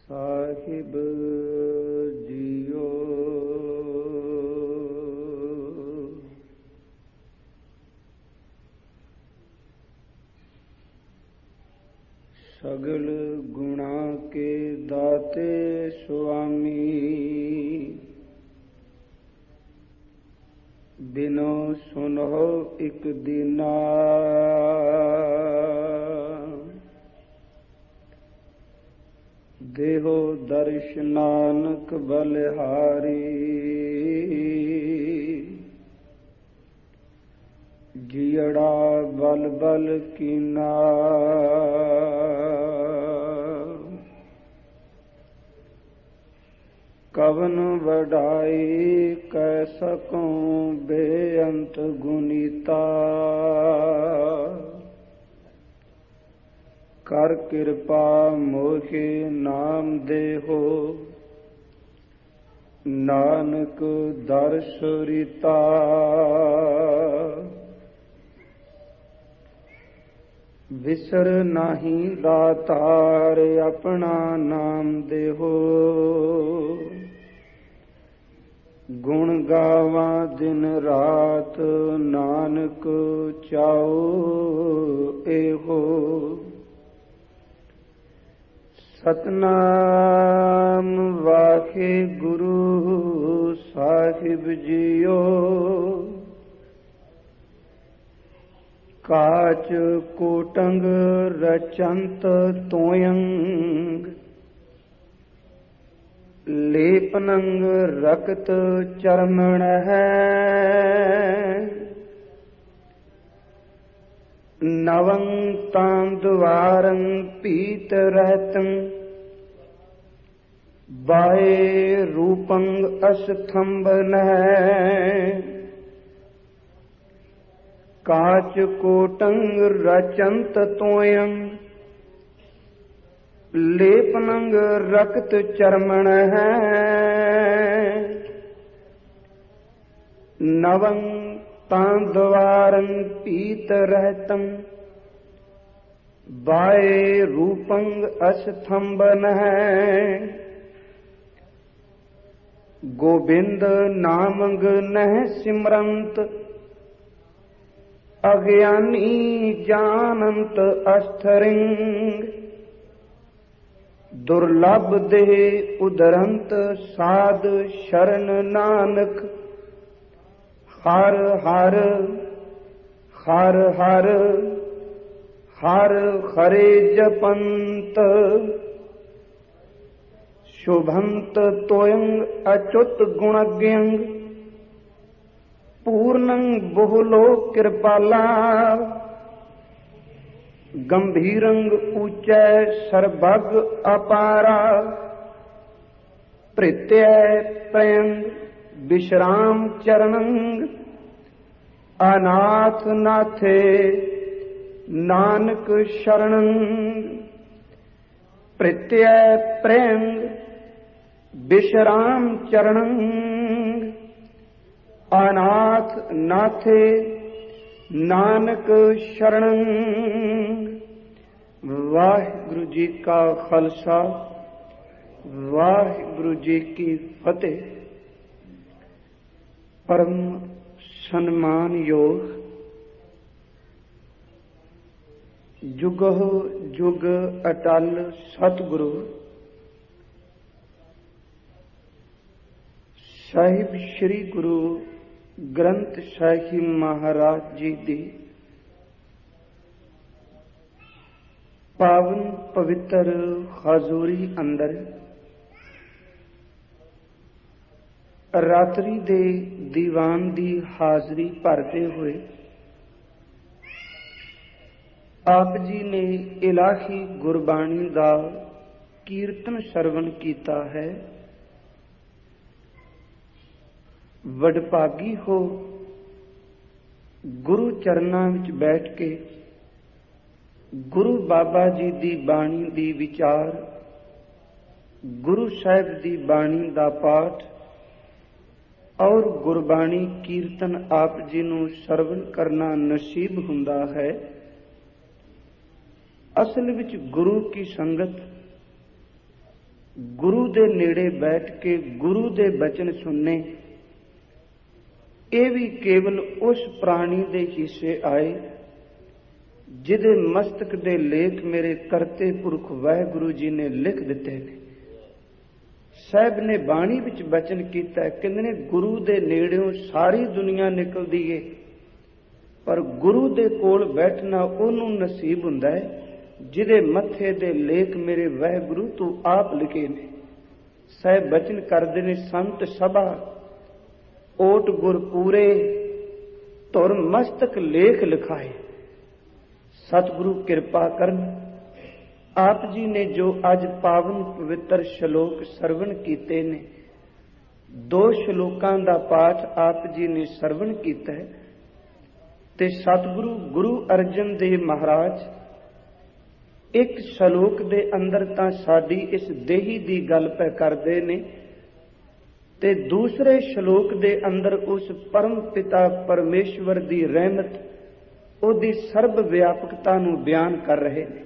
ਸਾਹਿਬ JIO ਸਗਲ ਗੁਣਾ ਕੇ ਦਾਤੇ ਸੁਆਮੀ ਬਿਨੋ ਸੁਨੋ ਇਕ ਦੀਨਾ ਦੇਹੋ ਦਰਸ਼ ਨਾਨਕ ਬਲਿਹਾਰੀ ਜੀੜਾ ਬਲ ਬਲ ਕੀਨਾ ਕਵਨ ਵਡਾਈ ਕਹਿ ਸਕੂੰ ਬੇਅੰਤ ਗੁਨੀਤਾ ਕਰ ਕਿਰਪਾ ਮੋਹਿ ਨਾਮ ਦੇਹੋ ਨਾਨਕ ਦਰਸ ਰੀਤਾ ਵਿਸਰ ਨਾਹੀ ਦਾਤਾਰ ਆਪਣਾ ਨਾਮ ਦੇਹੋ ਗੁਣ ਗਾਵਾਂ ਦਿਨ ਰਾਤ ਨਾਨਕ ਚਾਉ ਇਹੋ ਸਤਨਾਮ ਵਾਹਿਗੁਰੂ ਸਾਹਿਬ ਜੀਓ ਕਾਚ ਕੋਟੰਗ ਰਚੰਤ ਤੋਯੰਗ ਲੇਪਨੰਗ ਰਕਤ ਚਰਮਣ ਹੈ ਨਵੰ ਤਾਂ ਦੁਆਰੰ ਪੀਤ ਰਹਿਤੰ ਬਾਏ ਰੂਪੰਗ ਅਸਥੰਭਨ ਹੈ ਕਾਚ ਕੋਟੰਗ ਰਚੰਤ ਤੋਯੰ ਲੇਪਨੰਗ ਰਕਤ ਚਰਮਣ ਹੈ ਨਵੰ ਤਾਂ ਦੁਆਰੰ ਪੀਤ ਰਹਿਤੰ ਬਾਏ ਰੂਪੰਗ ਅਸਥੰਭਨ ਹੈ ਗੋਬਿੰਦ ਨਾਮੰਗ ਨਹਿ ਸਿਮਰੰਤ ਅਗਿਆਨੀ ਜਾਨੰਤ ਅਸਥਰਿੰਗ ਦੁਰਲਭ ਦੇ ਉਦਰੰਤ ਸਾਧ ਸ਼ਰਨ ਨਾਨਕ ਹਰ ਹਰ ਹਰ ਹਰ ਹਰ ਹਰੇ ਜਪੰਤ ਸ਼ੁਭੰਤ ਤੋਯੰ ਅਚੁੱਤ ਗੁਣਗਯੰ ਪੂਰਨੰ ਬਹੁਲੋ ਕਿਰਪਾਲਾ ਗੰਭੀਰੰਗ ਊਚੈ ਸਰਬਗ ਅਪਾਰਾ ਪ੍ਰਿਤਯ ਪ੍ਰਯੰਗ ਵਿਸ਼ਰਾਮ ਚਰਨੰਗ ਅਨਾਥ ਨਾਥੇ ਨਾਨਕ ਸ਼ਰਣੰ ਪ੍ਰਿਤਯ ਪ੍ਰਯੰਗ ਵਿਸ਼ਰਾਮ ਚਰਨੰ ਅਨਾਥ ਨਾਥੇ ਨਾਨਕ ਸ਼ਰਣੰ। ਵਾਹਿਗੁਰੂ ਜੀ ਕਾ ਖਾਲਸਾ ਵਾਹਿਗੁਰੂ ਜੀ ਕੀ ਫਤਿਹ। ਪਰਮ ਸਨਮਾਨਯੋਗ ਜੁਗੋ ਜੁਗ ਅਟਲ ਸਤਿਗੁਰੂ ਸਾਹਿਬ ਸ੍ਰੀ ਗੁਰੂ ਗ੍ਰੰਥ ਸਾਹਿਬ ਮਹਾਰਾਜ ਜੀ ਦੀ ਪਾਵਨ ਪਵਿੱਤਰ ਹਜ਼ੂਰੀ ਅੰਦਰ ਰਾਤਰੀ ਦੇ ਦੀਵਾਨ ਦੀ ਹਾਜ਼ਰੀ ਭਰਦੇ ਹੋਏ ਆਪ ਜੀ ਨੇ ਇਲਾਹੀ ਗੁਰਬਾਣੀ ਦਾ ਕੀਰਤਨ ਸਰਵਣ ਕੀਤਾ ਹੈ। ਵਡਭਾਗੀ ਹੋ ਗੁਰੂ ਚਰਨਾਂ ਵਿੱਚ ਬੈਠ ਕੇ ਗੁਰੂ ਬਾਬਾ ਜੀ ਦੀ ਬਾਣੀ ਦੀ ਵਿਚਾਰ, ਗੁਰੂ ਸਾਹਿਬ ਦੀ ਬਾਣੀ ਦਾ ਪਾਠ ਔਰ ਗੁਰਬਾਣੀ ਕੀਰਤਨ ਆਪ ਜੀ ਨੂੰ ਸਰਵਣ ਕਰਨਾ ਨਸੀਬ ਹੁੰਦਾ ਹੈ। ਅਸਲ ਵਿੱਚ ਗੁਰੂ ਕੀ ਸੰਗਤ ਗੁਰੂ ਦੇ ਨੇੜੇ ਬੈਠ ਕੇ ਗੁਰੂ ਦੇ ਬਚਨ ਸੁਣਨੇ, ਇਹ ਵੀ ਕੇਵਲ ਉਸ ਪ੍ਰਾਣੀ ਦੇ ਹਿੱਸੇ ਆਏ ਜਿਹਦੇ ਮਸਤਕ ਦੇ ਲੇਖ ਮੇਰੇ ਕਰਤੇ ਪੁਰਖ ਵਾਹਿਗੁਰੂ ਜੀ ਨੇ ਲਿਖ ਦਿੱਤੇ ਨੇ। ਸਾਹਿਬ ਨੇ ਬਾਣੀ ਵਿੱਚ ਬਚਨ ਕੀਤਾ, ਕਹਿੰਦੇ ਨੇ ਗੁਰੂ ਦੇ ਨੇੜਿਓਂ ਸਾਰੀ ਦੁਨੀਆ ਨਿਕਲਦੀ ਏ, ਪਰ ਗੁਰੂ ਦੇ ਕੋਲ ਬੈਠਣਾ ਉਹਨੂੰ ਨਸੀਬ ਹੁੰਦਾ ਹੈ ਜਿਹਦੇ ਮੱਥੇ ਦੇ ਲੇਖ ਮੇਰੇ ਵਾਹਿਗੁਰੂ ਤੂੰ ਆਪ ਲਿਖੇ ਨੇ। ਸਾਹਿਬ ਬਚਨ ਕਰਦੇ ਨੇ, ਸੰਤ ਸਭਾ ਓਟ ਗੁਰ ਪੂਰੇ, ਧੁਰ ਮਸਤਕ ਲੇਖ ਲਿਖਾਏ। ਸਤਿਗੁਰੂ ਕਿਰਪਾ ਕਰਨ, ਆਪ ਜੀ ਨੇ ਜੋ ਅੱਜ ਪਾਵਨ ਪਵਿੱਤਰ ਸ਼ਲੋਕ ਸਰਵਣ ਕੀਤੇ ਨੇ, 2 ਸ਼ਲੋਕਾਂ ਦਾ ਪਾਠ ਆਪ ਜੀ ਨੇ ਸਰਵਣ ਕੀਤਾ ਹੈ, ਤੇ ਸਤਿਗੁਰੂ ਗੁਰੂ ਅਰਜਨ ਦੇਵ ਮਹਾਰਾਜ ਇੱਕ ਸ਼ਲੋਕ ਦੇ ਅੰਦਰ ਤਾਂ ਸਾਡੀ ਇਸ ਦੇਹੀ ਦੀ ਗੱਲ ਪੈ ਕਰਦੇ ਨੇ, ਤੇ ਦੂਸਰੇ ਸ਼ਲੋਕ ਦੇ ਅੰਦਰ ਉਸ ਪਰਮ ਪਿਤਾ ਪਰਮੇਸ਼ਵਰ ਦੀ ਰਹਿਮਤ, ਉਹਦੀ ਸਰਬ ਵਿਆਪਕਤਾ ਨੂੰ ਬਿਆਨ ਕਰ ਰਹੇ ਨੇ।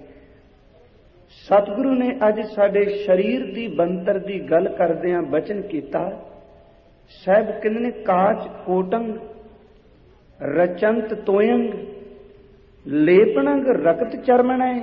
ਸਤਿਗੁਰੂ ਨੇ ਅੱਜ ਸਾਡੇ ਸਰੀਰ ਦੀ ਬਣਤਰ ਦੀ ਗੱਲ ਕਰਦਿਆਂ ਬਚਨ ਕੀਤਾ। ਸਾਹਿਬ ਕਹਿੰਦੇ ਨੇ, ਕਾਚ ਕੋਟੰਗ ਰਚੰਤ ਤੋਯੰਗ ਲੇਪਣੰਗ ਰਕਤ ਚਰਮਣੈ,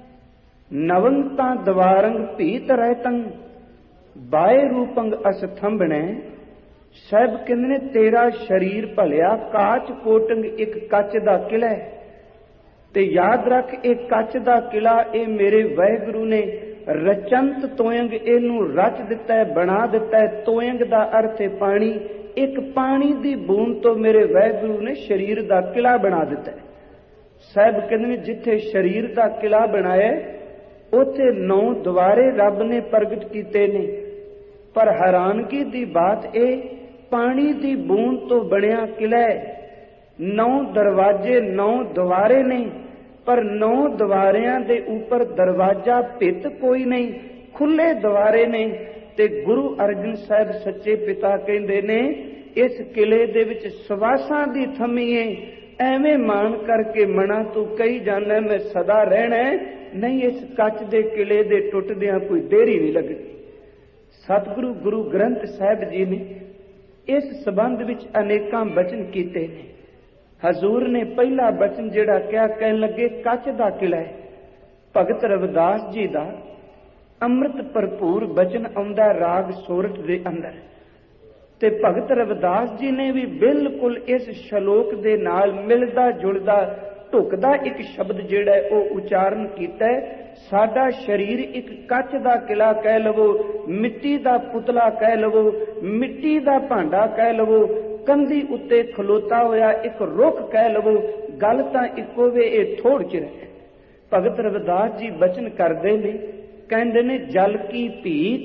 ਨਵੰਤਾਂ ਦਵਾਰੰਗ ਭੀਤ ਰਹਿਤੰਗ ਬਾਏ ਰੂਪੰਗ ਅਸਥੰਭਣੈ। ਸਾਹਿਬ ਕਹਿੰਦੇ ਨੇ, ਤੇਰਾ ਸਰੀਰ ਭਲਿਆ ਕਾਚ ਕੋਟੰਗ ਇੱਕ ਕੱਚ ਦਾ ਕਿਲਾ ਹੈ, ਤੇ ਯਾਦ ਰੱਖ ਇਹ ਕੱਚ ਦਾ ਕਿਲਾ ਇਹ ਮੇਰੇ ਵਾਹਿਗੁਰੂ ਨੇ ਰਚੰਤ ਤੋਯੰਗ ਇਹਨੂੰ ਰਚ ਦਿੱਤਾ ਹੈ, ਬਣਾ ਦਿੱਤਾ ਹੈ। ਤੋਯੰਗ ਦਾ ਅਰਥ ਹੈ ਪਾਣੀ, ਇੱਕ ਪਾਣੀ ਦੀ ਬੂੰਦ ਤੋਂ ਮੇਰੇ ਵਾਹਿਗੁਰੂ ਨੇ ਸਰੀਰ ਦਾ ਕਿਲਾ ਬਣਾ ਦਿੱਤਾ ਹੈ। ਸਾਹਿਬ ਕਹਿੰਦੇ ਨੇ, ਜਿੱਥੇ ਸਰੀਰ ਦਾ ਕਿਲਾ ਬਣਾਇਆ ਉੱਥੇ 9 ਦੁਆਰੇ ਰੱਬ ਨੇ ਪ੍ਰਗਟ ਕੀਤੇ ਨੇ, ਪਰ ਹੈਰਾਨਗੀ ਦੀ ਬਾਤ ਇਹ ਪਾਣੀ ਦੀ ਬੂੰਦ ਤੋਂ ਬਣਿਆ ਕਿਲਾ ਹੈ। 9 ਦਰਵਾਜ਼ੇ 9 ਦੁਆਰੇ ਨੇ, ਪਰ 9 ਦੁਆਰਿਆਂ ਦੇ ਉੱਪਰ ਦਰਵਾਜ਼ਾ ਭਿੱਤ ਕੋਈ ਨਹੀਂ, ਖੁੱਲੇ ਦੁਆਰੇ ਨੇ। ਤੇ ਗੁਰੂ ਅਰਜਨ ਸਾਹਿਬ ਸੱਚੇ ਪਿਤਾ ਕਹਿੰਦੇ ਨੇ, ਇਸ ਕਿਲੇ ਦੇ ਵਿੱਚ ਸਵਾਸਾਂ ਦੀ ਥੰਮੀਏ, ਐਵੇਂ ਮਾਣ ਕਰਕੇ ਮਨਾ ਤੂੰ ਕਹੀ ਜਾਣਾ ਮੈਂ ਸਦਾ ਰਹਿਣਾ, ਨਹੀਂ ਇਸ ਕੱਚ ਦੇ ਕਿਲੇ ਦੇ ਟੁੱਟਦਿਆਂ ਕੋਈ ਦੇਰੀ ਨਹੀਂ ਲੱਗਣੀ। ਸਤਿਗੁਰੂ ਗੁਰੂ ਗ੍ਰੰਥ ਸਾਹਿਬ ਜੀ ਨੇ ਇਸ ਸੰਬੰਧ ਵਿੱਚ ਅਨੇਕਾਂ ਬਚਨ ਕੀਤੇ ਨੇ। ਹਜ਼ੂਰ ਨੇ ਪਹਿਲਾ ਬਚਨ ਜਿਹੜਾ ਕਿਹਾ, ਕਹਿਣ ਲੱਗੇ ਕੱਚ ਦਾ ਕਿਲਾ ਹੈ। ਭਗਤ ਰਵਿਦਾਸ ਜੀ ਦਾ ਅੰਮ੍ਰਿਤ ਭਰਪੂਰ ਬਚਨ ਆਉਂਦਾ ਰਾਗ ਸੋਰਠ ਦੇ ਅੰਦਰ, ਤੇ ਭਗਤ ਰਵਿਦਾਸ ਜੀ ਨੇ ਵੀ ਬਿਲਕੁਲ ਇਸ ਸ਼ਲੋਕ ਦੇ ਨਾਲ ਮਿਲਦਾ ਜੁਲਦਾ ਢੁਕਦਾ ਇੱਕ ਸ਼ਬਦ ਜਿਹੜਾ ਉਹ ਉਚਾਰਨ ਕੀਤਾ ਹੈ। ਸਾਡਾ ਸਰੀਰ ਇੱਕ ਕੱਚ ਦਾ ਕਿਲਾ ਕਹਿ ਲਵੋ, ਮਿੱਟੀ ਦਾ ਪੁਤਲਾ ਕਹਿ ਲਵੋ, ਮਿੱਟੀ ਦਾ ਭਾਂਡਾ ਕਹਿ ਲਵੋ, ਕੰਧੀ ਉੱਤੇ ਖਲੋਤਾ ਹੋਇਆ ਇੱਕ ਰੁੱਖ ਕਹਿ ਲਵੋ, ਗੱਲ ਤਾਂ ਇੱਕੋ ਵੇ, ਇਹ ਥੋੜ ਚ ਰਹੇ। ਭਗਤ ਰਵਿਦਾਸ ਜੀ ਬਚਨ ਕਰਦੇ ਨੇ, ਕਹਿੰਦੇ ਨੇ, ਜਲ ਕੀ ਭੀਤ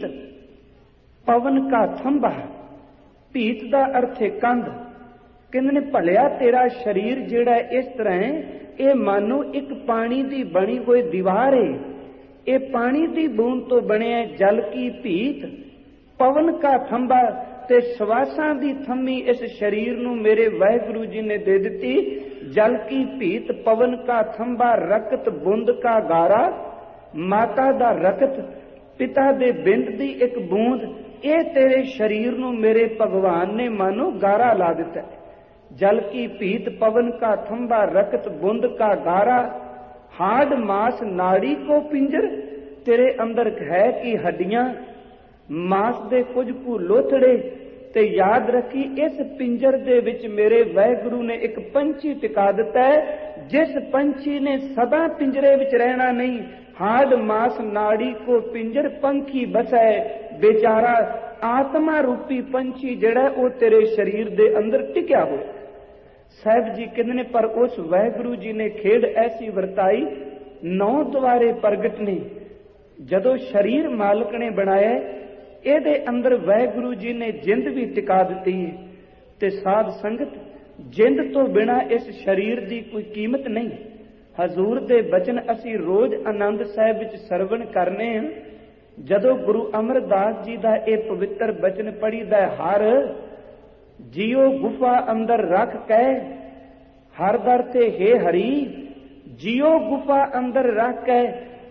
ਪਵਨ ਕਾ ਥੰਬਾ। ਭੀਤ ਦਾ ਅਰਥ ਹੈ ਕੰਧ। ਕਹਿੰਦੇ ਨੇ, ਭਲਿਆ ਤੇਰਾ ਸਰੀਰ ਜਿਹੜਾ ਇਸ ਤਰ੍ਹਾਂ ਹੈ, ਇਹ ਮਾਨੋ ਇੱਕ ਪਾਣੀ ਦੀ ਬਣੀ ਹੋਈ ਦੀਵਾਰ ਹੈ, ਇਹ ਪਾਣੀ ਦੀ ਬੂੰਦ ਤੋਂ ਬਣਿਆ। ਜਲ ਕੀ ਭੀਤ ਪਵਨ ਕਾ ਥੰਬਾ, ਤੇ ਸਵਾਸਾਂ ਦੀ ਥੰਮੀ ਇਸ ਸਰੀਰ ਨੂੰ ਮੇਰੇ ਵਾਹਿਗੁਰੂ ਜੀ ਨੇ ਦੇ ਦਿੱਤੀ। ਜਲ ਕੀ ਭੀਤ ਪਵਨ ਕਾ ਥੰਬਾ, ਰਕਤ ਬੁੰਦ ਕਾ ਗਾਰਾ, ਮਾਤਾ ਦਾ ਰਕਤ ਪਿਤਾ ਦੇ ਬਿੰਦ ਦੀ ਇੱਕ ਬੂੰਦ, ਇਹ ਤੇਰੇ ਸਰੀਰ ਨੂੰ ਮੇਰੇ ਭਗਵਾਨ ਨੇ ਮਾਨੋ ਗਾਰਾ ਲਾ ਦਿੱਤਾ। जल की पीत पवन का थंबा रक्त बुंद का गारा हाड मांस नाड़ी को पिंजर तेरे अंदर है कि हड्डियां मांस दे कुछ कु लोथड़े ते याद रखी इस पिंजर दे विच मेरे वाहिगुरु ने एक पंछी टिका दिता है जिस पंछी ने सदा पिंजरे विच रहना नहीं हाड मांस नाड़ी को पिंजर पंखी बसाए बेचारा आत्मा रूपी पंछी जड़ा वो तेरे शरीर दे अंदर टिकया हो। साहब जी कहते ने पर उस वाहिगुरु जी ने खेड ऐसी वरताई 9 द्वारे प्रगट ने जदों शरीर मालक ने बनाया ਇਹਦੇ अंदर वाहिगुरु जी ने जिंद भी टिका दी है ते साध संगत जिंद तो बिना इस शरीर की कोई कीमत नहीं। हजूर दे बचन असी रोज आनंद साहिब विच सरवण करने हैं जदों गुरु अमरदास जी का यह पवित्र बचन पढ़ीदा हर जियो गुफा अंदर रख कै हर दर ते हे हरी जियो गुफा अंदर रख कै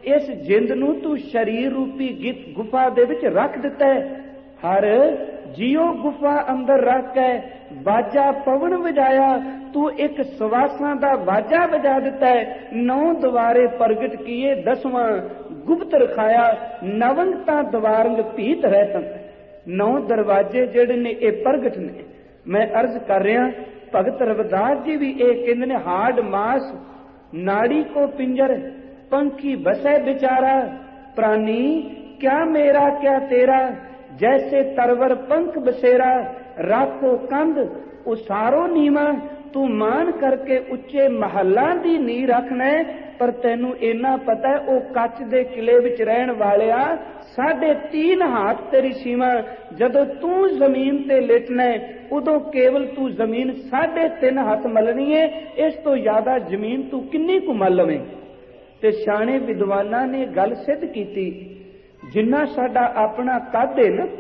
इस जिंद नूं तू शरीर रूपी गुफा दे विच रख दिता है। हर जियो गुफा अंदर रख के बाजा पवन वजाया, तू एक सवासां दा बाजा वजा दिता है। 9 द्वारे प्रगट किए 10वां गुप्त रखाया, नवंता द्वारंग भीत रहतन। 9 दरवाजे जिहड़े ने ये प्रगट ने। मैं अर्ज कर रहा, भगत रविदास जी भी ये कहंदे ने, हाड़ मास नाड़ी को पिंजर पंखी बसे बिचारा, प्राणी क्या मेरा क्या तेरा, जैसे तरवर पंख बसेरा, राखो कंध उसारो नीवा, तू मान करके उच्चे महलां दी नी रखना। पर तैनू इन्ना पता है ओ कच दे किले विच रहन वालिया 3.5 हाथ तेरी सीमा। जदों तू जमीन ते लेटना है उदों केवल तू जमीन 3.5 हाथ मलनी है, इस तो ज्यादा जमीन तू किन्नी कु मल लवें। ते सियाणे विद्वानां ने गल सिद्ध कीती, जिन्ना साडा अपना कद है ना,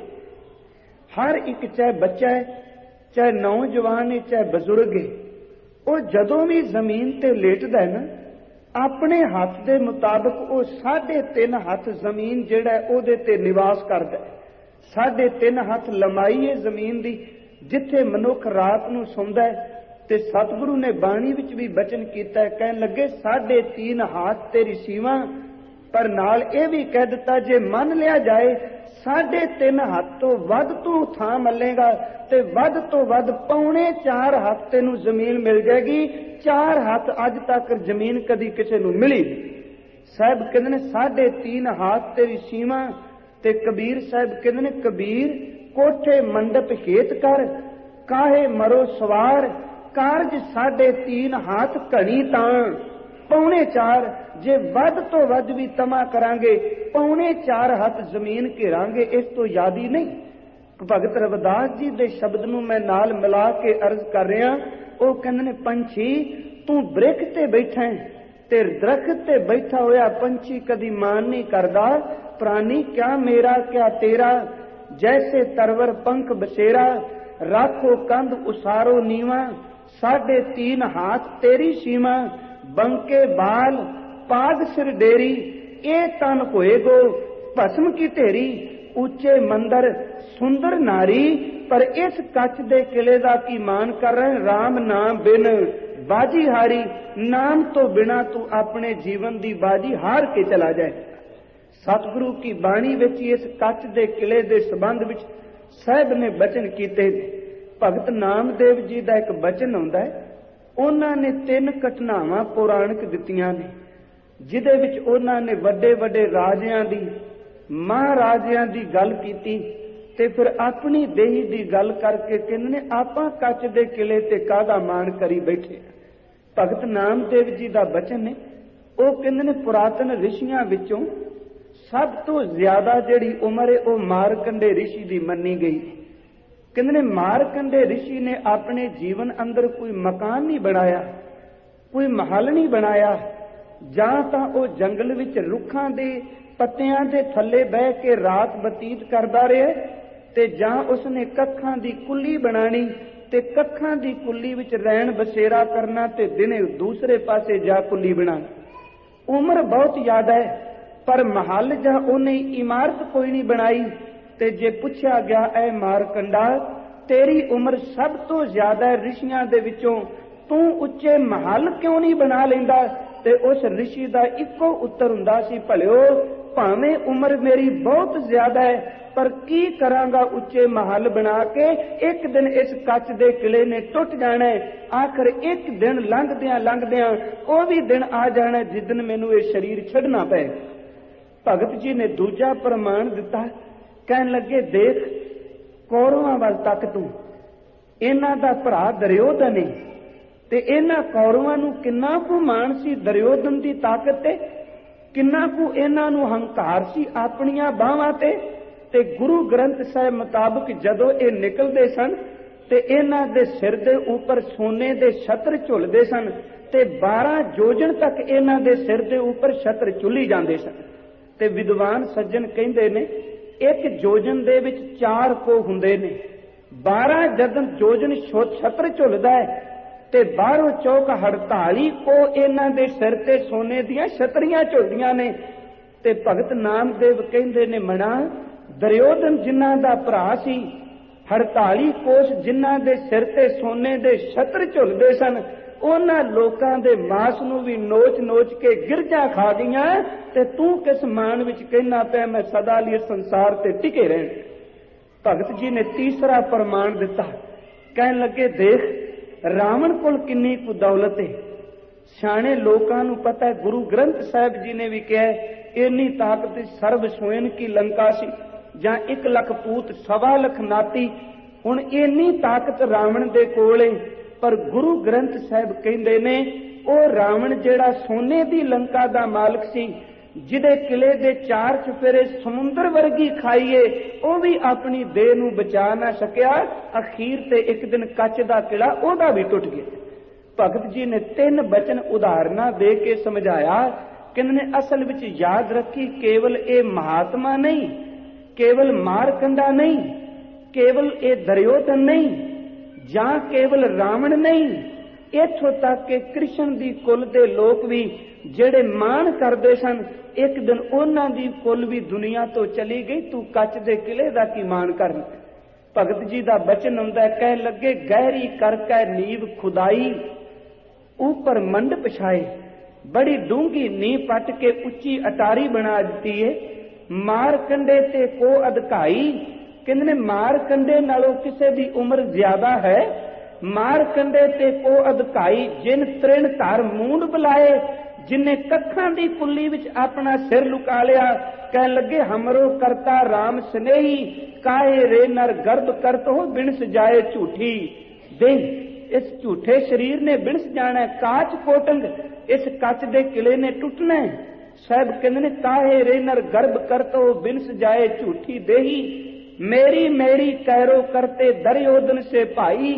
हर एक चाहे बच्चा है, चाहे नौजवान है, चाहे बजुर्ग है, वो जदों भी जमीन ते लेटदा है ना, अपने हाथ दे मुताबिक वो 3.5 हाथ जमीन जिहड़ा ओहदे ते निवास करदा है। 3.5 हाथ लंबाई है जमीन दी, जिथे मनुख रात नूं सौंदा है। ते सतगुरु ने बाणी विच भी बचन कीता है, कहन लगे 3.5 हाथ तेरी सीमा। पर नाल ये भी कह दिता, जे मन लिया जाए 3.5 हाथ तो वध तू थां मलेगा ते वध तो वध 4.25 हाथ तेनू जमीन मिल जाएगी। 4 हाथ अज तक जमीन कदी किसी नू मिली। साहब कहते ने 3.5 हाथ तेरी सीमा। ते कबीर साहब कहते ने, कबीर कोठे मंडप हेत कर, काहे मरो सवार, कारज 3.5 हाथ घनी तां 4.25, जे वध तो वध भी तमा करांगे 4.25 हाथ जमीन घेरांगे, इस तो याद ही नहीं। भगत रविदास जी दे शब्द नूं मैं नाल मिला के अर्ज कर रहा। वो कहंदे ने, पंछी तू बृख ते बैठा है ते दरख्त ते बैठा होया पंछी कदी मान नहीं करदा, प्राणी क्या मेरा क्या तेरा, जैसे तरवर पंख बसेरा, राखो कंध उसारो नीवा, 3.5 हाथ तेरी सीमा, बंके बाल पाग सिर डेरी, ए तन होएगो भस्म की ढेरी, ऊंचे मंदिर सुंदर नारी, पर इस कच दे किले दा की मान कर रहे, राम नाम बिन बाजी हारी, नाम तो बिना तू अपने जीवन दी बाजी हार के चला जाए। सतगुरु की बाणी विच इस कच दे किले दे संबंध विच साहब ने बचन कीते। भगत नामदेव जी दा एक बचन आउंदा है, उन्हां ने 3 घटनावां पुराणिक दित्तियां ने, जिहदे विच उन्हां ने वड्डे वड्डे राजियां दी महाराजियां दी गल कीती ते फिर अपनी देही दी गल करके कहंदे ने, आपां कच दे किले ते काहदा मान करी बैठे। भगत नामदेव जी दा बचन ने, वो कहंदे ने, पुरातन ऋषियां विचों सब तो ज्यादा जिहड़ी उम्र है वो मारकंडे ऋषि दी मन्नी गई। कहंदे ने, मारकंडे ऋषि ने अपने जीवन अंदर कोई मकान नहीं बनाया, कोई महल नहीं बनाया, जां तां वो जंगल विच रुखां दे पत्तियां दे थल्ले बह के रात बतीत करदा रहा, ते जां उसने कखां दी कुल्ली बनानी ते कखां दी कुल्ली विच रहन बसेरा करना ते दिने दूसरे पासे जा कुल्ली बनानी। उम्र बहुत ज्यादा है, पर महल जां उन्हें इमारत कोई नहीं बनाई। ते जे पुछया गया, ऐ मारकंडा तेरी उम्र सब तो ज्यादा है ऋषियां दे विचों, तू उच्चे महल क्यों नहीं बना लेंदा? ते उस ऋषि दा इक्को उत्तर हुंदा सी, भलिओ भावें उम्र मेरी बहुत ज्यादा है, पर की करांगा उच्चे महल बना के, एक दिन इस कच दे किले ने टुट जाना है। आखिर एक दिन लंघदियां वो भी दिन आ जाना जिस दिन मैनू ये शरीर छड्डना पे। भगत जी ने दूजा प्रमाण दिता, कहन लगे, देख कौरवां वल तक तू, इन्हां दा भरा दुर्योधन है ते इन्हां कौरवां नूं किन्ना कु मान सी दुर्योधन दी ताकत ते, किन्ना कु इन्हां नूं हंकार सी अपनियां बाहां ते गुरु ग्रंथ साहिब मुताबिक जदों ये निकलदे सन ते इन्हां दे सिर दे उपर सोने दे छत्र झुलदे सन ते 12 जोजन तक इन्हां दे सिर दे उपर छत्र झुली जांदे सन। ते विद्वान सज्जन कहंदे ने, एक जोजन दे विच 4 को हुंदे ने, 12 जदन जोजन छत्र झुलदा है ते बाहरों चौक 48 को इन्हां दे सिर ते सोने दियां छतरियां झुलदियां ने। ਤੇ ਭਗਤ ਨਾਮਦੇਵ ਕਹਿੰਦੇ ਨੇ, ਮਣਾ ਦੁਰਯੋਧਨ ਜਿਨ੍ਹਾਂ ਦਾ ਭਰਾ ਸੀ, 48 ਕੋਸ਼ ਜਿਨ੍ਹਾਂ ਦੇ ਸਿਰ ਤੇ ਸੋਨੇ ਦੇ ਛਤਰ ਝੁੱਲਦੇ ਸਨ, ਉਹਨਾਂ ਲੋਕਾਂ ਦੇ ਮਾਸ ਨੂੰ ਵੀ ਨੋਚ ਨੋਚ ਕੇ ਗਿਰਜਾਂ ਖਾ ਗਈਆਂ, ਤੇ ਤੂੰ ਕਿਸ ਮਾਨ ਵਿੱਚ ਕਹਿਣਾ ਪਿਆ ਮੈਂ ਸਦਾ ਲਈ ਸੰਸਾਰ ਤੇ ਟਿਕੇ ਰਹਿਣ। ਭਗਤ ਜੀ ਨੇ ਤੀਸਰਾ ਪ੍ਰਮਾਣ ਦਿੱਤਾ, ਕਹਿਣ ਲੱਗੇ ਦੇਖ ਰਾਵਣ ਕੋਲ ਕਿੰਨੀ ਕੁ ਦੌਲਤ ਹੈ। ਸਿਆਣੇ ਲੋਕਾਂ ਨੂੰ ਪਤਾ ਹੈ, ਗੁਰੂ ਗ੍ਰੰਥ ਸਾਹਿਬ ਜੀ ਨੇ ਵੀ ਕਿਹਾ ਇੰਨੀ ਤਾਕਤ ਸਰਬ ਸੋਇਨ ਕੀ ਲੰਕਾ ਸੀ, ਜਾਂ 1 ਲੱਖ ਪੂਤ 1.25 ਲੱਖ ਨਾਤੀ। ਹੁਣ ਇੰਨੀ ਤਾਕਤ ਰਾਵਣ ਦੇ ਕੋਲ ਹੈ, ਪਰ ਗੁਰੂ ਗ੍ਰੰਥ ਸਾਹਿਬ ਕਹਿੰਦੇ ਨੇ ਉਹ ਰਾਵਣ ਜਿਹੜਾ ਸੋਨੇ ਦੀ ਲੰਕਾ ਦਾ ਮਾਲਕ ਸੀ, ਜਿਹਦੇ ਕਿਲੇ ਦੇ 4 ਚੁਫੇਰੇ ਸਮੁੰਦਰ ਵਰਗੀ ਖਾਈਏ, ਉਹ ਵੀ ਆਪਣੀ ਦੇਹ ਨੂੰ ਬਚਾ ਨਾ ਸਕਿਆ। ਅਖੀਰ ਤੇ ਇੱਕ ਦਿਨ ਕੱਚ ਦਾ ਕਿਲਾ ਉਹਦਾ ਵੀ ਟੁੱਟ ਗਿਆ। ਭਗਤ ਜੀ ਨੇ 3 ਬਚਨ ਉਦਾਹਰਨਾਂ ਦੇ ਕੇ ਸਮਝਾਇਆ। ਕਹਿੰਦੇ ਨੇ ਅਸਲ ਵਿੱਚ ਯਾਦ ਰੱਖੀ, ਕੇਵਲ ਇਹ ਮਹਾਤਮਾ ਨਹੀਂ, ਕੇਵਲ ਮਾਰਕੰਡਾ ਨਹੀਂ, ਕੇਵਲ ਇਹ ਦੁਰਯੋਧਨ ਨਹੀਂ, ਜਾਂ ਕੇਵਲ ਰਾਵਣ ਨਹੀਂ, ਇੱਥੋਂ ਤੱਕ ਕਿ ਕ੍ਰਿਸ਼ਨ ਦੀ ਕੁਲ ਦੇ ਲੋਕ ਵੀ ਜਿਹੜੇ ਮਾਣ ਕਰਦੇ ਸਨ, ਇੱਕ ਦਿਨ ਉਹਨਾਂ ਦੀ ਕੁਲ ਵੀ ਦੁਨੀਆ ਤੋਂ ਚਲੀ ਗਈ। ਤੂੰ ਕੱਚ ਦੇ ਕਿਲੇ ਦਾ ਕੀ ਮਾਣ ਕਰਨ। ਭਗਤ ਜੀ ਦਾ ਬਚਨ ਹੁੰਦਾ, ਕਹਿ ਲੱਗੇ ਗਹਿਰੀ ਕਰਕੇ ਨੀਂਵ ਖੁਦਾਈ, ਉੱਪਰ ਮੰਡਪ ਛਾਏ, ਬੜੀ ਡੂੰਗੀ ਨੀਂਹ ਪੱਟ ਕੇ ਉੱਚੀ ਅਟਾਰੀ ਬਣਾ ਦਿੱਤੀ ਏ। ਮਾਰ ਕੰਡੇ ਤੇ ਕੋ ਅਧਕਾਈ, ਕਹਿੰਦੇ ਨੇ ਮਾਰ ਕੰਡੇ ਨਾਲੋਂ ਕਿਸੇ ਦੀ ਉਮਰ ਜ਼ਿਆਦਾ ਹੈ। ਮਾਰ ਕੰਡੇ ਤੇ ਕੋ ਅਧਕਾਈ, ਜਿਨ ਤ੍ਰਿਣ ਧਰ ਮੂੰਡ ਬੁਲਾਏ, ਜਿਨੇ ਕੱਖਾਂ ਦੀ ਕੁੱਲੀ ਵਿੱਚ ਆਪਣਾ ਸਿਰ ਲੁਕਾ ਲਿਆ। ਕਹਿਣ ਲੱਗੇ ਹਮਰੋ ਕਰਤਾ ਰਾਮ ਸਨੇਹੀ, ਕਾਹੇ ਰੇ ਨਰ ਗਰਭ ਕਰਤ ਹੋ ਬਿਨਸ ਜਾਏ ਝੂਠੀ ਦੇ। ਇਸ ਝੂਠੇ ਸਰੀਰ ਨੇ ਬਿਨਸ ਜਾਣਾ, ਕਾਚ ਕੋਟੰਗ, ਇਸ ਕੱਚ ਦੇ ਕਿਲੇ ਨੇ ਟੁੱਟਣਾ। ਸਾਹਿਬ ਕਹਿੰਦੇ ਨੇ ਕਾਹੇ ਰੇ ਨਰ ਗਰਭ ਕਰਤ ਹੋ ਬਿਨਸ ਜਾਏ ਝੂਠੀ ਦੇਹੀ, ਮੇਰੀ ਮੇਰੀ कैरो करते दुर्योधन से भाई,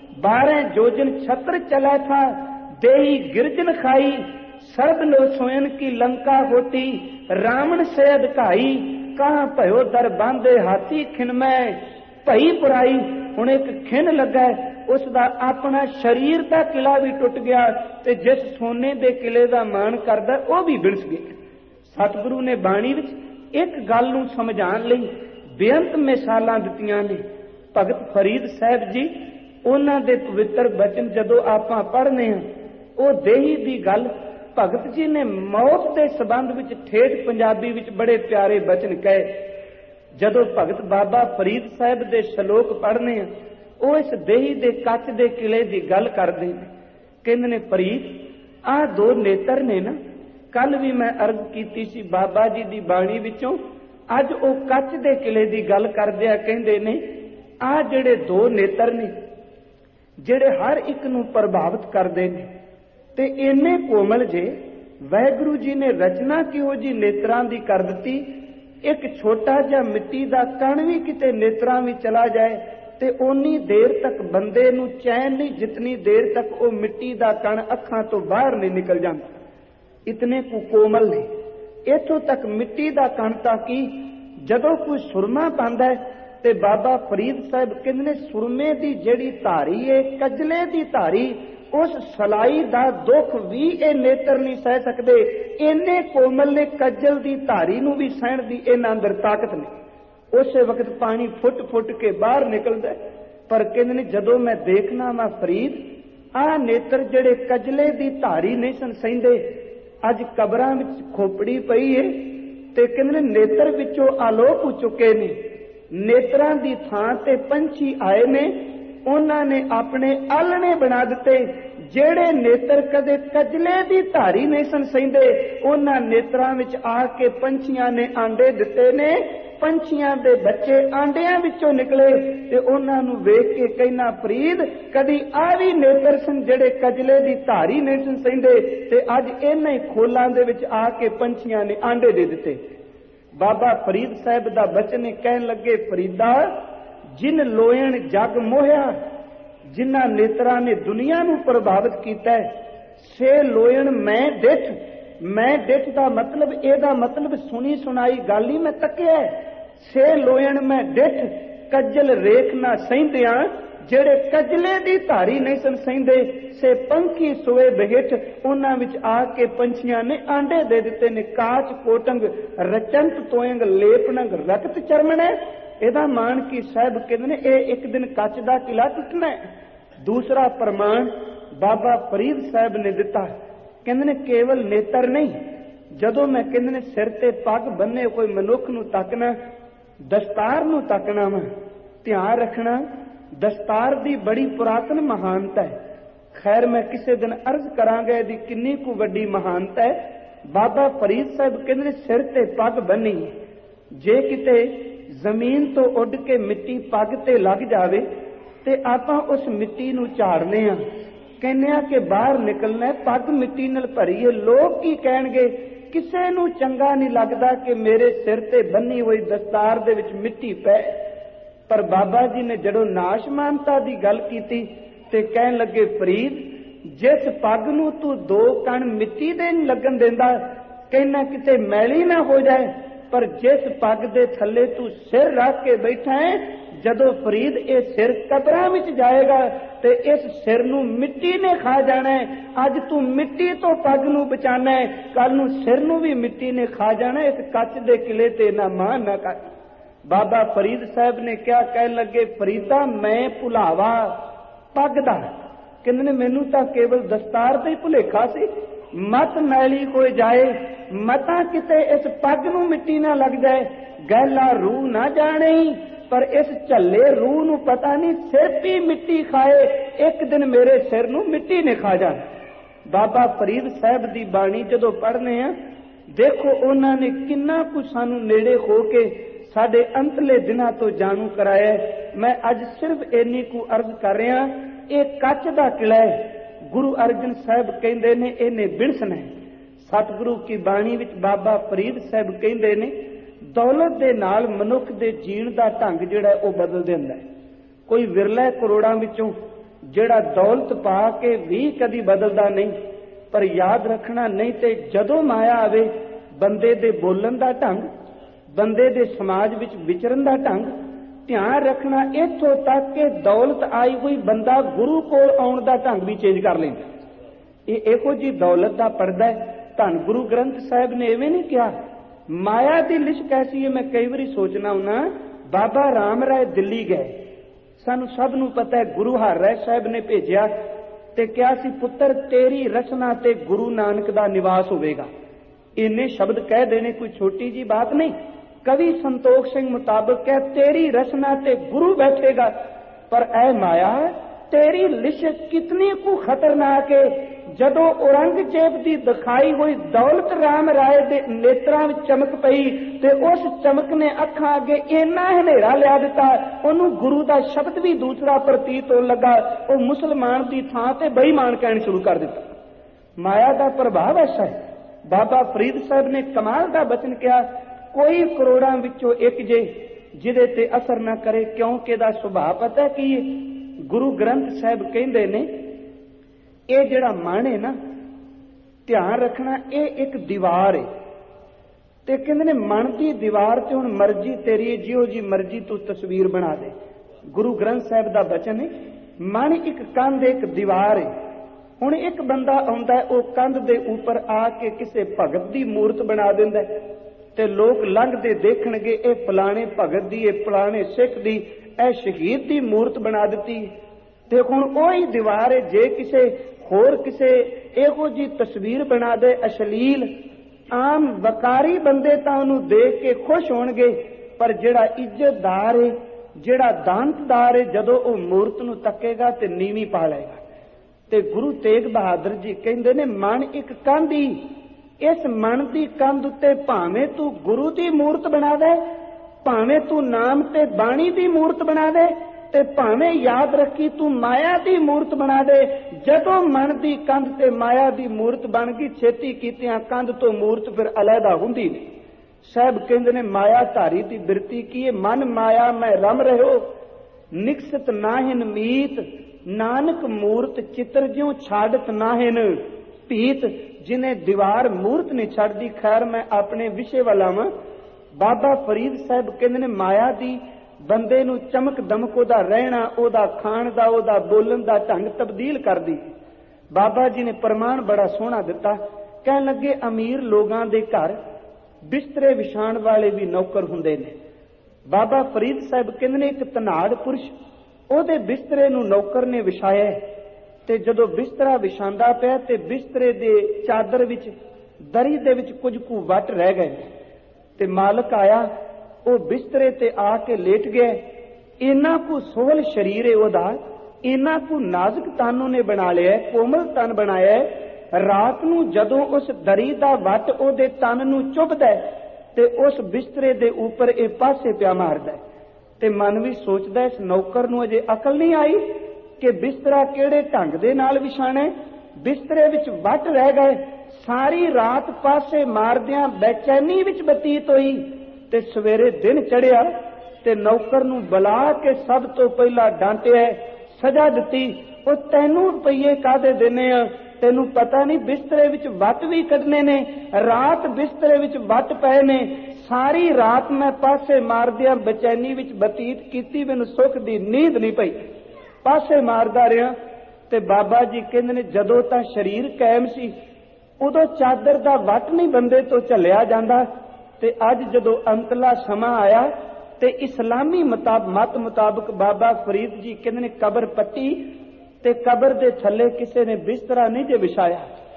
12 जोजन छत्र चला था, देही गिरजन खाई, सर्ब लो सोयन की लंका होती, रावण से अधकाई, कहाँ भयो दर बांधे हाथी खिन में भई बुराई। ਹੁਣ ਇੱਕ ਖਿੰਨ ਲੱਗਾ, ਉਸ ਦਾ ਆਪਣਾ ਸਰੀਰ ਦਾ ਕਿਲਾ ਵੀ ਟੁੱਟ ਗਿਆ, ਤੇ ਜਿਸ ਸੋਨੇ ਦੇ ਕਿਲੇ ਦਾ ਮਾਣ ਕਰਦਾ ਉਹ ਵੀ ਬਿਲਸ ਗਿਆ। ਸਤਿਗੁਰੂ ਨੇ ਬਾਣੀ ਵਿੱਚ ਇੱਕ ਗੱਲ ਨੂੰ ਸਮਝਾਉਣ ਲਈ ਬੇਅੰਤ ਮਿਸਾਲਾਂ ਦਿੱਤੀਆਂ ਨੇ। ਭਗਤ ਫਰੀਦ ਸਾਹਿਬ ਜੀ, ਉਹਨਾਂ ਦੇ ਪਵਿੱਤਰ ਬਚਨ ਜਦੋਂ ਆਪਾਂ ਪੜ੍ਹਨੇ ਹਾਂ, ਉਹ ਦੇਹੀ ਦੀ ਗੱਲ ਭਗਤ ਜੀ ਨੇ ਮੌਤ ਦੇ ਸੰਬੰਧ ਵਿੱਚ ਠੇਠ ਪੰਜਾਬੀ ਵਿੱਚ ਬੜੇ ਪਿਆਰੇ ਬਚਨ ਕਹੇ। ਜਦੋਂ ਭਗਤ ਬਾਬਾ ਫਰੀਦ ਸਾਹਿਬ ਦੇ ਸ਼ਲੋਕ ਪੜ੍ਹਨੇ ਆ, ਉਹ ਇਸ ਦੇਹੀ ਦੇ ਕੱਚ ਦੇ ਕਿਲੇ ਦੀ ਗੱਲ ਕਰਦੇ ਨੇ। ਕਹਿੰਦੇ ਨੇ ਫਰੀਦ, ਆਹ 2 ਨੇਤਰ ਨੇ ਨਾ, ਕੱਲ ਵੀ ਮੈਂ ਅਰਜ਼ ਕੀਤੀ ਸੀ ਬਾਬਾ ਜੀ ਦੀ ਬਾਣੀ ਵਿੱਚੋਂ, ਅੱਜ ਉਹ ਕੱਚ ਦੇ ਕਿਲੇ ਦੀ ਗੱਲ ਕਰਦੇ ਆ। ਕਹਿੰਦੇ ਨੇ ਆਹ ਜਿਹੜੇ 2 ਨੇਤਰ ਨੇ, ਜਿਹੜੇ ਹਰ ਇੱਕ ਨੂੰ ਪ੍ਰਭਾਵਿਤ ਕਰਦੇ ਨੇ, ਤੇ ਇੰਨੇ ਕੋਮਲ ਜੇ ਵਾਹਿਗੁਰੂ ਜੀ ਨੇ ਰਚਨਾ ਕਿਹੋ ਜੀ ਨੇਤਰਾਂ ਦੀ ਕਰ ਦਿੱਤੀ। ਇੱਕ ਛੋਟਾ ਜਿਹਾ ਮਿੱਟੀ ਦਾ ਕਣ ਵੀ ਕਿਤੇ ਨੇਤਰਾਂ ਵਿੱਚ ਚਲਾ ਜਾਏ ਤੇ ਓਨੀ ਦੇਰ ਤੱਕ ਬੰਦੇ ਨੂੰ ਚੈਨ ਨਹੀਂ, ਜਿਤਨੀ ਦੇਰ ਤੱਕ ਉਹ ਮਿੱਟੀ ਦਾ ਕਣ ਅੱਖਾਂ ਤੋਂ ਬਾਹਰ ਨਹੀਂ ਨਿਕਲ ਜਾਂਦਾ। ਇਤਨੇ ਕੁ ਕੋਮਲ ਨੇ। ਇੱਥੋਂ ਤੱਕ ਮਿੱਟੀ ਦਾ ਕਣ ਤਾਂ ਕੀ, ਜਦੋਂ ਕੋਈ ਸੁਰਮਾ ਪਾਉਂਦਾ ਹੈ ਤੇ ਬਾਬਾ ਫਰੀਦ ਸਾਹਿਬ ਕਹਿੰਦੇ ਨੇ ਸੁਰਮੇ ਦੀ ਜਿਹੜੀ ਧਾਰੀ ਹੈ, ਕਜਲੇ ਦੀ ਧਾਰੀ, ਉਸ ਸਲਾਈ ਦਾ ਦੁੱਖ ਵੀ ਇਹ ਨੇਤਰ ਨਹੀਂ ਸਹਿ ਸਕਦੇ। ਇੰਨੇ ਕੋਮਲ ਨੇ, ਕਜਲ ਦੀ ਧਾਰੀ ਨੂੰ ਵੀ ਸਹਿਣ ਦੀ ਇਹਨਾਂ ਅੰਦਰ ਤਾਕਤ ਨਹੀਂ। ਉਸੇ ਵਕਤ ਪਾਣੀ ਫੁੱਟ ਫੁੱਟ ਕੇ ਬਾਹਰ ਨਿਕਲਦਾ। ਪਰ ਕਹਿੰਦੇ ਨੇ ਜਦੋਂ ਮੈਂ ਦੇਖਣਾ ਵਾ ਫਰੀਦ, ਆਹ ਨੇਤਰ ਜਿਹੜੇ ਕਜਲੇ ਦੀ ਧਾਰੀ ਨਹੀਂ ਸਨ ਸਹਿੰਦੇ, ਅੱਜ ਕਬਰਾਂ ਵਿੱਚ ਖੋਪੜੀ ਪਈ ਏ, ਤੇ ਕਹਿੰਦੇ ਨੇ ਨੇਤਰ ਵਿੱਚੋਂ ਆਲੋਕ ਹੋ ਚੁੱਕੇ ਨੇ। ਨੇਤਰਾਂ ਦੀ ਥਾਂ ਤੇ ਪੰਛੀ ਆਏ ਨੇ, ਉਹਨਾਂ ਨੇ ਆਪਣੇ ਆਲਣੇ ਬਣਾ ਦਿੱਤੇ। ਜਿਹੜੇ ਨੇਤਰ ਕਦੇ ਕਜਲੇ ਦੀ ਧਾਰੀ ਨਹੀਂ ਸਨ ਸਹਿੰਦੇ, ਉਹਨਾਂ ਨੇਤਰਾਂ ਵਿੱਚ ਆ ਕੇ ਪੰਛੀਆਂ ਨੇ ਆਂਡੇ ਦਿੱਤੇ ਨੇ। ਪੰਛੀਆਂ ਦੇ ਬੱਚੇ ਆਂਡਿਆਂ ਵਿੱਚੋਂ ਨਿਕਲੇ, ਤੇ ਉਹਨਾਂ ਨੂੰ ਵੇਖ ਕੇ ਕਹਿਣਾ ਫਰੀਦ, ਕਦੀ ਆ ਵੀ ਨੇਤਰ ਸਨ ਜਿਹੜੇ ਕਜਲੇ ਦੀ ਧਾਰੀ ਨਹੀਂ ਸਨ ਸਹਿੰਦੇ, ਤੇ ਅੱਜ ਇਹਨਾਂ ਹੀ ਖੋਲਾਂ ਦੇ ਵਿੱਚ ਆ ਕੇ ਪੰਛੀਆਂ ਨੇ ਆਂਡੇ ਦੇ ਦਿੱਤੇ। ਬਾਬਾ ਫਰੀਦ ਸਾਹਿਬ ਦਾ ਬਚਨ ਕਹਿਣ ਲੱਗੇ, ਫਰੀਦਾ ਜਿਨ ਲੋਇਣ ਜਗ ਮੋਹਿਆ, ਜਿਨ੍ਹਾਂ ਨੇਤਰਾਂ ਨੇ ਦੁਨੀਆ ਨੂੰ ਪ੍ਰਭਾਵਿਤ ਕੀਤਾ, ਸੇ ਲੋਇਣ ਮੈਂ ਡਿਠ। ਮੈਂ ਡਿਠ ਦਾ ਮਤਲਬ, ਇਹਦਾ ਮਤਲਬ ਸੁਣੀ ਸੁਣਾਈ ਗੱਲ ਹੀ ਮੈਂ ਤੱਕਿਆ। ਸੇ ਲੋਇਣ ਮੈਂ ਡਿਠ, ਕਜਲ ਰੇਖ ਨਾ ਸਹਿੰਦਿਆਂ, ਜਿਹੜੇ ਕਜਲੇ ਦੀ ਧਾਰੀ ਨਹੀਂ ਸਨ ਸਹਿੰਦੇ, ਸੇ ਪੰਖੀ ਸੋਏ ਬਹਿਠ, ਉਹਨਾਂ ਵਿੱਚ ਆ ਕੇ ਪੰਛੀਆਂ ਨੇ ਆਂਡੇ ਦੇ ਦਿੱਤੇ ਨੇ। ਕਾਚ ਕੋਟੰਗ ਰਚੰਤ ਤੋਇੰਗ ਲੇਪਨੰਗ ਰਕਤ ਚਰਮਣਾ। ਇਹਦਾ ਮਾਣ ਕੀ ਸਾਹਿਬ ਕਹਿੰਦੇ ਨੇ ਇਹ ਇੱਕ ਦਿਨ ਕੱਚ ਦਾ ਕਿਲਾ ਟੁੱਟਣਾ ਹੈ। ਦੂਸਰਾ ਪ੍ਰਮਾਣ ਬਾਬਾ ਫਰੀਦ ਸਾਹਿਬ ਨੇ ਦਿੱਤਾ, ਕਹਿੰਦੇ ਨੇ ਕੇਵਲ ਨੇਤਰ ਨਹੀਂ, ਜਦੋਂ ਮੈਂ ਕਹਿੰਦੇ ਨੇ ਸਿਰ ਤੇ ਪੱਗ ਬੰਨੇ ਕੋਈ ਮਨੁੱਖ ਨੂੰ ਤੱਕਣਾ, ਦਸਤਾਰ ਨੂੰ ਤੱਕਣਾ ਵਾ, ਧਿਆਨ ਰੱਖਣਾ ਦਸਤਾਰ ਦੀ ਬੜੀ ਪੁਰਾਤਨ ਮਹਾਨਤਾ ਹੈ। ਖੈਰ ਮੈਂ ਕਿਸੇ ਦਿਨ ਅਰਜ਼ ਕਰਾਂਗਾ ਇਹਦੀ ਕਿੰਨੀ ਕੁ ਵੱਡੀ ਮਹਾਨਤਾ ਹੈ। ਬਾਬਾ ਫਰੀਦ ਸਾਹਿਬ ਕਹਿੰਦੇ ਨੇ ਸਿਰ ਤੇ ਪੱਗ ਬੰਨੀ, ਜੇ ਕਿਤੇ ਜ਼ਮੀਨ ਤੋਂ ਉੱਡ ਕੇ ਮਿੱਟੀ ਪੱਗ ਤੇ ਲੱਗ ਜਾਵੇ ਤੇ ਆਪਾਂ ਉਸ ਮਿੱਟੀ ਨੂੰ ਝਾੜਨੇ ਆ, ਕਹਿੰਦੇ ਆ ਕਿ ਬਾਹਰ ਨਿਕਲਣਾ, ਪੱਗ ਮਿੱਟੀ ਨਾਲ ਭਰੀ ਹੈ। ਲੋਕ ਕੀ ਕਹਿਣਗੇ? ਕਿਸੇ ਨੂੰ ਚੰਗਾ ਨਹੀਂ ਲੱਗਦਾ ਕਿ ਮੇਰੇ ਸਿਰ ਤੇ ਬੰਨੀ ਹੋਈ ਦਸਤਾਰ ਦੇ ਵਿੱਚ ਮਿੱਟੀ ਪੈ। ਪਰ ਬਾਬਾ ਜੀ ਨੇ ਜਦੋਂ ਨਾਸ਼ਮਾਨਤਾ ਦੀ ਗੱਲ ਕੀਤੀ ਤੇ ਕਹਿਣ ਲੱਗੇ, ਫਰੀਦ ਜਿਸ ਪੱਗ ਨੂੰ ਤੂੰ 2 ਕਣ ਮਿੱਟੀ ਦੇ ਨਹੀਂ ਲੱਗਣ ਦਿੰਦਾ, ਕਹਿਣਾ ਕਿਤੇ ਮੈਲੀ ਨਾ ਹੋ ਜਾਏ, ਪਰ ਜਿਸ ਪੱਗ ਦੇ ਥੱਲੇ ਤੂੰ ਸਿਰ ਰੱਖ ਕੇ ਬੈਠਾ ਹੈ, ਜਦੋਂ ਫਰੀਦ ਇਹ ਸਿਰ ਕਬਰਾਂ ਵਿੱਚ ਜਾਏਗਾ ਤੇ ਇਸ ਸਿਰ ਨੂੰ ਮਿੱਟੀ ਨੇ ਖਾ ਜਾਣਾ ਹੈ। ਅੱਜ ਤੂੰ ਮਿੱਟੀ ਤੋਂ ਪੱਗ ਨੂੰ ਬਚਾਣਾ ਹੈ, ਕੱਲ ਨੂੰ ਸਿਰ ਨੂੰ ਵੀ ਮਿੱਟੀ ਨੇ ਖਾ ਜਾਣਾ। ਇਸ ਕੱਚ ਦੇ ਕਿਲੇ ਤੇ ਨਾ ਮਾਨ ਨਾ ਕਰ। ਬਾਬਾ ਫਰੀਦ ਸਾਹਿਬ ਨੇ ਕਿਹਾ, ਕਹਿਣ ਲੱਗੇ ਫਰੀਦਾ ਮੈਂ ਭੁਲਾਵਾ ਪੱਗ ਦਾ, ਕਹਿੰਦੇ ਨੇ ਮੈਨੂੰ ਤਾਂ ਕੇਵਲ ਦਸਤਾਰ ਤੇ ਹੀ ਭੁਲੇਖਾ ਸੀ। ਮਤ ਮੈਲੀ ਕੋਈ ਜਾਏ, ਮਤਾਂ ਕਿਤੇ ਇਸ ਪੱਗ ਨੂੰ ਮਿੱਟੀ ਨਾ ਲੱਗ ਜਾਏ, ਗਹਿਲਾ ਰੂਹ ਨਾ ਜਾਣੇ, ਪਰ ਇਸ ਝੱਲੇ ਰੂਹ ਨੂੰ ਪਤਾ ਨਹੀਂ ਸਿਰ ਵੀ ਮਿੱਟੀ ਖਾਏ, ਇੱਕ ਦਿਨ ਮੇਰੇ ਸਿਰ ਨੂੰ ਮਿੱਟੀ ਨੇ ਖਾ ਜਾਣਾ। ਬਾਬਾ ਫਰੀਦ ਸਾਹਿਬ ਦੀ ਬਾਣੀ ਜਦੋਂ ਪੜ੍ਹਨੇ ਆ, ਦੇਖੋ ਉਹਨਾਂ ਨੇ ਕਿੰਨਾ ਕੁ ਸਾਨੂੰ ਨੇੜੇ ਹੋ ਕੇ ਸਾਡੇ ਅੰਤਲੇ ਦਿਨਾਂ ਤੋਂ ਜਾਣੂ ਕਰਾਇਆ। ਮੈਂ ਅੱਜ ਸਿਰਫ ਇੰਨੀ ਕੁ ਅਰਜ਼ ਕਰ ਰਿਹਾ, ਇਹ ਕੱਚ ਦਾ ਕਿਲਾ ਹੈ। ਗੁਰੂ ਅਰਜਨ ਸਾਹਿਬ ਕਹਿੰਦੇ ਨੇ ਇਹਨੇ ਬਿਣਸਣਾ ਹੈ। ਸਤਿਗੁਰੂ ਕੀ ਬਾਣੀ ਵਿੱਚ ਬਾਬਾ ਫਰੀਦ ਸਾਹਿਬ ਕਹਿੰਦੇ ਨੇ ਦੌਲਤ ਦੇ ਨਾਲ ਮਨੁੱਖ ਦੇ ਜੀਣ ਦਾ ਢੰਗ ਜਿਹੜਾ ਉਹ ਬਦਲ ਦਿੰਦਾ ਹੈ। ਕੋਈ ਵਿਰਲਾ ਕਰੋੜਾਂ ਵਿੱਚੋਂ ਜਿਹੜਾ ਦੌਲਤ ਪਾ ਕੇ ਵੀ ਕਦੀ ਬਦਲਦਾ ਨਹੀਂ, ਪਰ ਯਾਦ ਰੱਖਣਾ ਨਹੀਂ ਤੇ ਜਦੋਂ ਮਾਇਆ ਆਵੇ, ਬੰਦੇ ਦੇ ਬੋਲਣ ਦਾ ਢੰਗ, ਬੰਦੇ ਦੇ ਸਮਾਜ ਵਿੱਚ ਵਿਚਰਨ ਦਾ ਢੰਗ, ਧਿਆਨ ਰੱਖਣਾ ਇੱਥੋਂ ਤੱਕ ਕਿ ਦੌਲਤ ਆਈ ਹੋਈ ਬੰਦਾ ਗੁਰੂ ਕੋਲ ਆਉਣ ਦਾ ਢੰਗ ਵੀ ਚੇਂਜ ਕਰ ਲੈਂਦਾ। ਇਹ ਇਹੋ ਜੀ ਦੌਲਤ ਦਾ ਪਰਦਾ ਹੈ। ਧੰਨ ਗੁਰੂ ਗ੍ਰੰਥ ਸਾਹਿਬ ਨੇ ਐਵੇਂ ਨਹੀਂ ਕਿਹਾ ਮਾਇਆ ਦੀ ਲਿਸ਼ਕ ਐਸੀ ਹੈ। ਮੈਂ ਕਈ ਵਾਰੀ ਸੋਚਣਾ ਹੁੰਨਾ, ਬਾਬਾ ਰਾਮ ਰਾਏ ਦਿੱਲੀ ਗਏ, ਸਾਨੂੰ ਸਭ ਨੂੰ ਪਤਾ ਹੈ ਗੁਰੂ ਹਰ ਰਾਏ ਸਾਹਿਬ ਨੇ ਭੇਜਿਆ ਤੇ ਕਿਹਾ ਸੀ ਪੁੱਤਰ ਤੇਰੀ ਰਚਨਾ ਤੇ ਗੁਰੂ ਨਾਨਕ ਦਾ ਨਿਵਾਸ ਹੋਵੇਗਾ। ਇੰਨੇ ਸ਼ਬਦ ਕਹਿ ਦੇਣੇ ਕੋਈ ਛੋਟੀ ਜੀ ਬਾਤ ਨਹੀਂ। ਕਵੀ ਸੰਤੋਖ ਸਿੰਘ ਮੁਤਾਬਕ ਹੈ ਤੇਰੀ ਰਚਨਾ ਤੇ ਗੁਰੂ ਬੈਠੇਗਾ। ਪਰ ਐ ਮਾਇਆ ਤੇਰੀ ਲਿਸ਼ਕ ਕਿਤਨੀ ਕੁ ਖਤਰਨਾਕ ਹੈ। ਜਦੋਂ ਔਰੰਗਜ਼ੇਬ ਦੀ ਦਿਖਾਈ ਹੋਈ ਦੌਲਤ ਰਾਮ ਰਾਏ ਦੇ ਨੇਤਰਾਂ ਵਿੱਚ ਚਮਕ ਪਈ ਤੇ ਉਸ ਚਮਕ ਨੇ ਅੱਖਾਂ ਅੱਗੇ ਇੰਨਾ ਹਨੇਰਾ ਲਿਆ ਦਿੱਤਾ, ਉਹਨੂੰ ਗੁਰੂ ਦਾ ਸ਼ਬਦ ਵੀ ਦੂਸਰਾ ਪ੍ਰਤੀਤ ਹੋਣ ਲੱਗਾ। ਉਹ ਮੁਸਲਮਾਨ ਦੀ ਥਾਂ ਤੇ ਬੇਈਮਾਨ ਕਹਿਣ ਸ਼ੁਰੂ ਕਰ ਦਿੱਤਾ। ਮਾਇਆ ਦਾ ਪ੍ਰਭਾਵ ਐਸਾ ਹੈ। ਬਾਬਾ ਫਰੀਦ ਸਾਹਿਬ ਨੇ ਕਮਾਲ ਦਾ ਬਚਨ ਕਿਹਾ, ਕੋਈ ਕਰੋੜਾਂ ਵਿੱਚੋਂ ਇੱਕ ਜੇ ਜਿਹਦੇ ਤੇ ਅਸਰ ਨਾ ਕਰੇ, ਕਿਉਂਕਿ ਇਹਦਾ ਸੁਭਾਅ ਪਤਾ ਕੀ ਹੈ। ਗੁਰੂ ਗ੍ਰੰਥ ਸਾਹਿਬ ਕਹਿੰਦੇ ਨੇ ਇਹ ਜਿਹੜਾ ਮਨ ਹੈ ਨਾ, ਧਿਆਨ ਰੱਖਣਾ, ਇਹ ਇੱਕ ਦੀਵਾਰ ਹੈ ਤੇ ਕਹਿੰਦੇ ਨੇ ਮਨ ਦੀ ਦੀਵਾਰ ਤੇ ਹੁਣ ਮਰਜ਼ੀ ਤੇਰੀ, ਜਿਹੋ ਜੀ ਮਰਜ਼ੀ ਤੂੰ ਤਸਵੀਰ ਬਣਾ ਦੇ। ਗੁਰੂ ਗ੍ਰੰਥ ਸਾਹਿਬ ਦਾ ਬਚਨ ਹੈ, ਮਨ ਇੱਕ ਕੰਧ, ਇੱਕ ਦੀਵਾਰ ਹੈ। ਹੁਣ ਇੱਕ ਬੰਦਾ ਆਉਂਦਾ ਹੈ, ਉਹ ਕੰਧ ਦੇ ਉੱਪਰ ਆ ਕੇ ਕਿਸੇ ਭਗਤ ਦੀ ਮੂਰਤ ਬਣਾ ਦਿੰਦਾ ਤੇ ਲੋਕ ਲੰਘਦੇ ਦੇਖਣਗੇ ਇਹ ਫਲਾਣੇ ਭਗਤ ਦੀ, ਇਹ ਫਲਾਣੇ ਸਿੱਖ ਦੀ, ਇਹ ਸ਼ਹੀਦ ਦੀ ਮੂਰਤ ਬਣਾ ਦਿੱਤੀ। ਤੇ ਹੁਣ ਉਹੀ ਦੀਵਾਰ ਹੈ, ਜੇ ਕਿਸੇ ਹੋਰ ਕਿਸੇ ਇਹੋ ਜੀ ਤਸਵੀਰ ਬਣਾ ਦੇ ਅਸ਼ਲੀਲ, ਆਮ ਵਕਾਰੀ ਬੰਦੇ ਤਾਂ ਉਹਨੂੰ ਦੇਖ ਕੇ ਖੁਸ਼ ਹੋਣਗੇ, ਪਰ ਜਿਹੜਾ ਇੱਜ਼ਤਦਾਰ ਹੈ, ਜਿਹੜਾ ਦਾਨਤਦਾਰ ਹੈ, ਜਦੋਂ ਉਹ ਮੂਰਤ ਨੂੰ ਤੱਕੇਗਾ ਤੇ ਨੀਵੀਂ ਪਾ ਲਏਗਾ। ਤੇ ਗੁਰੂ ਤੇਗ ਬਹਾਦਰ ਜੀ ਕਹਿੰਦੇ ਨੇ ਮਨ ਇੱਕ ਕੰਧ ਹੀ, ਇਸ ਮਨ ਦੀ ਕੰਧ ਉੱਤੇ ਭਾਵੇਂ ਤੂੰ ਗੁਰੂ ਦੀ ਮੂਰਤ ਬਣਾ ਦੇ, ਭਾਵੇਂ ਤੂੰ ਨਾਮ ਤੇ ਬਾਣੀ ਦੀ ਮੂਰਤ ਬਣਾ ਦੇ, ਤੇ ਭਾਵੇਂ ਯਾਦ ਰੱਖੀ ਤੂੰ ਮਾਇਆ ਦੀ ਮੂਰਤ ਬਣਾ ਦੇ। ਜਦੋਂ ਮਨ ਦੀ ਕੰਧ ਤੇ ਮਾਇਆ ਦੀ ਮੂਰਤ ਬਣ ਗਈ, ਛੇਤੀ ਕੀਤਿਆਂ ਕੰਧ ਤੋਂ ਮੂਰਤ ਫਿਰ ਅਲੱਗਾ ਹੁੰਦੀ ਨਹੀਂ। ਸਾਹਿਬ ਕਹਿੰਦੇ ਨੇ ਮਾਇਆ ਧਾਰੀ ਦੀ ਬਿਰਤੀ ਕੀ ਹੈ, ਮਨ ਮਾਇਆ ਮੈਂ ਰਮ ਰਹਿਓ, ਨਿਕਸਤ ਨਾਹਿਨ ਮੀਤ, ਨਾਨਕ ਮੂਰਤ ਚਿੱਤਰ ਜਿਉ ਛਾੜਤ ਨਾਹਿਨ ਭੀਤ। ਜਿਨੇ ਦੀਵਾਰ ਮੂਰਤ ਨਹੀਂ ਛੱਡਦੀ। ਖੈਰ ਮੈਂ ਆਪਣੇ ਵਿਸ਼ੇ ਵੱਲ ਆਵਾਂ। ਬਾਬਾ ਫਰੀਦ ਸਾਹਿਬ ਕਹਿੰਦੇ ਨੇ ਮਾਇਆ ਦੀ ਬੰਦੇ ਨੂੰ ਚਮਕ ਦਮਕ ਉਹਦਾ ਰਹਿਣਾ, ਉਹਦਾ ਖਾਣ ਦਾ, ਉਹਦਾ ਬੋਲਣ ਦਾ ਢੰਗ ਤਬਦੀਲ ਕਰਦੀ। ਬਾਬਾ ਜੀ ਨੇ ਪ੍ਰਮਾਣ ਬੜਾ ਸੋਹਣਾ ਦਿੱਤਾ। ਕਹਿਣ ਲੱਗੇ ਅਮੀਰ ਲੋਕਾਂ ਦੇ ਘਰ ਬਿਸਤਰੇ ਵਿਛਾਣ ਵਾਲੇ ਵੀ ਨੌਕਰ ਹੁੰਦੇ ਨੇ। ਬਾਬਾ ਫਰੀਦ ਸਾਹਿਬ ਕਹਿੰਦੇ ਨੇ ਇੱਕ ਧਨਾੜ ਪੁਰਸ਼, ਉਹਦੇ ਬਿਸਤਰੇ ਨੂੰ ਨੌਕਰ ਨੇ ਵਿਛਾਇਆ, ਤੇ ਜਦੋਂ ਬਿਸਤਰਾ ਵਿਛਾਂਦਾ ਪਿਆ ਤੇ ਬਿਸਤਰੇ ਦੇ ਚਾਦਰ ਵਿੱਚ, ਦਰੀ ਦੇ ਵਿੱਚ ਕੁਝ ਕੁ ਵੱਟ ਰਹਿ ਗਏ, ਤੇ ਮਾਲਕ ਆਇਆ, ਉਹ ਬਿਸਤਰੇ ਤੇ ਆ ਕੇ ਲੇਟ ਗਿਆ। ਇੰਨਾ ਕੁ ਸੋਹਲ ਸਰੀਰ ਹੈ ਉਹਦਾ, ਇੰਨਾ ਕੁ ਨਾਜ਼ੁਕ ਤਨ ਉਹਨੇ ਬਣਾ ਲਿਆ, ਕੋਮਲ ਤਨ ਬਣਾਇਆ। ਰਾਤ ਨੂੰ ਜਦੋਂ ਉਸ ਦਰੀ ਦਾ ਵੱਟ ਉਹਦੇ ਤਨ ਨੂੰ ਚੁੱਭਦਾ ਤੇ ਉਸ ਬਿਸਤਰੇ ਦੇ ਉੱਪਰ ਇਹ ਪਾਸੇ ਪਿਆ ਮਾਰਦਾ, ਤੇ ਮਨ ਵੀ ਸੋਚਦਾ ਇਸ ਨੌਕਰ ਨੂੰ ਅਜੇ ਅਕਲ ਨਹੀਂ ਆਈ ਕਿ ਬਿਸਤਰਾ ਕਿਹੜੇ ਢੰਗ ਦੇ ਨਾਲ ਵਿਛਾਣਾ। ਬਿਸਤਰੇ ਵਿੱਚ ਵੱਟ ਰਹਿ ਗਏ, ਸਾਰੀ ਰਾਤ ਪਾਸੇ ਮਾਰਦਿਆਂ ਬੇਚੈਨੀ ਵਿੱਚ ਬਤੀਤ ਹੋਈ, ਤੇ ਸਵੇਰੇ ਦਿਨ ਚੜਿਆ ਤੇ ਨੌਕਰ ਨੂੰ ਬੁਲਾ ਕੇ ਸਭ ਤੋਂ ਪਹਿਲਾਂ ਡਾਂਟਿਆ, ਸਜ਼ਾ ਦਿੱਤੀ। ਉਹ ਤੈਨੂੰ ਰੁਪਈਏ ਕਾਹਦੇ ਦੇਣੇ ਆ, ਤੈਨੂੰ ਪਤਾ ਨਹੀਂ ਬਿਸਤਰੇ ਵਿੱਚ ਵੱਟ ਵੀ ਕੱਢਣੇ ਨੇ, ਰਾਤ ਬਿਸਤਰੇ ਵਿੱਚ ਵੱਟ ਪਏ ਨੇ, ਸਾਰੀ ਰਾਤ ਮੈਂ ਪਾਸੇ ਮਾਰਦਿਆਂ ਬੇਚੈਨੀ ਵਿੱਚ ਬਤੀਤ ਕੀਤੀ, ਮੈਨੂੰ ਸੁੱਖ ਦੀ ਨੀਂਦ ਨਹੀਂ ਪਈ, ਪਾਸੇ ਮਾਰਦਾ ਰਿਹਾ। ਤੇ ਬਾਬਾ ਜੀ ਕਹਿੰਦੇ ਨੇ ਜਦੋਂ ਤਾਂ ਸਰੀਰ ਕਾਇਮ ਸੀ ਉਦੋਂ ਚਾਦਰ ਦਾ ਵੱਟ ਨਹੀਂ ਬੰਦੇ ਤੋਂ ਝੱਲਿਆ ਜਾਂਦਾ, ਤੇ ਅੱਜ ਜਦੋਂ ਅੰਤਲਾ ਸਮਾਂ ਆਇਆ ਤੇ ਇਸਲਾਮੀ ਮਤ ਮੁਤਾਬਕ ਬਾਬਾ ਫਰੀਦ ਜੀ ਕਹਿੰਦੇ ਨੇ ਕਬਰ ਪੱਟੀ, ਤੇ ਕਬਰ ਦੇ ਥੱਲੇ ਕਿਸੇ ਨੇ ਬਿਸਤਰਾ ਨਹੀਂ ਜੇ ਵਿਛਾਇਆ,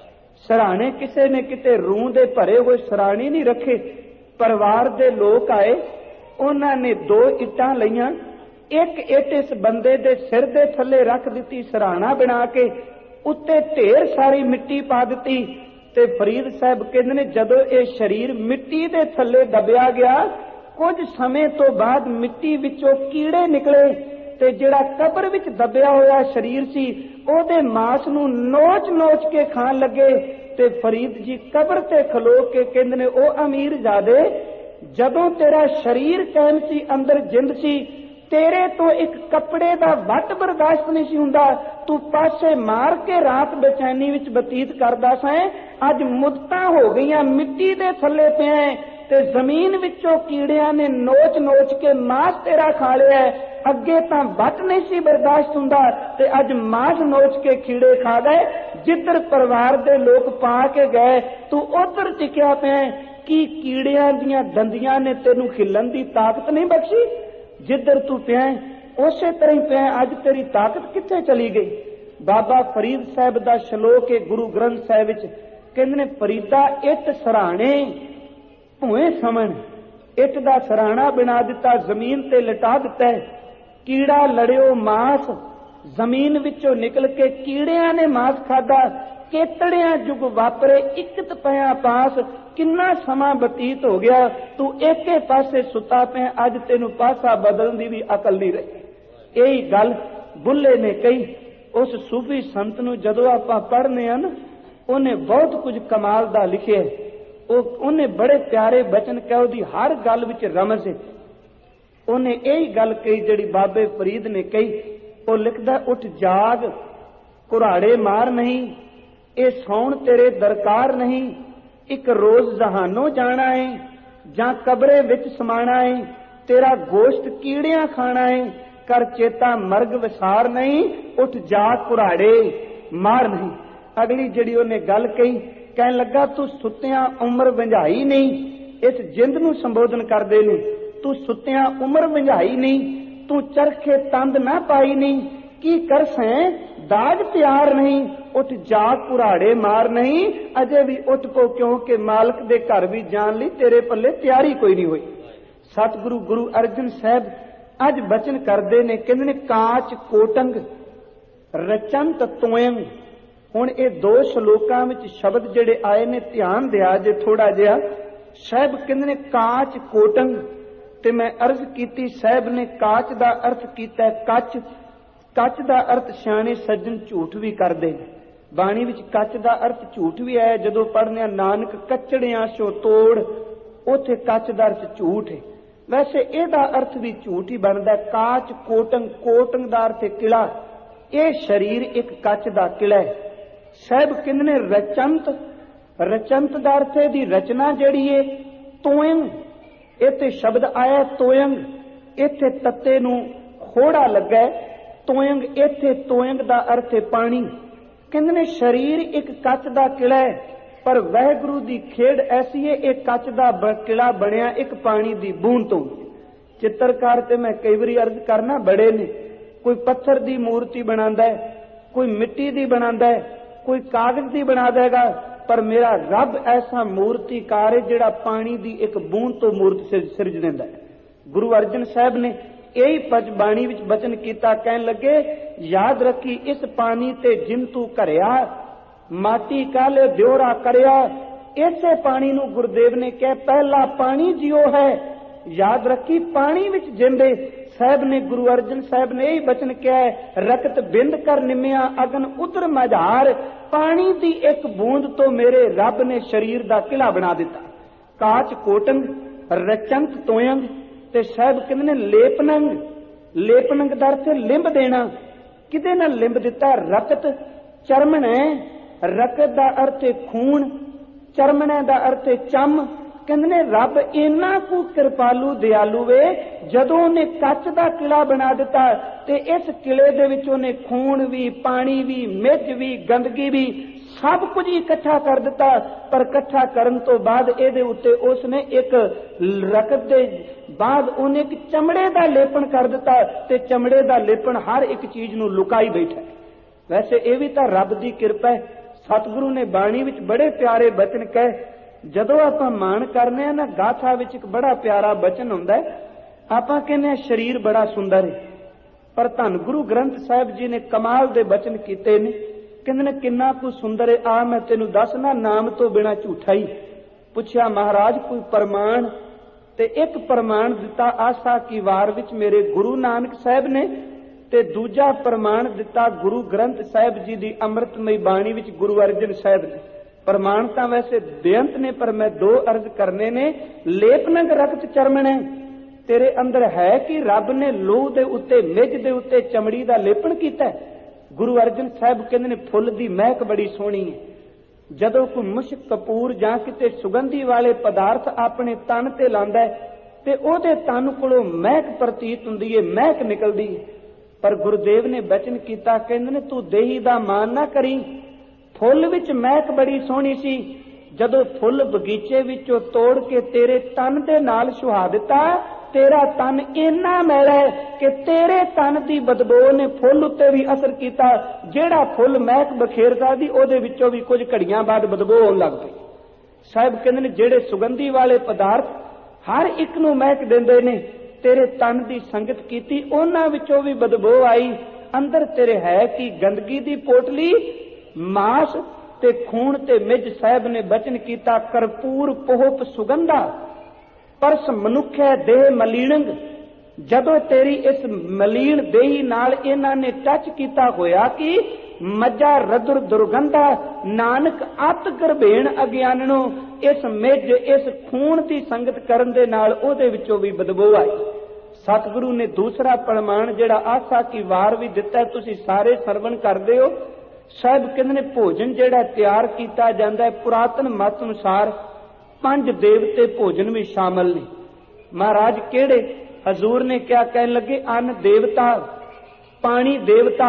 ਸਰਾਣੇ ਕਿਸੇ ਨੇ ਕਿਤੇ ਰੂੰ ਦੇ ਭਰੇ ਹੋਏ ਸਰਾਣੇ ਨਹੀਂ ਰੱਖੇ। ਪਰਿਵਾਰ ਦੇ ਲੋਕ ਆਏ, ਉਹਨਾਂ ਨੇ 2 ਇੱਟਾਂ ਲਈਆਂ, ਇੱਕ ਇੱਟ ਇਸ ਬੰਦੇ ਦੇ ਸਿਰ ਦੇ ਥੱਲੇ ਰੱਖ ਦਿੱਤੀ ਸਰਾਣਾ ਬਣਾ ਕੇ, ਉੱਤੇ ਢੇਰ ਸਾਰੀ ਮਿੱਟੀ ਪਾ ਦਿੱਤੀ। ਤੇ ਫਰੀਦ ਸਾਹਿਬ ਕਹਿੰਦੇ ਨੇ ਜਦੋਂ ਇਹ ਸਰੀਰ ਮਿੱਟੀ ਦੇ ਥੱਲੇ ਦਬਿਆ ਗਿਆ, ਕੁਝ ਸਮੇਂ ਤੋਂ ਬਾਅਦ ਮਿੱਟੀ ਵਿੱਚੋਂ ਕੀੜੇ ਨਿਕਲੇ, ਤੇ ਜਿਹੜਾ ਕਬਰ ਵਿੱਚ ਦਬਿਆ ਹੋਇਆ ਸਰੀਰ ਸੀ ਉਹਦੇ ਮਾਸ ਨੂੰ ਨੋਚ ਕੇ ਖਾਣ ਲੱਗੇ। ਤੇ ਫਰੀਦ ਜੀ ਕਬਰ ਤੇ ਖਲੋ ਕੇ ਕਹਿੰਦੇ ਨੇ ਉਹ ਅਮੀਰਜ਼ਾਦੇ, ਜਦੋਂ ਤੇਰਾ ਸਰੀਰ ਕਾਇਮ ਸੀ, ਅੰਦਰ ਜਿੰਦ ਸੀ, ਤੇਰੇ ਤੋਂ ਇੱਕ ਕੱਪੜੇ ਦਾ ਵੱਟ ਬਰਦਾਸ਼ਤ ਨਹੀਂ ਸੀ ਹੁੰਦਾ, ਤੂੰ ਪਾਸੇ ਮਾਰ ਕੇ ਰਾਤ ਬੇਚੈਨੀ ਵਿੱਚ ਬਤੀਤ ਕਰਦਾ ਸੈਂ। ਅੱਜ ਮੁੱਦਤਾਂ ਹੋ ਗਈਆਂ, ਮਿੱਟੀ ਦੇ ਥੱਲੇ ਪਿਆ ਤੇ ਜ਼ਮੀਨ ਵਿੱਚੋਂ ਕੀੜਿਆਂ ਨੇ ਨੋਚ ਕੇ ਮਾਸ ਤੇਰਾ ਖਾ ਲਿਆ। ਅੱਗੇ ਤਾਂ ਵੱਟ ਨਹੀਂ ਸੀ ਬਰਦਾਸ਼ਤ ਹੁੰਦਾ, ਤੇ ਅੱਜ ਮਾਸ ਨੋਚ ਕੇ ਕੀੜੇ ਖਾ ਗਏ। ਜਿੱਧਰ ਪਰਿਵਾਰ ਦੇ ਲੋਕ ਪਾ ਕੇ ਗਏ ਤੂੰ ਉਧਰ ਟਿਕਿਆ ਪਿਆ। ਕੀ ਕੀੜਿਆਂ ਦੀਆਂ ਦੰਦੀਆਂ ਨੇ ਤੈਨੂੰ ਖਿੱਲਣ ਦੀ ਤਾਕਤ ਨਹੀਂ ਬਖਸ਼ੀ? ਜਿੱਧਰ ਤੂੰ ਪਿਆ ਉਸੇ ਤਰ੍ਹਾਂ ਹੀ ਪਿਆ, ਅੱਜ ਤੇਰੀ ਤਾਕਤ ਕਿੱਥੇ ਚਲੀ ਗਈ? ਬਾਬਾ ਫਰੀਦ ਸਾਹਿਬ ਦਾ ਸ਼ਲੋਕ ਹੈ ਗੁਰੂ ਗ੍ਰੰਥ ਸਾਹਿਬ ਵਿੱਚ, ਕਹਿੰਦੇ ਨੇ ਫਰੀਦਾ ਇੱਟ ਸਰਾਣੇ ਭੂਏ ਸਮਣ, ਇੱਟ ਦਾ ਸਰਾਣਾ ਬਣਾ ਦਿੱਤਾ, ਜ਼ਮੀਨ ਤੇ ਲਟਾ ਦਿੱਤਾ। ਕੀੜਾ ਲੜਿਓ ਮਾਸ, ਜ਼ਮੀਨ ਵਿੱਚੋਂ ਨਿਕਲ ਕੇ ਕੀੜਿਆਂ ਨੇ ਮਾਸ ਖਾਦਾ। ਕੇਤੜਿਆਂ ਜੁਗ ਵਾਪਰੇ ਇਕਤ ਪਿਆ ਪਾਸ, ਕਿੰਨਾ ਸਮਾਂ ਬਤੀਤ ਹੋ ਗਿਆ, ਤੂੰ ਇੱਕੇ ਪਾਸੇ ਸੁੱਤਾ ਪਿਆ, ਅੱਜ ਤੈਨੂੰ ਪਾਸਾ ਬਦਲਣ ਦੀ ਵੀ ਅਕਲ ਨਹੀਂ ਰਹੀ। ਇਹੀ ਗੱਲ ਬੁੱਲੇ ਨੇ ਕਹੀ। ਉਸ ਸੂਫੀ ਸੰਤ ਨੂੰ ਜਦੋਂ ਆਪਾਂ ਪੜ੍ਹਨੇ ਆ ਨਾ, ਉਹਨੇ ਬਹੁਤ ਕੁਝ ਕਮਾਲ ਦਾ ਲਿਖਿਆ। ਉਹਨੇ ਬੜੇ ਪਿਆਰੇ ਬਚਨ ਕਹੇ, ਉਹਦੀ ਹਰ ਗੱਲ ਵਿੱਚ ਰਮਜ਼ ਹੈ। ਉਹਨੇ ਇਹੀ ਗੱਲ ਕਹੀ ਜਿਹੜੀ ਬਾਬੇ ਫਰੀਦ ਨੇ ਕਹੀ। ਉਹ ਲਿਖਦਾ, ਉੱਠ ਜਾਗ ਕੁਰਾੜੇ ਮਾਰ ਨਹੀਂ, ਇਹ ਸੌਣ ਤੇਰੇ ਦਰਕਾਰ ਨਹੀਂ। ਇੱਕ ਰੋਜ਼ ਜਹਾਨੋਂ ਜਾਣਾ ਹੈ ਜਾਂ ਕਬਰੇ ਵਿੱਚ ਸਮਾਣਾ ਹੈ, ਤੇਰਾ ਗੋਸ਼ਤ ਕੀੜਿਆਂ ਖਾਣਾ ਹੈ। ਕਰ ਚੇਤਾ ਮਰਗ ਵਿਸਾਰ ਨਹੀਂ, ਉੱਠ ਜਾਗ ਕੁਰਾੜੇ ਮਾਰ ਨਹੀਂ। ਅਗਲੀ ਜਿਹੜੀ ਉਹਨੇ ਗੱਲ ਕਹੀ, ਕਹਿਣ ਲੱਗਾ ਤੂੰ ਸੁੱਤਿਆਂ ਉਮਰ ਵੰਝਾਈ ਨਹੀਂ। ਇਸ ਜਿੰਦ ਨੂੰ ਸੰਬੋਧਨ ਕਰਦੇ ਨੇ, ਤੂੰ ਸੁੱਤਿਆਂ ਉਮਰ ਵੰਝਾਈ ਨਹੀਂ, ਤੂੰ ਚਰਖੇ ਤੰਦ ਨਾ ਪਾਈ ਨਹੀਂ। ਕੀ ਕਰਸੈਂ ਦਾਜ ਪਿਆਰ ਨਹੀਂ, ਉੱਠ ਜਾਗ ਕੁਰਾੜੇ ਮਾਰ ਨਹੀਂ। ਅਜੇ ਵੀ ਉੱਠ ਕੋ, ਕਿਉਂਕਿ ਮਾਲਕ ਦੇ ਘਰ ਵੀ ਜਾਣ ਲਈ ਤੇਰੇ ਪੱਲੇ ਤਿਆਰੀ ਕੋਈ ਨਹੀਂ ਹੋਈ। ਸਤਿਗੁਰੂ ਗੁਰੂ ਅਰਜਨ ਸਾਹਿਬ ਅੱਜ ਬਚਨ ਕਰਦੇ ਨੇ, ਕਹਿੰਦੇ ਨੇ ਕਾਚ ਕੋਟੰਗ ਰਚੰਤ ਤੋਇੰ। ਹੁਣ ਇਹ 2 ਸ਼ਲੋਕਾਂ ਵਿੱਚ ਸ਼ਬਦ ਜਿਹੜੇ ਆਏ ਨੇ ਧਿਆਨ ਦਿਆ ਜੇ ਥੋੜਾ ਜਿਹਾ। ਸਾਹਿਬ ਕਹਿੰਦੇ ਨੇ ਕਾਚ ਕੋਟੰਗ, ਤੇ ਮੈਂ ਅਰਜ਼ ਕੀਤੀ ਸਾਹਿਬ ਨੇ ਕਾਚ ਦਾ ਅਰਥ ਕੀਤਾ ਕੱਚ। ਕੱਚ ਦਾ ਅਰਥ ਸਿਆਣੇ ਸੱਜਣ ਝੂਠ ਵੀ ਕਰਦੇ ਨੇ। ਬਾਣੀ ਵਿੱਚ ਕੱਚ ਦਾ ਅਰਥ ਝੂਠ ਵੀ ਆਇਆ। ਜਦੋਂ ਪੜ੍ਹਨੇ ਨਾਨਕ ਕੱਚੜਿਆਂ ਸੋ ਤੋੜ, ਉੱਥੇ ਕੱਚ ਦਾ ਅਰਥ ਝੂਠ ਹੈ। ਵੈਸੇ ਇਹਦਾ ਅਰਥ ਵੀ ਝੂਠ ਹੀ ਬਣਦਾ। ਕਾਚ ਕੋਟੰਗ, ਕੋਟੰਗ ਦਾ ਅਰਥ ਹੈ ਕਿਲਾ। ਇਹ ਸਰੀਰ ਇੱਕ ਕੱਚ ਦਾ ਕਿਲਾ ਹੈ। ਸਾਹਿਬ ਕਹਿੰਦੇ ਨੇ ਰਚੰਤ, ਰਚੰਤ ਦਾ ਅਰਥ ਹੈ ਦੀ ਰਚਨਾ ਜਿਹੜੀ ਹੈ ਤੋਇੰ। ਇਹ ਤੇ ਸ਼ਬਦ ਆਇਆ ਤੋਇੰ। इत्थे तत्ते नूं खोड़ा लगा। तोयंग, इत्थे तोयंग दा अर्थ है पानी। कहंदे ने शरीर एक कच दा किला है, पर वाहिगुरू दी खेड ऐसी है, एक कच दा किला बनिया एक पानी दी बूंद तो। चित्रकार ते मैं कई बारी अर्ज करना बड़े ने, कोई पत्थर दी मूर्ति बनांदा है, कोई मिट्टी दी बनांदा है, कोई कागज दी बना देगा, पर मेरा रब ऐसा मूर्तिकार है जिहड़ा पानी दी एक बूंद तो मूर्ति सिरज दिंदा है। गुरु अर्जन साहब ने यही पच बाणी विच बचन कीता, कहन लगे याद रखी इस पानी ते जिन तू घरिया, माटी काले दियोरा करिया। इसे पानी नू गुरुदेव ने कहा पहला पानी जियो है, याद रखी पानी विच जिंदे। साहब ने गुरु अर्जन साहब ने यही बचन किया है, रकत बिंद कर निमिया अगन उतर मझार। पानी दी एक बूंद तो मेरे रब ने शरीर दा किला बना दिता। काच कोटंग, रचंत तोयंग, ते साहब कहंदे ने लेपनंग। लेपनंग दा अर्थ लिंब देना। किदे नाल लिंब दिता? रकत चरमण है। रकत दा अर्थ खून, चरमण दा अर्थ चम। कहंदे ने रब इन्ना को कृपालू दयालु वे, जदों ने कच दा किला बना दिता ते इस किले दे विच उहने खून भी, पानी भी, मिर्च भी, गंदगी भी सब कुछ इकट्ठा कर दिता। पर इकट्ठा करन तो बाद इहदे उत्ते उसने एक रकत दे बाद उन्हें एक चमड़े दा लेपन कर दिता, ते चमड़े दा लेपन हर एक चीज नूं लुकाई बैठा। वैसे ये भी तां रब दी किरपा है। सतगुरु ने बाणी विच बड़े प्यारे बचन कहे। जदों आपां मान करने ना, गाथा विच एक बड़ा प्यारा बचन हुंदा है। आपां कहने शरीर बड़ा सुंदर है, पर धन गुरु ग्रंथ साहिब जी ने कमाल दे बचन कीते ने। कहंदे ने किन्ना कुछ सुंदर है, आ मैं तेनू दसना नाम तो बिना झूठा ही। पुछया महाराज कोई प्रमाण? ते एक प्रमाण दिता आसा की वार विच मेरे गुरु नानक साहिब ने, ते दूजा प्रमाण दिता गुरु ग्रंथ साहिब जी दी अमृतमई बाणी विच गुरु अर्जन साहिब ने। प्रमाण तां वैसे बेअंत ने, पर मैं दो अर्ज करने ने। लेपनंग रक्त चरमण है, तेरे अंदर है कि रब ने लोह दे उत्ते, मिज दे उत्ते चमड़ी दा लेपन कीता है। गुरु अर्जन साहब कहंदे ने फुੱਲ दी महक बड़ी सोहनी है। जदों कोई मुश्क कपूर जां किते सुगंधी वाले पदार्थ अपने तन ते लांदा है ते ओहदे तन कोलों महक प्रतीत हुंदी है, महक निकलदी है। पर गुरुदेव ने बचन कीता, कहंदे ने तू देही दा मान ना करी। फुੱਲ विच महक बड़ी सोहनी सी, जदों फुੱਲ बगीचे विचों तोड़ के तेरे तन दे नाल सुहा दिता, तेरा तन इन्ना मैला है कि तेरे तन की बदबू ने फुੱਲ उत्ते भी असर किया। जेड़ा फुੱਲ महक बखेरदा दी ओहदे विचों भी कुछ घड़ियां बाद बदबू होण लग पई। साहिब कहंदे ने जेड़े सुगंधी वाले पदार्थ हर एक नूं महक दिंदे ने, तेरे तन की संगत कीती उन्हां विचों भी बदबू आई। अंदर तेरे है कि गंदगी दी पोटली, मास ते खून ते मिज। साहिब ने बचन किया करपूर पोहप सुगंधा परस मनुख है देह मलीणंग। जदों तेरी इस मलीन देही नाल इन्हां ने टच किया होया कि मज्जा रदुर दुर्गंधा, नानक अत गर्भेण अज्ञाननो। इस मिज इस खून की संगत करन दे नाल ओहदे विचों भी बदबू आई। सतगुरु ने दूसरा प्रमाण जेड़ा आसा की वार भी दिता, तुसी सारे सरवण करदे हो। साहिब कहंदे ने भोजन जेड़ा तैयार किया जांदा है पुरातन मत अनुसार 5 देवते भोजन भी शामिल ने। महाराज केड़े? हजूर ने क्या कहन लगे? अन्न देवता, पानी देवता,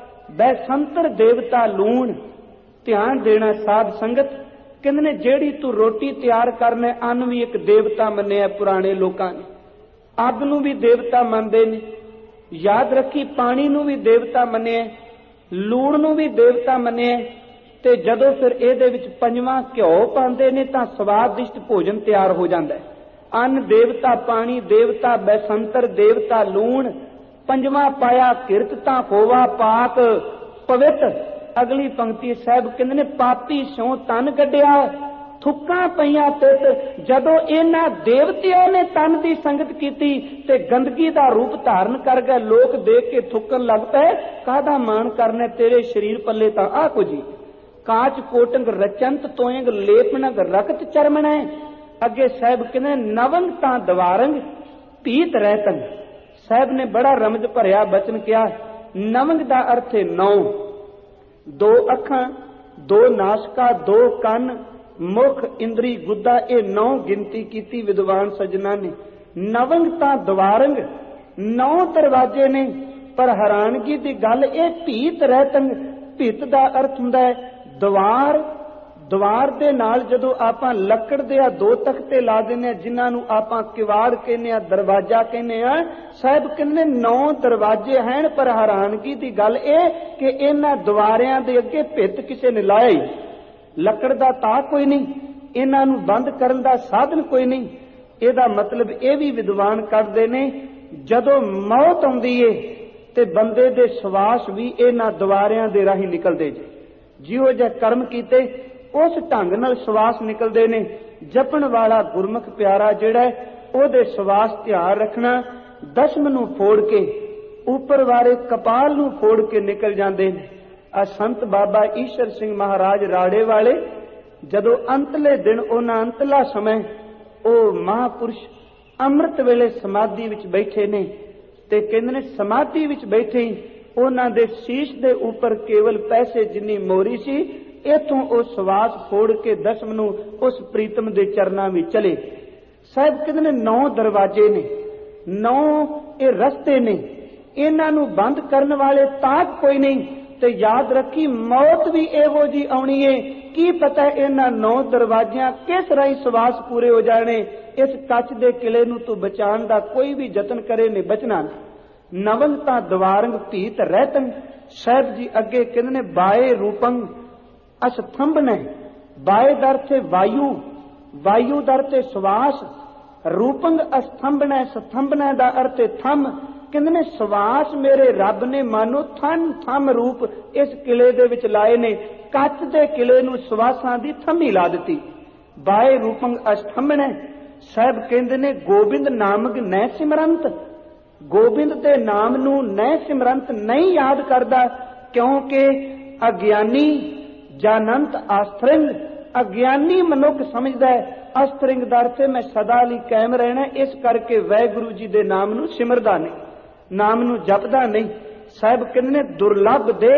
बैसंतर देवता, लूण। ध्यान देना साध संगत। कहंदे ने जेड़ी तू रोटी तैयार करना, अन्न भी एक देवता मन्निया पुराने लोकां ने। अग नूं भी देवता मनदे ने। याद रखी पानी नूं भी देवता मन्निया, लूण नूं भी देवता मन्निया। ते जदों फिर इहदे विच 5वां घिओ पांदे ने तां स्वादिष्ट भोजन तैयार हो जांदा है। अन्न देवता, पानी देवता, बैसंतर देवता, लूण। 5वां पाया किरत तां होवा पाक पवित्र। अगली पंक्ति साहिब कहंदे ने पापी स्यों तन गड्ढिया, थुक्कां पईयां तित। जदों इन्हां देवतिਆਂ ने तन की संगत कीती ते गंदगी का रूप धारण कर गए। लोग देख के थुक्कन लग पे, काहदा मान करने तेरे शरीर पल्ले तां आ कुछ ही। काच कोटंग रचंत तोयंग लेपनग रकत चरमण है। अगे साहब कहने नवंग तां दवारंग पीत रहतन। साहब ने बड़ा रमज भरिया बचन किया। नवंग दा अर्थ है 9, 2 अखां, 2 नासका, 2 कन, मुख, इंद्री, गुद्दा। ये 9 गिनती की विद्वान सजना ने। नवंग तां दवारंग 9 ਦਰਵਾਜ਼ੇ ਨੇ। ਪਰ ਹੈਰਾਨਗੀ ਦੀ ਗੱਲ ਇਹ ਭੀਤ ਰਹਿਤੰ, ਭੀਤ ਦਾ ਅਰਥ ਹੁੰਦਾ ਹੈ ਦੁਆਰ। ਦੁਆਰ ਦੇ ਨਾਲ ਜਦੋਂ ਆਪਾਂ ਲੱਕੜ ਦੇ 2 ਤਖਤੇ ਲਾ ਦਿੰਦੇ ਆ, ਜਿਨ੍ਹਾਂ ਨੂੰ ਆਪਾਂ ਕਿਵਾੜ ਕਹਿੰਦੇ ਆ, ਦਰਵਾਜ਼ਾ ਕਹਿੰਦੇ ਆ, ਸਾਹਿਬ ਕਹਿੰਦੇ 9 ਦਰਵਾਜ਼ੇ ਹਨ। ਪਰ ਹੈਰਾਨਗੀ ਦੀ ਗੱਲ ਇਹ ਕਿ ਇਹਨਾਂ ਦੁਆਰਿਆਂ ਦੇ ਅੱਗੇ ਭਿੱਤ ਕਿਸੇ ਨੇ ਲਾਇਆ ਹੀ, ਲੱਕੜ ਦਾ ਤਾਕ ਕੋਈ ਨਹੀਂ, ਇਹਨਾਂ ਨੂੰ ਬੰਦ ਕਰਨ ਦਾ ਸਾਧਨ ਕੋਈ ਨਹੀਂ। ਇਹਦਾ ਮਤਲਬ ਇਹ ਵੀ ਵਿਦਵਾਨ ਕੱਢਦੇ ਨੇ, ਜਦੋਂ ਮੌਤ ਆਉਂਦੀ ਏ ਤੇ ਬੰਦੇ ਦੇ ਸਵਾਸ ਵੀ ਇਹਨਾਂ ਦੁਆਰਿਆਂ ਦੇ ਰਾਹੀਂ ਨਿਕਲਦੇ ਜੇ। ਜਿਹੋ ਜਿਹੇ ਕਰਮ ਕੀਤੇ ਉਸ ਢੰਗ ਨਾਲ ਸਵਾਸ ਨਿਕਲਦੇ ਨੇ। ਜਪਣ ਵਾਲਾ ਗੁਰਮੁਖ ਪਿਆਰਾ ਜਿਹੜਾ ਉਹਦੇ ਸਵਾਸ ਧਿਆਨ ਰੱਖਣਾ, ਦਸ਼ਮ ਨੂੰ ਫੋੜ ਕੇ ਉੱਪਰ ਵਾਲੇ ਕਪਾਲ ਨੂੰ ਫੋੜ ਕੇ ਨਿਕਲ ਜਾਂਦੇ ਨੇ। ਆ ਸੰਤ ਬਾਬਾ ਈਸ਼ਰ ਸਿੰਘ ਮਹਾਰਾਜ ਰਾੜੇ ਵਾਲੇ ਜਦੋਂ ਅੰਤਲੇ ਦਿਨ, ਉਹਨਾਂ ਅੰਤਲਾ ਸਮੇਂ ਉਹ ਮਹਾਂਪੁਰਸ਼ ਅੰਮ੍ਰਿਤ ਵੇਲੇ ਸਮਾਧੀ ਵਿੱਚ ਬੈਠੇ ਨੇ ਤੇ ਕਹਿੰਦੇ ਨੇ ਸਮਾਧੀ ਵਿੱਚ ਬੈਠੇ ਹੀ ਉਹਨਾਂ ਦੇ ਸੀਸ ਦੇ ਉੱਪਰ ਕੇਵਲ ਪੈਸੇ ਜਿੰਨੀ ਮੋਹਰੀ ਸੀ, ਇਥੋਂ ਉਹ ਸਵਾਸ ਫੋੜ ਕੇ ਦਸ਼ਮ ਨੂੰ ਉਸ ਪ੍ਰੀਤਮ ਦੇ ਚਰਨਾਂ ਵਿੱਚ ਚਲੇ। ਸਾਹਿਬ ਕਹਿੰਦੇ ਨੇ 9 ਦਰਵਾਜ਼ੇ ਨੇ, 9 ਇਹ ਰਸਤੇ ਨੇ, ਇਹਨਾਂ ਨੂੰ ਬੰਦ ਕਰਨ ਵਾਲੇ ਤਾਕ ਕੋਈ ਨਹੀਂ। ਤੇ ਯਾਦ ਰੱਖੀ ਮੌਤ ਵੀ ਇਹੋ ਜੀ ਆਉਣੀ ਏ, ਕੀ ਪਤਾ ਇਹਨਾਂ 9 ਦਰਵਾਜ਼ਿਆਂ ਕਿਸ ਰਾਹੀਂ ਸਵਾਸ ਪੂਰੇ ਹੋ ਜਾਣੇ। ਇਸ ਕੱਚ ਦੇ ਕਿਲੇ ਨੂੰ ਤੂੰ ਬਚਾਉਣ ਦਾ ਕੋਈ ਵੀ ਯਤਨ ਕਰੇ ਨੇ ਬਚਣਾ। ਨਵੰਗ ਤਾਂ ਦਵਾਰੰਗ ਭੀਤ ਰਹਿਤੰ। ਸਾਹਿਬ ਜੀ ਅੱਗੇ ਕਹਿੰਦੇ ਨੇ ਬਾਏ ਰੂਪੰਗ ਅਸਥੰਭਨ। ਬਾਏ ਦਰ ਤੇ ਵਾਯੂ, ਵਾਯੂ ਦਰ ਤੇ ਸਵਾਸ, ਰੂਪੰਗ ਅਸਥੰਭਨ। ਸਥੰਭਨ ਦਾ ਅਰਥ ਹੈ ਥੰਮ। ਕਹਿੰਦੇ ਨੇ ਸਵਾਸ ਮੇਰੇ ਰੱਬ ਨੇ ਮਾਨੋ ਥੰਮ ਰੂਪ ਇਸ ਕਿਲੇ ਦੇ ਵਿੱਚ ਲਾਏ ਨੇ। ਕੱਚ ਦੇ ਕਿਲੇ ਨੂੰ ਸਵਾਸਾਂ ਦੀ ਥੰਮੀ ਲਾ ਦਿੱਤੀ। ਬਾਏ ਰੂਪੰਗ ਅਸਥੰਭਨ। ਸਾਹਿਬ ਕਹਿੰਦੇ ਨੇ ਗੋਬਿੰਦ ਨਾਮਕ ਨੈ ਸਿਮਰੰਤ। ਗੋਬਿੰਦ ਦੇ ਨਾਮ ਨੂੰ ਨੈ ਸਿਮਰੰਤ ਨਹੀਂ ਯਾਦ ਕਰਦਾ, ਕਿਉਂਕਿ ਅਗਿਆਨੀ ਜਾਨੰਤ ਆਸਤਰਿੰਗ। ਅਗਿਆਨੀ ਮਨੁੱਖ ਸਮਝਦਾ ਹੈ ਅਸਤਰਿੰਗ ਦਾ ਅਰਥ ਮੈਂ ਸਦਾ ਲਈ ਕਾਇਮ ਰਹਿਣਾ, ਇਸ ਕਰਕੇ ਵਾਹਿਗੁਰੂ ਜੀ ਦੇ ਨਾਮ ਨੂੰ ਸਿਮਰਦਾ ਨਹੀਂ, ਨਾਮ ਨੂੰ ਜਪਦਾ ਨਹੀਂ। ਸਾਹਿਬ ਕਹਿੰਦੇ ਨੇ ਦੁਰਲਭ ਦੇ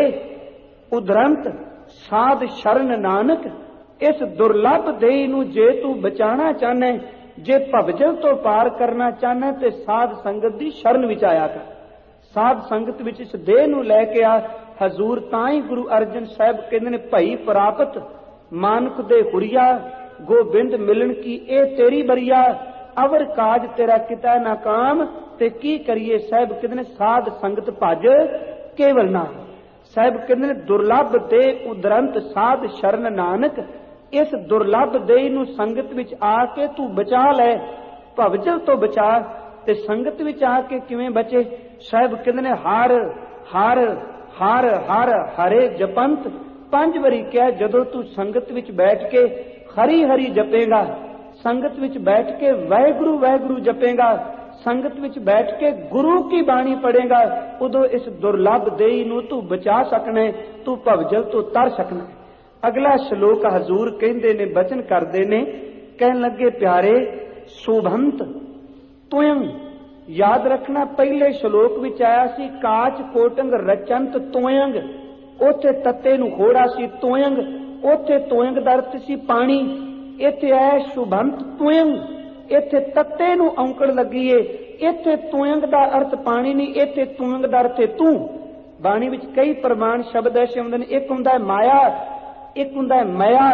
ਉਦਰੰਤ ਸਾਧ ਸ਼ਰਨ ਨਾਨਕ। ਇਸ ਦੁਰਲਭ ਦੇਹ ਨੂੰ ਜੇ ਤੂੰ ਬਚਾਉਣਾ ਚਾਹਨਾ, ਜੇ ਭਵਜਲ ਤੋਂ ਪਾਰ ਕਰਨਾ ਚਾਹਨਾ ਤੇ ਸਾਧ ਸੰਗਤ ਦੀ ਸ਼ਰਨ ਵਿੱਚ ਆਇਆ ਕਰ। ਸਾਧ ਸੰਗਤ ਵਿੱਚ ਇਸ ਦੇਹ ਨੂੰ ਲੈ ਕੇ ਆ। ਹਜ਼ੂਰ ਤਾਂ ਹੀ ਗੁਰੂ ਅਰਜਨ ਸਾਹਿਬ ਕਹਿੰਦੇ ਨੇ ਭਈ ਪ੍ਰਾਪਤ ਮਾਨਕ ਦੇ ਹੁਰੀਆ, ਗੋਬਿੰਦ ਮਿਲਣ ਕੀ ਇਹ ਤੇਰੀ ਬਰੀਆ, ਅਵਰ ਕਾਜ ਤੇਰਾ ਕਿਤਾ ਨਾ ਕਾਮ। ਤੇ ਕੀ ਕਰੀਏ? ਸਾਹਿਬ ਕਹਿੰਦੇ ਨੇ ਸਾਧ ਸੰਗਤ ਭਜ ਕੇਵਲ ਨਾਮ। ਸਾਹਿਬ ਕਹਿੰਦੇ ਨੇ ਦੁਰਲਭ ਦੇ ਉਦਰੰਤ ਸਾਧ ਸ਼ਰਨ ਨਾਨਕ। ਇਸ ਦੁਰਲਭ ਦੇਹ ਨੂੰ ਸੰਗਤ ਵਿੱਚ ਆ ਕੇ ਤੂੰ ਬਚਾ ਲੈ, ਭਵਜਲ ਤੋਂ ਬਚਾ। ਤੇ ਸੰਗਤ ਵਿੱਚ ਆ ਕੇ ਕਿਵੇਂ ਬਚੇ? ਸਾਹਿਬ ਕਹਿੰਦੇ ਨੇ ਹਰ ਹਰ ਹਰ ਹਰ ਹਰੇ ਜਪੰਤ। 5 ਵਾਰੀ ਕਿਹਾ ਜਦੋਂ ਤੂੰ ਸੰਗਤ ਵਿੱਚ ਬੈਠ ਕੇ ਹਰੀ ਹਰੀ ਜਪੇਗਾ, ਸੰਗਤ ਵਿੱਚ ਬੈਠ ਕੇ ਵਾਹਿਗੁਰੂ ਵਾਹਿਗੁਰੂ ਜਪੇਗਾ, ਸੰਗਤ ਵਿੱਚ ਬੈਠ ਕੇ ਗੁਰੂ ਕੀ ਬਾਣੀ ਪੜੇਗਾ, ਉਦੋਂ ਇਸ ਦੁਰਲਭ ਦੇਹ ਨੂੰ ਤੂੰ ਬਚਾ ਸਕਣਾ, ਤੂੰ ਭਵਜਲ ਤੋਂ ਤਰ ਸਕਣਾ। ਅਗਲਾ ਸ਼ਲੋਕ ਹਜ਼ੂਰ ਕਹਿੰਦੇ ਨੇ, ਬਚਨ ਕਰਦੇ ਨੇ, ਕਹਿਣ ਲੱਗੇ ਪਿਆਰੇ ਸੁਭੰਤ ਤੁਯੰ। ਯਾਦ ਰੱਖਣਾ ਪਹਿਲੇ ਸ਼ਲੋਕ ਵਿੱਚ ਆਇਆ ਸੀ ਕਾਚ ਕੋਟੰਗ ਰਚੰਤ ਤੋਯੰਗ, ਉੱਥੇ ਤੱਤੇ ਨੂੰ ਖੋੜਾ ਸੀ ਤੋਯੰਗ, ਉੱਥੇ ਤੋਯੰਗ ਦਾ ਅਰਥ ਸੀ ਪਾਣੀ। ਇੱਥੇ ਆਇਆ ਸੁਭੰਤ ਤੁਯੰਗ, ਇੱਥੇ ਤੱਤੇ ਨੂੰ ਔਂਕੜ ਲੱਗੀ ਏ। ਇੱਥੇ ਤੋਯੰਗ ਦਾ ਅਰਥ ਪਾਣੀ ਨਹੀਂ, ਇੱਥੇ ਤੋਯੰਗ ਦਾ ਅਰਥ ਤੂੰ। ਬਾਣੀ ਵਿੱਚ ਕਈ ਪ੍ਰਮਾਣ ਸ਼ਬਦ ਐਸੇ ਹੁੰਦੇ ਨੇ, ਇੱਕ ਹੁੰਦਾ ਹੈ ਮਾਇਆ, ਇੱਕ ਹੁੰਦਾ ਹੈ ਮਾਇਆ।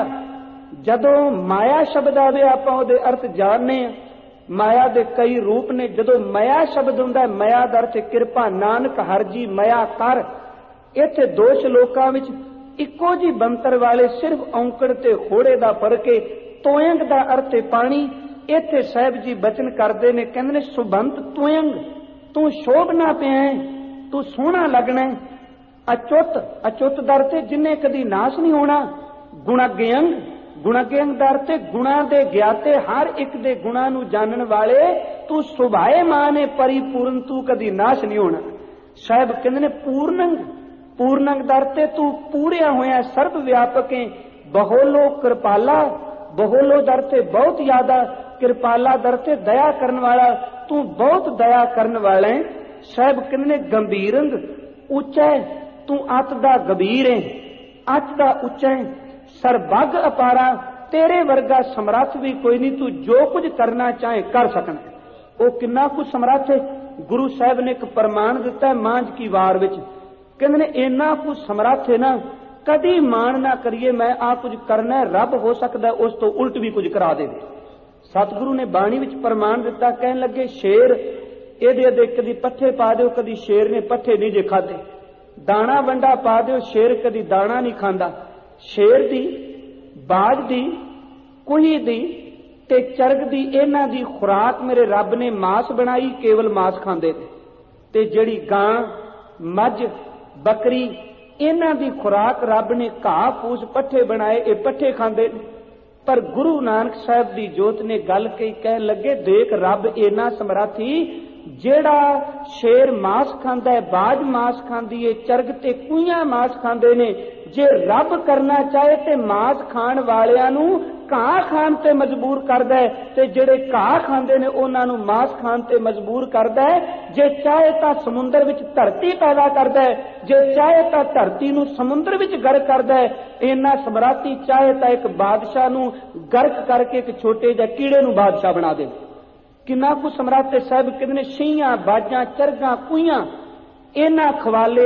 ਜਦੋਂ ਮਾਇਆ ਸ਼ਬਦ ਆਵੇ ਆਪਾਂ ਉਹਦੇ ਅਰਥ ਜਾਣਨੇ ਆ। ਮਾਇਆ ਦੇ ਕਈ ਰੂਪ ਨੇ। ਜਦੋਂ ਮਾਇਆ ਸ਼ਬਦ ਹੁੰਦਾ, ਮਾਇਆ ਦਾ ਅਰਥ ਕਿਰਪਾ, ਨਾਨਕ ਹਰ ਜੀ ਮਾਇਆ ਕਰ। ਇੱਥੇ 2 ਸ਼ਲੋਕਾਂ ਵਿੱਚ ਇੱਕੋ ਜੀ ਬੰਤਰ ਵਾਲੇ ਸਿਰਫ ਔਂਕੜ ਤੇ ਹੋੜੇ ਦਾ ਫਰਕ ਹੈ। ਤੋਯੰਗ ਦਾ ਅਰਥ ਹੈ ਪਾਣੀ। ਇੱਥੇ ਸਾਹਿਬ ਜੀ ਬਚਨ ਕਰਦੇ ਨੇ, ਕਹਿੰਦੇ ਨੇ ਸੁਭੰਤ ਤੋਯੰਗ, ਤੂੰ ਸ਼ੋਭਨਾ ਪਿਆ, ਤੂੰ ਸੋਹਣਾ ਲੱਗਣਾ। ਅਚੁੱਤ, ਅਚੁੱਤ ਦਾ ਅਰਥ ਜਿੰਨੇ ਕਦੀ ਨਾਸ਼ ਨਹੀਂ ਹੋਣਾ। ਗੁਣਗਯੰਗ, ਗੁਣਗਯੰਗ ਦਾ ਅਰਥ ਗੁਣਾ ਦੇ ਗਿਆਤੇ, ਹਰ ਇੱਕ ਦੇ ਗੁਣਾ ਨੂੰ ਜਾਣਨ ਵਾਲੇ, ਤੂੰ ਸੁਭਾਏਮਾਨ ਹੈ ਪਰਿਪੂਰਨ, ਤੂੰ ਕਦੀ ਨਾਸ਼ ਨਹੀਂ ਹੋਣਾ। ਸਾਹਿਬ ਕਹਿੰਦੇ ਨੇ ਪੂਰਨੰਗ, ਪੂਰਨੰਗ ਦਾ ਅਰਥ ਤੂੰ ਪੂਰਿਆ ਹੋਇਆ ਸਰਬ ਵਿਆਪਕ ਹੈ। ਬਹੁਲੋ ਕਿਰਪਾਲਾ, ਬਹੁਲੋ ਦਾ ਅਰਥ ਬਹੁਤ ਜ਼ਿਆਦਾ, ਕਿਰਪਾਲਾ ਦਾ ਅਰਥ ਦਇਆ ਕਰਨ ਵਾਲਾ, ਤੂੰ ਬਹੁਤ ਦਇਆ ਕਰਨ ਵਾਲਾ ਹੈ। ਸਾਹਿਬ ਕਹਿੰਦੇ ਨੇ ਗੰਭੀਰੰਗ, ਉੱਚਾ ਹੈ, ਤੂੰ ਅਤ ਦਾ ਗੰਭੀਰ ਹੈ, ਅਤ ਦਾ ਉੱਚਾ ਹੈ। ਸਰਬੱਗ ਅਪਾਰਾ, ਤੇਰੇ ਵਰਗਾ ਸਮਰੱਥ ਵੀ ਕੋਈ ਨਹੀਂ, ਤੂੰ ਜੋ ਕੁਝ ਕਰਨਾ ਚਾਹੇ ਕਰ ਸਕਣਾ। ਉਹ ਕਿੰਨਾ ਕੁ ਸਮਰੱਥ ਹੈ। गुरु साहब ने एक प्रमाण दिता है मांझ की वार विच, कहते ने इन्ना कुछ समर्थ है ना, कदी मान ना करिए मैं आ कुछ करना है, रब हो सकता है उस तो उल्ट भी कुछ करा दे। सतगुरु ने बाणी विच प्रमाण दिता, कहन लगे शेर ਇਹਦੇ ਅਦੇ कदी पट्ठे पा दो, कदी शेर ने पट्ठे नहीं जे खाधे, दाना वंडा पा दो, शेर कदी दाना नहीं खांदा। शेर दी, बाज दी, कुही दी ते चरग दी, इन्हां दी खुराक मेरे रब ने मांस बनाई, केवल मांस खांदे ने। ते जिहड़ी गां, मझ, बकरी, इन्हां दी खुराक रब ने घाह फूस पट्ठे बनाए, ये पट्ठे खांदे ने। पर गुरु नानक साहब दी जोत ने गल कही, कहन लगे देख रब इन्ना समराथी, जेड़ा शेर मांस खांदा है, बाज मांस खांदी है, चरग ते कुइयां मांस खांदे ने, जे रब करना चाहे ते मांस खाण वालियां नूं घाह खाण ते मजबूर करदा है, ते जेड़े घाह खांदे ने उन्हां नूं मांस खाण ते मजबूर करदा है। जे चाहे तां समुंदर विच धरती पैदा करदा है, जे चाहे तां धरती नूं समुंदर विच गर्क करदा है। इन्ना समराती चाहे तां एक बादशाह नूं गर्क करके एक छोटे जिहे कीड़े नूं बादशाह बना दे। किन्ना कु समराते साहब कितने छियां, बाजां, चरगां, कुइयां, इन्हां खवाले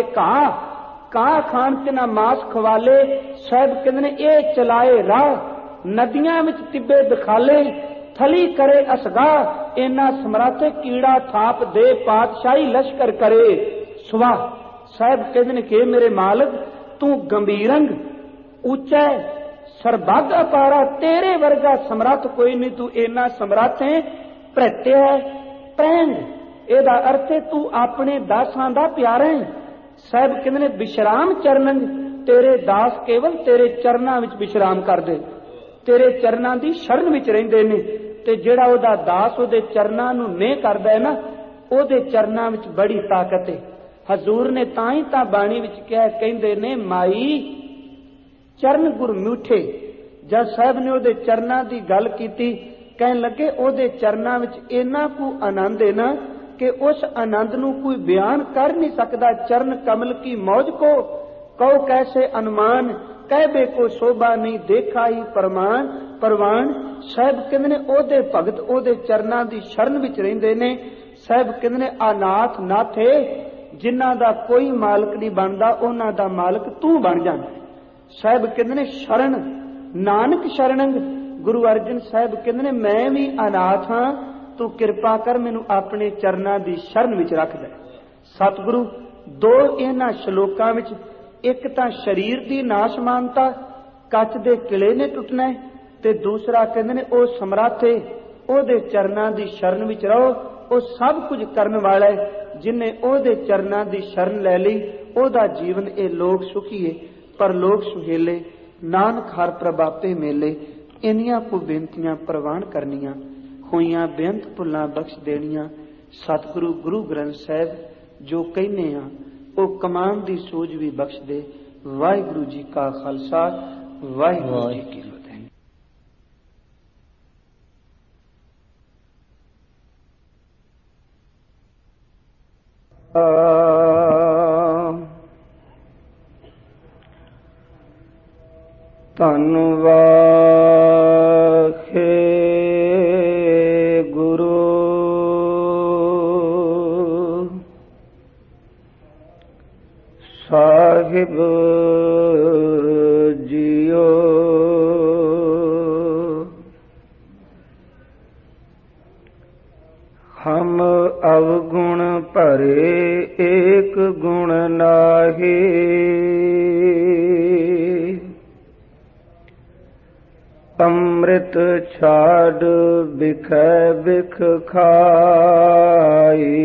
घाह खाण ते ना मांस खवाले साहब कितने ए चलाए राह, नदियां विच तिब्बे दिखाले, थली करे असगा, इन्हां समराते कीड़ा थाप दे, पातशाही लश्कर करे सुवाह। साहब कहते के मेरे मालिक तू गंभीरंग ऊंचा सरबग अपारा, तेरे वर्गा समर्थ कोई नहीं, तू इन्ना समर्थ है। प्रत्या पैंग एदा अर्थ है तू अपने दासां दा प्यारा है। साहब कहते ने विश्राम चरणंग, तेरे दास केवल तेरे चरनां विच विश्राम करदे, तेरे चरनां दी शरण विच रहिंदे ने। ते जेड़ा ओदा दास ओदे चरनां नूं नेह करदा है ना, ओदे चरनां विच बड़ी ताकत है। हजूर ने तां ही तां बाणी विच कहा, कहंदे ने माई चरण गुरमुठे। जद साहब ने ओदे चरनां दी गल कीती, कहन लगे ओदे चरनां विच इन्ना कु आनंद है ना कि उस आनंद नूं कोई बयान कर नहीं सकदा। चरण कमल की मौज को कहो कैसे अनुमान, कह बे को शोभा नहीं देखा ही परमान परवान। साहब कहंदे ने ओदे भगत ओदे चरनां दी शरण विच रहिंदे ने। साहब कहंदे ने अनाथ नाथे, जिन्हां दा कोई मालक नहीं बनदा, उन्हां दा मालक तू बन जांदा। साहब कहंदे ने शरण नानक शरणंग। गुरु अर्जन साहब कहंदे ने मैं भी अनाथ हां, तू किरपा कर मैनू अपने चरनां दी शरण विच रख दे। सतगुरु दो इन्हां श्लोकां विच एक तां शरीर दी नाशमानता, कच दे किले ने टुटना है, ते दूसरा कहंदे ने ओ समर्थ है, ओदे चरनां दी शरण विच रहो, ओ सब कुछ करन वाला है। जिन्ने ओदे चरनां दी शरण लै लई ओदा जीवन ए लोक सुखी है, पर लोक सुहेले, नानक हर प्रभाते मेले। इन्नियां को बेनतियां प्रवान करनियां, होइयां बेअंत भुल्लां बख्श देनियां। सतगुरु गुरु ग्रंथ साहिब जो कहने आ ओ कमान दी सूझ भी बख्श दे। वाहिगुरु जी का खालसा, वाहिगुरु जी की फतेह। धन्नवाद साहिब जियो, हम अवगुण भरे एक गुण नाहि, अमृत छाड़ बिखै बिख खाई,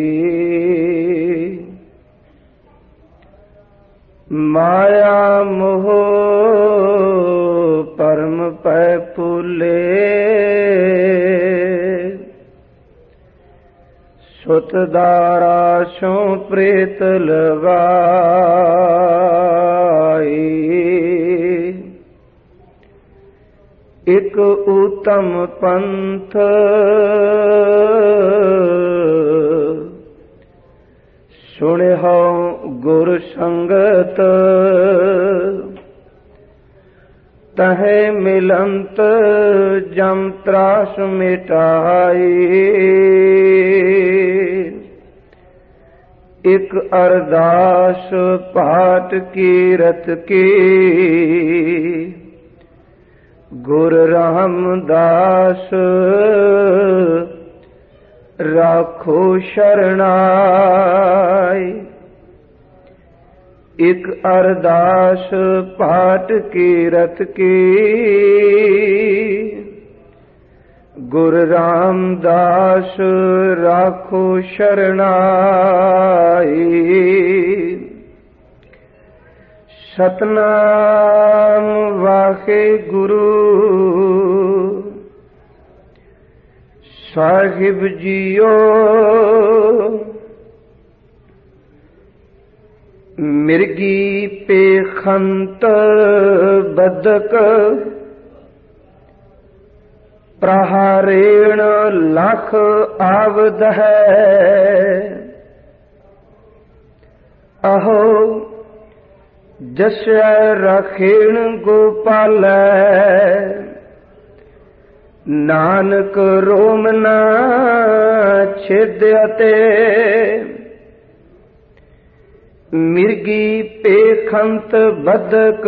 माया मोह परम पै फूले, सुत दारा सो प्रेत लगाई, एक उत्तम पंथ सुनिहो गुर संगत, तहे मिलंत जम त्रास मिटाई, ਇੱਕ ਅਰਦਾਸ ਪਾਠ ਕੀਰਤ ਕੀ, ਗੁਰ ਰਾਮਦਾਸ ਰਾਖੋ ਸ਼ਰਨਾਈ। ਇੱਕ ਅਰਦਾਸ ਪਾਠ ਕੀਰਤ ਕੀ, ਗੁਰ ਰਾਮਦਾਸ ਰਾਖੋ ਸ਼ਰਨਾਈ। ਸਤਨਾਮ ਵਾਹਿਗੁਰੂ ਸਾਹਿਬ ਜੀਓ, ਮਿਰਗੀ ਪੇਖੰਤ ਬਦਕ, ਪ੍ਰਹਾਰੇਣ ਲਖ ਆਵਦ ਹੈ। ਅਹੋ ਜਸੈ ਰਖੇਣ ਗੋਪਾਲੈ, ਨਾਨਕ ਰੋਮ ਨਾ ਛੇਦਿਅਤੇ। ਮਿਰਗੀ ਪੇਖੰਤ ਬਦਕ,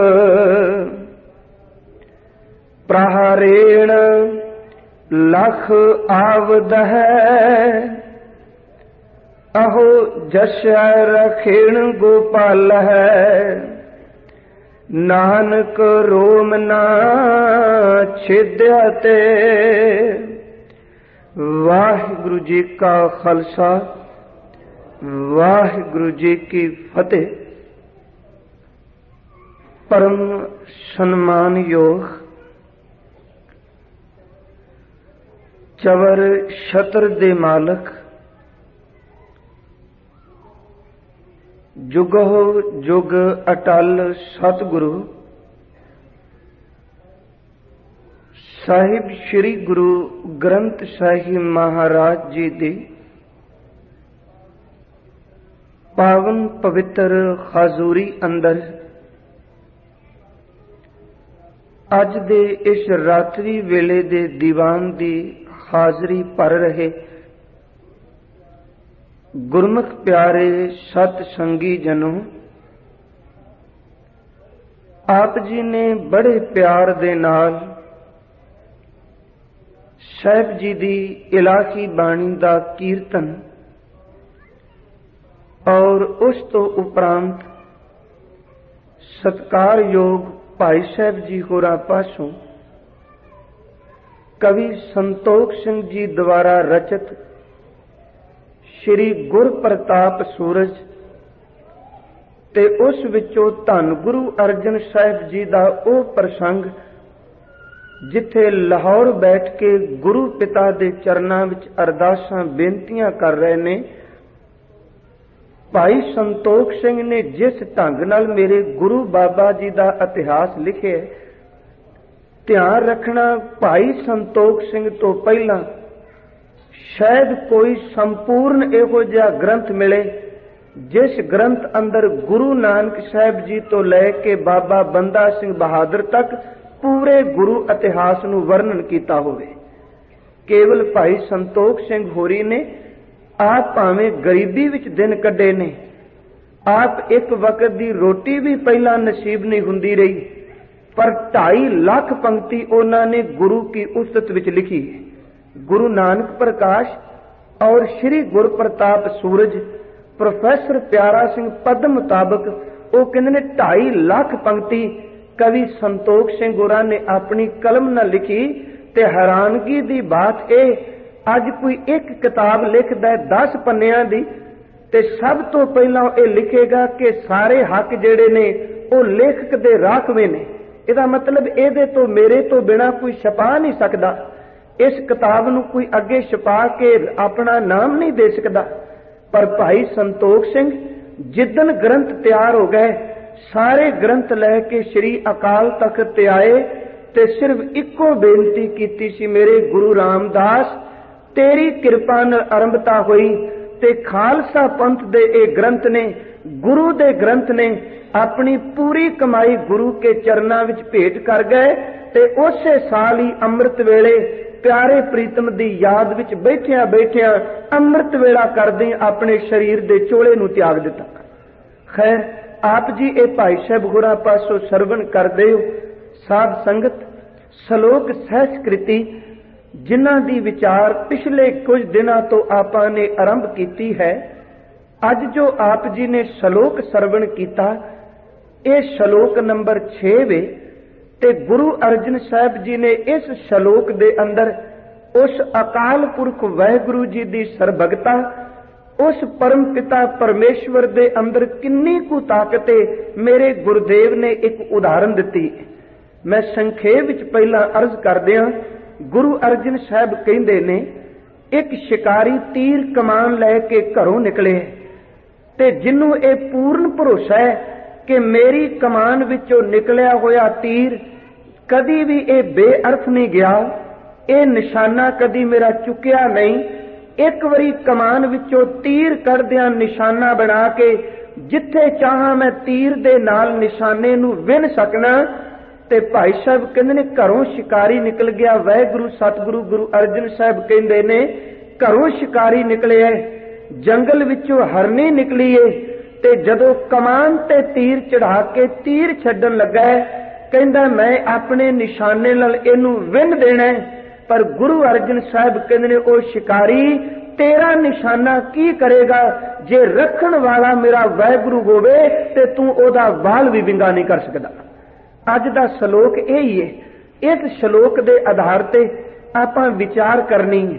ਪ੍ਰਹਾਰੇਣ ਲਖ ਆਵਦ ਹੈ। ਅਹੋ ਜਸੈ ਰਖੇਣ ਗੋਪਾਲ ਹੈ, ਨਾਨਕ ਰੋਮ ਨਾ ਛੇਦਿਆ ਤੇ। ਵਾਹਿਗੁਰੂ ਜੀ ਕਾ ਖਾਲਸਾ, ਵਾਹਿਗੁਰੂ ਜੀ ਕੀ ਫਤਿਹ। ਪਰਮ ਸਨਮਾਨਯੋਗ ਚਵਰ ਛਤਰ ਦੇ ਮਾਲਕ, ਜੁਗੋ ਜੁਗ ਅਟਲ ਸਤਿਗੁਰੂ ਸਾਹਿਬ ਸ੍ਰੀ ਗੁਰੂ ਗ੍ਰੰਥ ਸਾਹਿਬ ਮਹਾਰਾਜ ਜੀ ਦੀ ਪਾਵਨ ਪਵਿੱਤਰ ਹਜ਼ੂਰੀ ਅੰਦਰ ਅੱਜ ਦੇ ਇਸ ਰਾਤਰੀ ਵੇਲੇ ਦੇ ਦੀਵਾਨ ਦੀ ਹਾਜ਼ਰੀ ਭਰ ਰਹੇ ਗੁਰਮੁਖ ਪਿਆਰੇ ਸਤ ਸੰਗੀ ਜਨੋ, ਆਪ ਜੀ ਨੇ ਬੜੇ ਪਿਆਰ ਦੇ ਨਾਲ ਸਾਹਿਬ ਜੀ ਦੀ ਇਲਾਹੀ ਬਾਣੀ ਦਾ ਕੀਰਤਨ ਔਰ ਉਸ ਤੋਂ ਉਪਰੰਤ ਸਤਿਕਾਰਯੋਗ ਭਾਈ ਸਾਹਿਬ ਜੀ ਹੋਰਾਂ ਪਾਸੋਂ ਕਵੀ ਸੰਤੋਖ ਸਿੰਘ ਜੀ ਦੁਆਰਾ ਰਚਿਤ ਸ਼੍ਰੀ ਗੁਰ ਪ੍ਰਤਾਪ ਸੂਰਜ ਤੇ ਉਸ ਵਿੱਚੋਂ ਧੰਨ ਗੁਰੂ ਅਰਜਨ ਸਾਹਿਬ ਜੀ ਦਾ ਉਹ ਪ੍ਰਸੰਗ ਜਿੱਥੇ ਲਾਹੌਰ ਬੈਠ ਕੇ ਗੁਰੂ ਪਿਤਾ ਦੇ ਚਰਨਾਂ ਵਿੱਚ ਅਰਦਾਸਾਂ ਬੇਨਤੀਆਂ ਕਰ ਰਹੇ ਨੇ, ਭਾਈ ਸੰਤੋਖ ਸਿੰਘ ਨੇ ਜਿਸ ਢੰਗ ਨਾਲ ਮੇਰੇ ਗੁਰੂ ਬਾਬਾ ਜੀ ਦਾ ਇਤਿਹਾਸ ਲਿਖਿਆ, ਧਿਆਨ ਰੱਖਣਾ ਭਾਈ ਸੰਤੋਖ ਸਿੰਘ ਤੋਂ ਪਹਿਲਾਂ ਸ਼ਾਇਦ ਕੋਈ ਸੰਪੂਰਨ ਇਹੋ ਜਿਹਾ ਗ੍ਰੰਥ ਮਿਲੇ ਜਿਸ ਗ੍ਰੰਥ ਅੰਦਰ ਗੁਰੂ ਨਾਨਕ ਸਾਹਿਬ ਜੀ ਤੋਂ ਲੈ ਕੇ ਬਾਬਾ ਬੰਦਾ ਸਿੰਘ ਬਹਾਦਰ ਤੱਕ ਪੂਰੇ ਗੁਰੂ ਇਤਿਹਾਸ ਨੂੰ ਵਰਣਨ ਕੀਤਾ ਹੋਵੇ। ਕੇਵਲ ਭਾਈ ਸੰਤੋਖ ਸਿੰਘ ਹੋਰੀ ਨੇ ਆਪ ਭਾਵੇਂ ਗਰੀਬੀ ਵਿੱਚ ਦਿਨ ਕੱਢੇ ਨੇ, ਆਪ ਇੱਕ ਵਕਤ ਦੀ ਰੋਟੀ ਵੀ ਪਹਿਲਾਂ ਨਸੀਬ ਨਹੀਂ ਹੁੰਦੀ ਰਹੀ, ਪਰ 2.5 ਲੱਖ ਪੰਕਤੀ ਉਹਨਾਂ ਨੇ ਗੁਰੂ ਕੀ ਉਸਤਤ ਵਿੱਚ ਲਿਖੀ। ਗੁਰੂ ਨਾਨਕ ਪ੍ਰਕਾਸ਼ ਔਰ ਸ਼੍ਰੀ ਗੁਰ ਪ੍ਰਤਾਪ ਸੂਰਜ ਪ੍ਰੋਫੈਸਰ ਪਿਆਰਾ ਸਿੰਘ ਪਦ ਮੁਤਾਬਕ ਉਹ ਕਹਿੰਦੇ ਨੇ 2.5 ਲੱਖ ਪੰਕਤੀ ਕਵੀ ਸੰਤੋਖ ਸਿੰਘ ਹੋਰਾਂ ਨੇ ਆਪਣੀ ਕਲਮ ਨਾਲ ਲਿਖੀ। ਤੇ ਹੈਰਾਨਗੀ ਦੀ ਬਾਤ ਇਹ, ਅੱਜ ਕੋਈ ਇੱਕ ਕਿਤਾਬ ਲਿਖਦਾ 10 ਪੰਨਿਆਂ ਦੀ ਤੇ ਸਭ ਤੋਂ ਪਹਿਲਾਂ ਇਹ ਲਿਖੇਗਾ ਕਿ ਸਾਰੇ ਹੱਕ ਜਿਹੜੇ ਨੇ ਉਹ ਲੇਖਕ ਦੇ ਰਾਖਵੇਂ ਨੇ। ਇਹਦਾ ਮਤਲਬ ਇਹਦੇ ਤੋਂ ਮੇਰੇ ਤੋਂ ਬਿਨਾ ਕੋਈ ਛਪਾ ਨਹੀਂ ਸਕਦਾ, ਇਸ ਕਿਤਾਬ ਨੂੰ ਕੋਈ ਅੱਗੇ ਛਪਾ ਕੇ ਆਪਣਾ ਨਾਮ ਨਹੀਂ ਦੇ ਸਕਦਾ। ਪਰ ਭਾਈ ਸੰਤੋਖ ਸਿੰਘ ਜਿੱਦਣ ਗ੍ਰੰਥ ਤਿਆਰ ਹੋ ਗਏ, ਸਾਰੇ ਗ੍ਰੰਥ ਲੈ ਕੇ ਸ੍ਰੀ ਅਕਾਲ ਤਖਤ ਤੇ ਆਏ ਤੇ ਸਿਰਫ ਇੱਕੋ ਬੇਨਤੀ ਕੀਤੀ ਸੀ, ਮੇਰੇ ਗੁਰੂ ਰਾਮਦਾਸ ਤੇਰੀ ਕਿਰਪਾ ਨਾਲ ਆਰੰਭਤਾ ਹੋਈ ਤੇ ਖਾਲਸਾ ਪੰਥ ਦੇ ਇਹ ਗ੍ਰੰਥ ਨੇ, ਗੁਰੂ ਦੇ ਗ੍ਰੰਥ ਨੇ, ਆਪਣੀ ਪੂਰੀ ਕਮਾਈ ਗੁਰੂ ਕੇ ਚਰਨਾਂ ਵਿੱਚ ਭੇਟ ਕਰ ਗਏ। ਤੇ ਉਸੇ ਸਾਲ ਹੀ ਅੰਮ੍ਰਿਤ ਵੇਲੇ प्यारे प्रीतम दी याद विच बैठिया बैठिया अमृत वेला करदे अपने शरीर दे चोले नूं त्याग दिता। खैर आप जी ए भाई साहब होरां पासों सरवण करदे हो साध संगत सलोक सहस्कृति जिन्हां दी विचार पिछले कुछ दिनां तो आपां ने आरंभ कीती है। अज जो आप जी ने सलोक सरवण कीता ये सलोक नंबर 6 वे ते गुरु अर्जन साहब जी ने इस सलोक दे अंदर उस अकाल पुरख वाहिगुरु जी दी सरबगता उस परम पिता परमेश्वर दे अंदर किन्नी कु ताकत है मेरे गुरुदेव ने एक उदाहरण दिती। मैं संखेप विच पहला अर्ज करदियां गुरु अर्जन साहब कहंदे ने एक शिकारी तीर कमान लैके घरों निकले ते जिन्नू ये पूर्ण भरोसा है कि मेरी कमान विचों निकलिया होया तीर कदी भी ये बेअर्थ नहीं गया, ये निशाना कदी मेरा चुकिया नहीं। एक बारी कमान विचों तीर कढ़दियां निशाना बना के जिथे चाहां मैं तीर दे नाल निशाने नूं विन सकना। ते भाई साहब कहंदे ने घरों शिकारी निकल गया। वाहिगुरु सतगुरु गुरु अर्जन साहब कहंदे ने घरों शिकारी निकले है, जंगल विचों हरनी निकली है ते जदों कमान ते तीर चढ़ा के तीर छड्डन लगा है कहंदा मैं अपने निशाने नाल इहनूं विन देना है। पर गुरु अर्जन साहब कहंदे ने ओ शिकारी तेरा निशाना की करेगा जे रखण वाला मेरा वाहिगुरु होवे ते तू ओदा वाल भी विंगा नहीं कर सकदा। अज दा सलोक यही है। इस सलोक दे आधार ते आपां विचार करनी है।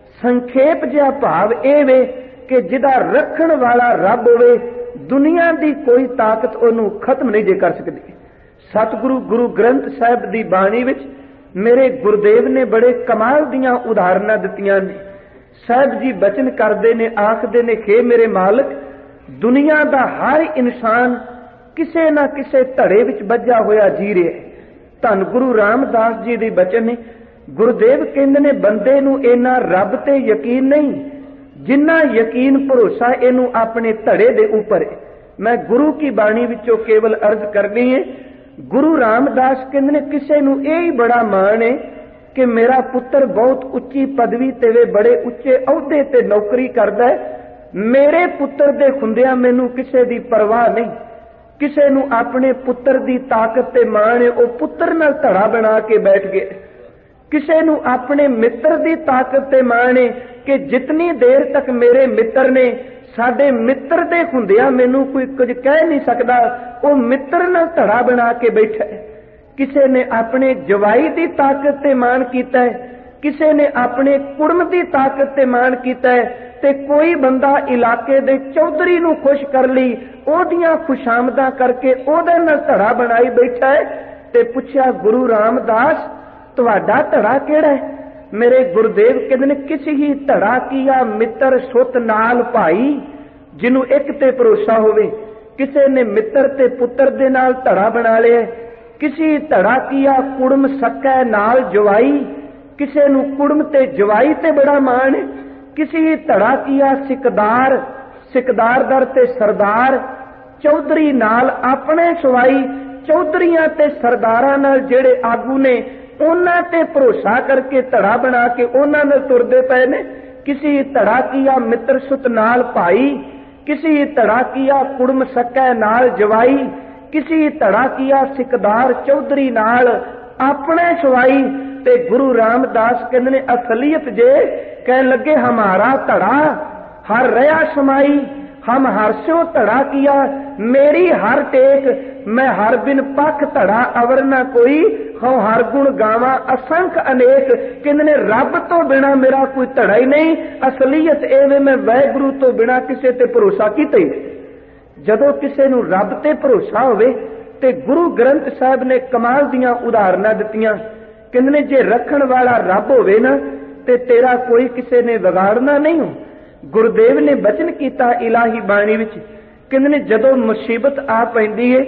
संखेप जिहा भाव ये वे कि जिहदा रखण वाला रब होवे दुनिया दी कोई ताकत ओनू खत्म नहीं जे कर सकदी। सतगुरु गुरु ग्रंथ साहिब दी बाणी विच मेरे गुरुदेव ने बड़े कमाल दियां उदाहरणां दित्तियां ने। साहिब जी बचन करदे ने आखदे ने हे मेरे मालिक दुनिया दा हर इंसान किसे ना किसे धड़े विच बज्झा होया जी रिहा है। धन गुरु रामदास जी दी बचन ने गुरुदेव कहंदे ने बंदे नूं इन्ना रब ते यकीन नहीं जिन्ना यकीन भरोसा इनू अपने धड़े दे ऊपर है। मैं गुरु की बाणी विचों केवल अर्ज करनी है। गुरु रामदास कहंदे ने किसे नूं यही बड़ा मान है कि मेरा पुत्र बहुत उच्ची पदवी ते वे बड़े उच्चे अहुदे ते नौकरी करदा है, मेरे पुत्र दे हुंदियां मैनू किसे दी परवाह नहीं। किसे नूं अपने पुत्र दी ताकत ते मान है वो पुत्र नाल धड़ा बना के बैठ गए। किसे नूं अपने मित्र दी ताकत ते मान है कि जितनी देर तक मेरे मित्र ने साडे मित्र दे हुंदियां मैनू कोई कुछ कह नहीं सकदा वो मित्र नाल धड़ा बना के बैठा है। किसे ने अपने जवाई दी ताकत ते मान कीता है, किसे ने अपने कुड़म दी ताकत ते मान कीता है ते कोई बंदा इलाके दे चौधरी नूं खुश कर लई ओदियां खुशामदां करके ओदे नाल धड़ा बनाई बैठा है। ते पुछया गुरु रामदास तुहाडा धड़ा किहड़ा है? मेरे गुरुदेव कहंदे ने किसी ही धड़ा किया मित्र सुत नाल भाई जिन्हों एक ते भरोसा होवे। किसे ने मित्र ते पुत्र दे नाल धड़ा बना लिया। किसी धड़ा किया कुड़म सकै नाल जवाई, किसे नूं कुड़म ते जवाई ते बड़ा मान है। किसी धड़ा किया सिकदार सिकदारदार ते सरदार चौधरी नाल अपने सवाई चौधरियां ते सरदारां नाल जेड़े आगू ने उन्हां ते भरोसा करके धड़ा बना के उन्हां नाल तुरदे पए ने। किसी धड़ा किया मित्र सुत नाल भाई, किसी धड़ा किया कुड़म सकै नाल जवाई, किसी धड़ा किया सिकदार चौधरी नाल अपने सवाई। ते गुरु रामदास कहंदे ने असलियत जे कह लगे हमारा धड़ा हर रहा समाई, हम हर स्यों धड़ा किया मेरी हर टेक मैं हर बिन पख धड़ा अवर न कोई हम हर गुण गावा असंख अनेक। कहंदे ने रब तो बिना मेरा कोई धड़ा ही नहीं। असलियत एवें मैं वाहिगुरु तो बिना किसे ते भरोसा कीता ही। जदों किसे नूं रब ते भरोसा होवे ते गुरु ग्रंथ साहिब ने कमाल दियां उदाहरणां दित्तियां। कहंदे ने जे रखण वाला रब होवे ना ते तेरा कोई किसे ने विगाड़ना नहीं हो। गुरुदेव ने बचन कीता इलाही बाणी विच कहंदे ने जदों मुसीबत आ पैंदी है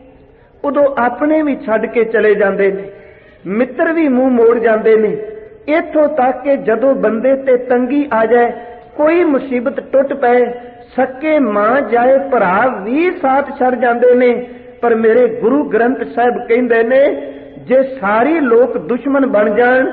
उदों अपने भी छड्ड के चले जांदे ने, मित्र भी मुंह मोड़ जांदे ने। इत्थों तक कि जदों बंदे ते तंगी आ जाए कोई मुसीबत टुट पए सके मां जाए भरा भी साथ छड़ जांदे ने। पर मेरे गुरु ग्रंथ साहिब कहंदे ने जे सारी लोक दुश्मन बन जाण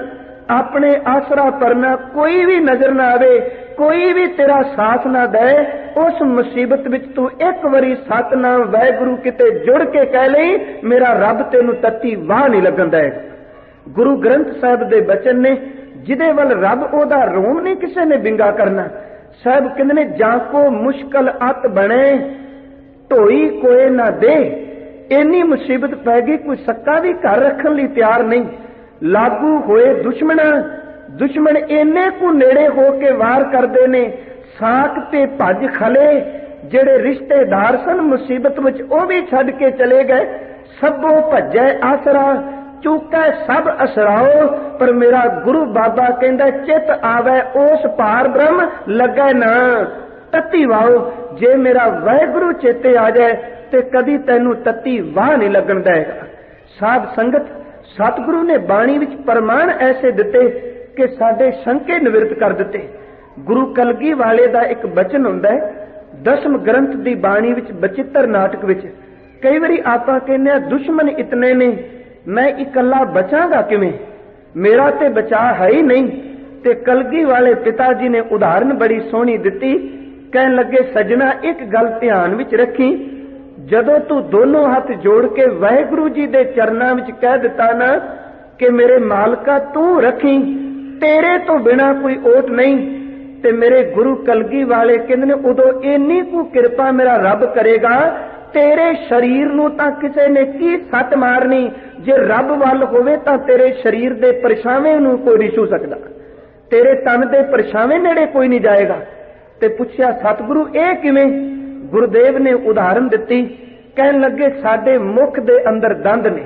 अपने आसरा परना कोई भी नजर ना आवे, कोई भी तेरा साथ ना दे, उस मुसीबत विच तू एक बारी सतनाम वाहिगुरू किते जुड़ के कह लई, मेरा रब तेनू तत्ती वाह नहीं लगन देगा। गुरु ग्रंथ साहिब दे बचन ने जिदे वल रब ओदा रोम नहीं किसी ने बिंगा करना। साहब कहंदे ने जाको मुश्किल अत बने ढोई कोई ना दे, इन्नी मुसीबत पै गई कोई सक्का भी घर रखन लई तैयार नहीं। लागू होए दुश्मन इन्ने को नेड़े हो के वार करते ने, साक ते भज खले जेड़े रिश्तेदार सन मुसीबत विच ओ भी छड़ के चले गए। सबो भजै आसरा चूकै सब असराओ, पर मेरा गुरु बाबा कहंदा चित आवे उस पार ब्रह्म लगे ना तत्ती वाओ। जे मेरा वाहिगुरु चेते आ जाए ते कदी तैनू तत्ती वाह नहीं लगन देगा। साध संगत सतगुरु ने बाणी विच प्रमाण ऐसे दिते कि साडे शंके निवृत्त कर दिते। गुरु कलगी वाले दा एक बचन हुंदा है दसम ग्रंथ दी बाणी विच बचित्र नाटक विच, कई बारी आपां कहने दुश्मन इतने ने मैं इकल्ला बचांगा किवें, मेरा ते बचा है ही नहीं। ते कलगी वाले पिता जी ने उदाहरण बड़ी सोहनी दिती, कहन लगे सजना एक गल ध्यान विच रखी, जदों तू दोनों हाथ जोड़ के वाहिगुरू जी दे चरनां विच कह दिता ना कि मेरे मालका तू रखी, तेरे तो बिना कोई ओट नहीं, ते मेरे गुरु कलगी वाले कहंदे ने उदों इन्नी को किरपा मेरा रब करेगा, तेरे शरीर नूं तां किसे ने की सट मारनी, जे रब वल होवे तां तेरे शरीर दे परछावें नूं कोई नहीं छू सकदा, तेरे तन दे परछावें नेड़े कोई नहीं जाएगा। ते पुछया सतगुरु ए किवें? गुरुदेव ने उदाहरण दिती, कहन लगे साडे मुख दे अंदर दंद ने,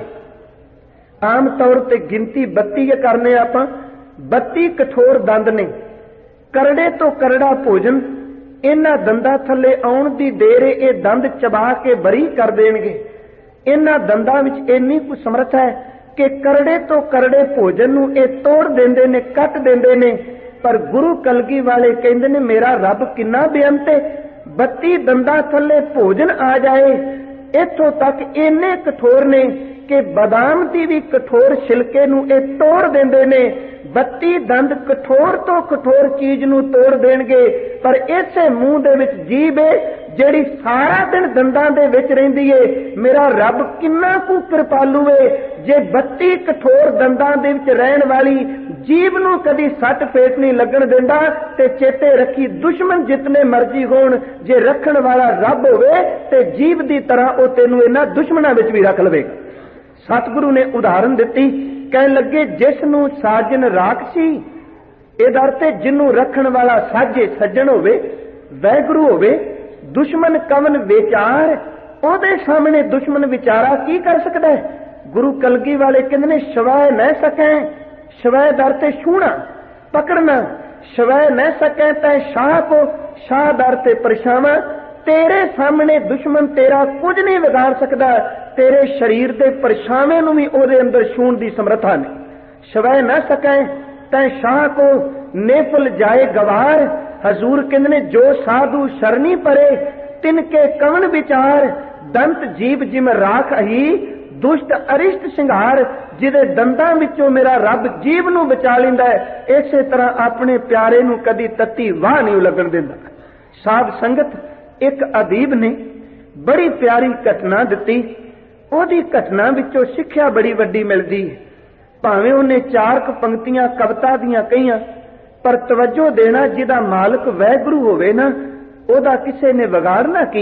आम तौर ते गिनती 32 करने आपां, 32 कठोर दंद ने, करड़े तो करड़ा भोजन इन्हां दंदां थल्ले आउण दी देर ये दंद चबा के बरी कर देणगे। इन्हां दंदां विच इन्नी कुछ समर्थ है कि करड़े तो करड़े भोजन नूं ये तोड़ देंदे ने, कट देंदे ने। पर गुरु कलगी वाले कहंदे ने मेरा रब किन्ना बेअंत है, 32 दंदां थल्ले भोजन आ जाए, इत्थों तक इन्ने कठोर ने कि बादाम दी भी कठोर छिलके नूं ये तोड़ देंदे ने। 32 दंद कठोर तो कठोर चीज नूं तोड़ देणगे, पर इसे मुंह दे विच जीभ है जिहड़ी सारा दिन दंदां दे विच रहिंदी है। मेरा रब किन्ना कु कृपालु है, जे 32 कठोर दंदां दे विच रहण वाली जीभ नूं कदी सट फेट नहीं लगण दिंदा। ते चेते रखी दुश्मन जितने मर्जी होण, जे रखण वाला रब होवे ते जीभ दी तरह ओ तैनूं इन्हां दुश्मनां विच भी रख लवेगा। सतगुरु ने उदाहरण दिती, कहन लगे जिस नूं साजन राखसी, इहदा अर्थ है जिन्नू रखण वाला साजे सज्जन होवे, वाहिगुरू होवे, दुश्मन कवन विचार, ओदे सामने दुश्मन विचारा की कर सकदा है। गुरु कलगी वाले कहंदे ने शवै न सकै, शवै दा अर्थ है छूना पकड़ना, शवै न सकै तै शाह को, शाह दा अर्थ है परछावां। तेरे सामने दुश्मन तेरा कुछ नहीं बिगाड़ सकदा, तेरे शरीर दे परछावें नूं भी ओदे अंदर छूण दी समर्था नहीं। शवै न सकै तै शाह को नेफल जाए गवार, हजूर कहंदे ने जो साधु शरणी परे तिनके कवन विचार, दंत जीव जिम राख ही दुष्ट अरिष्ट सिंघार। जिदे दंदां विचों मेरा रब जीव नूं बचा लैंदा है, इसे तरह अपने प्यारे नूं कदी तत्ती वाह नहीं लगन दिंदा। साध संगत एक अदीब ने बड़ी प्यारी घटना दिती, ओदी घटना विचों सिੱਖਿਆ बड़ी वड्डी मिलदी है। भावें उन्हें 4 पंक्तियां कविता दियां कहियां, पर तवज्जो देना जिहदा मालक वाहिगुरू होवे ना, ओदा किसे ने विगाड़ना की।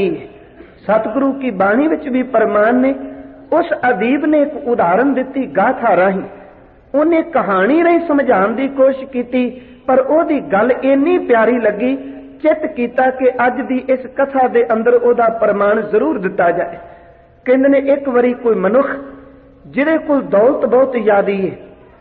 सतगुरु की बाणी विच भी परमाण ने उस अदीब ने एक उदाहरण दिती गाथा राही, उन्हें कहानी राही समझाउण दी कोशिश कीती, पर ओदी गल इन्नी प्यारी लगी, चित कीता कि अज दी इस कथा दे अंदर ओदा प्रमाण जरूर दिता जाए। कहंदे ने एक वारी कोई मनुख जिहदे कोल दौलत बहुत ज्यादी है,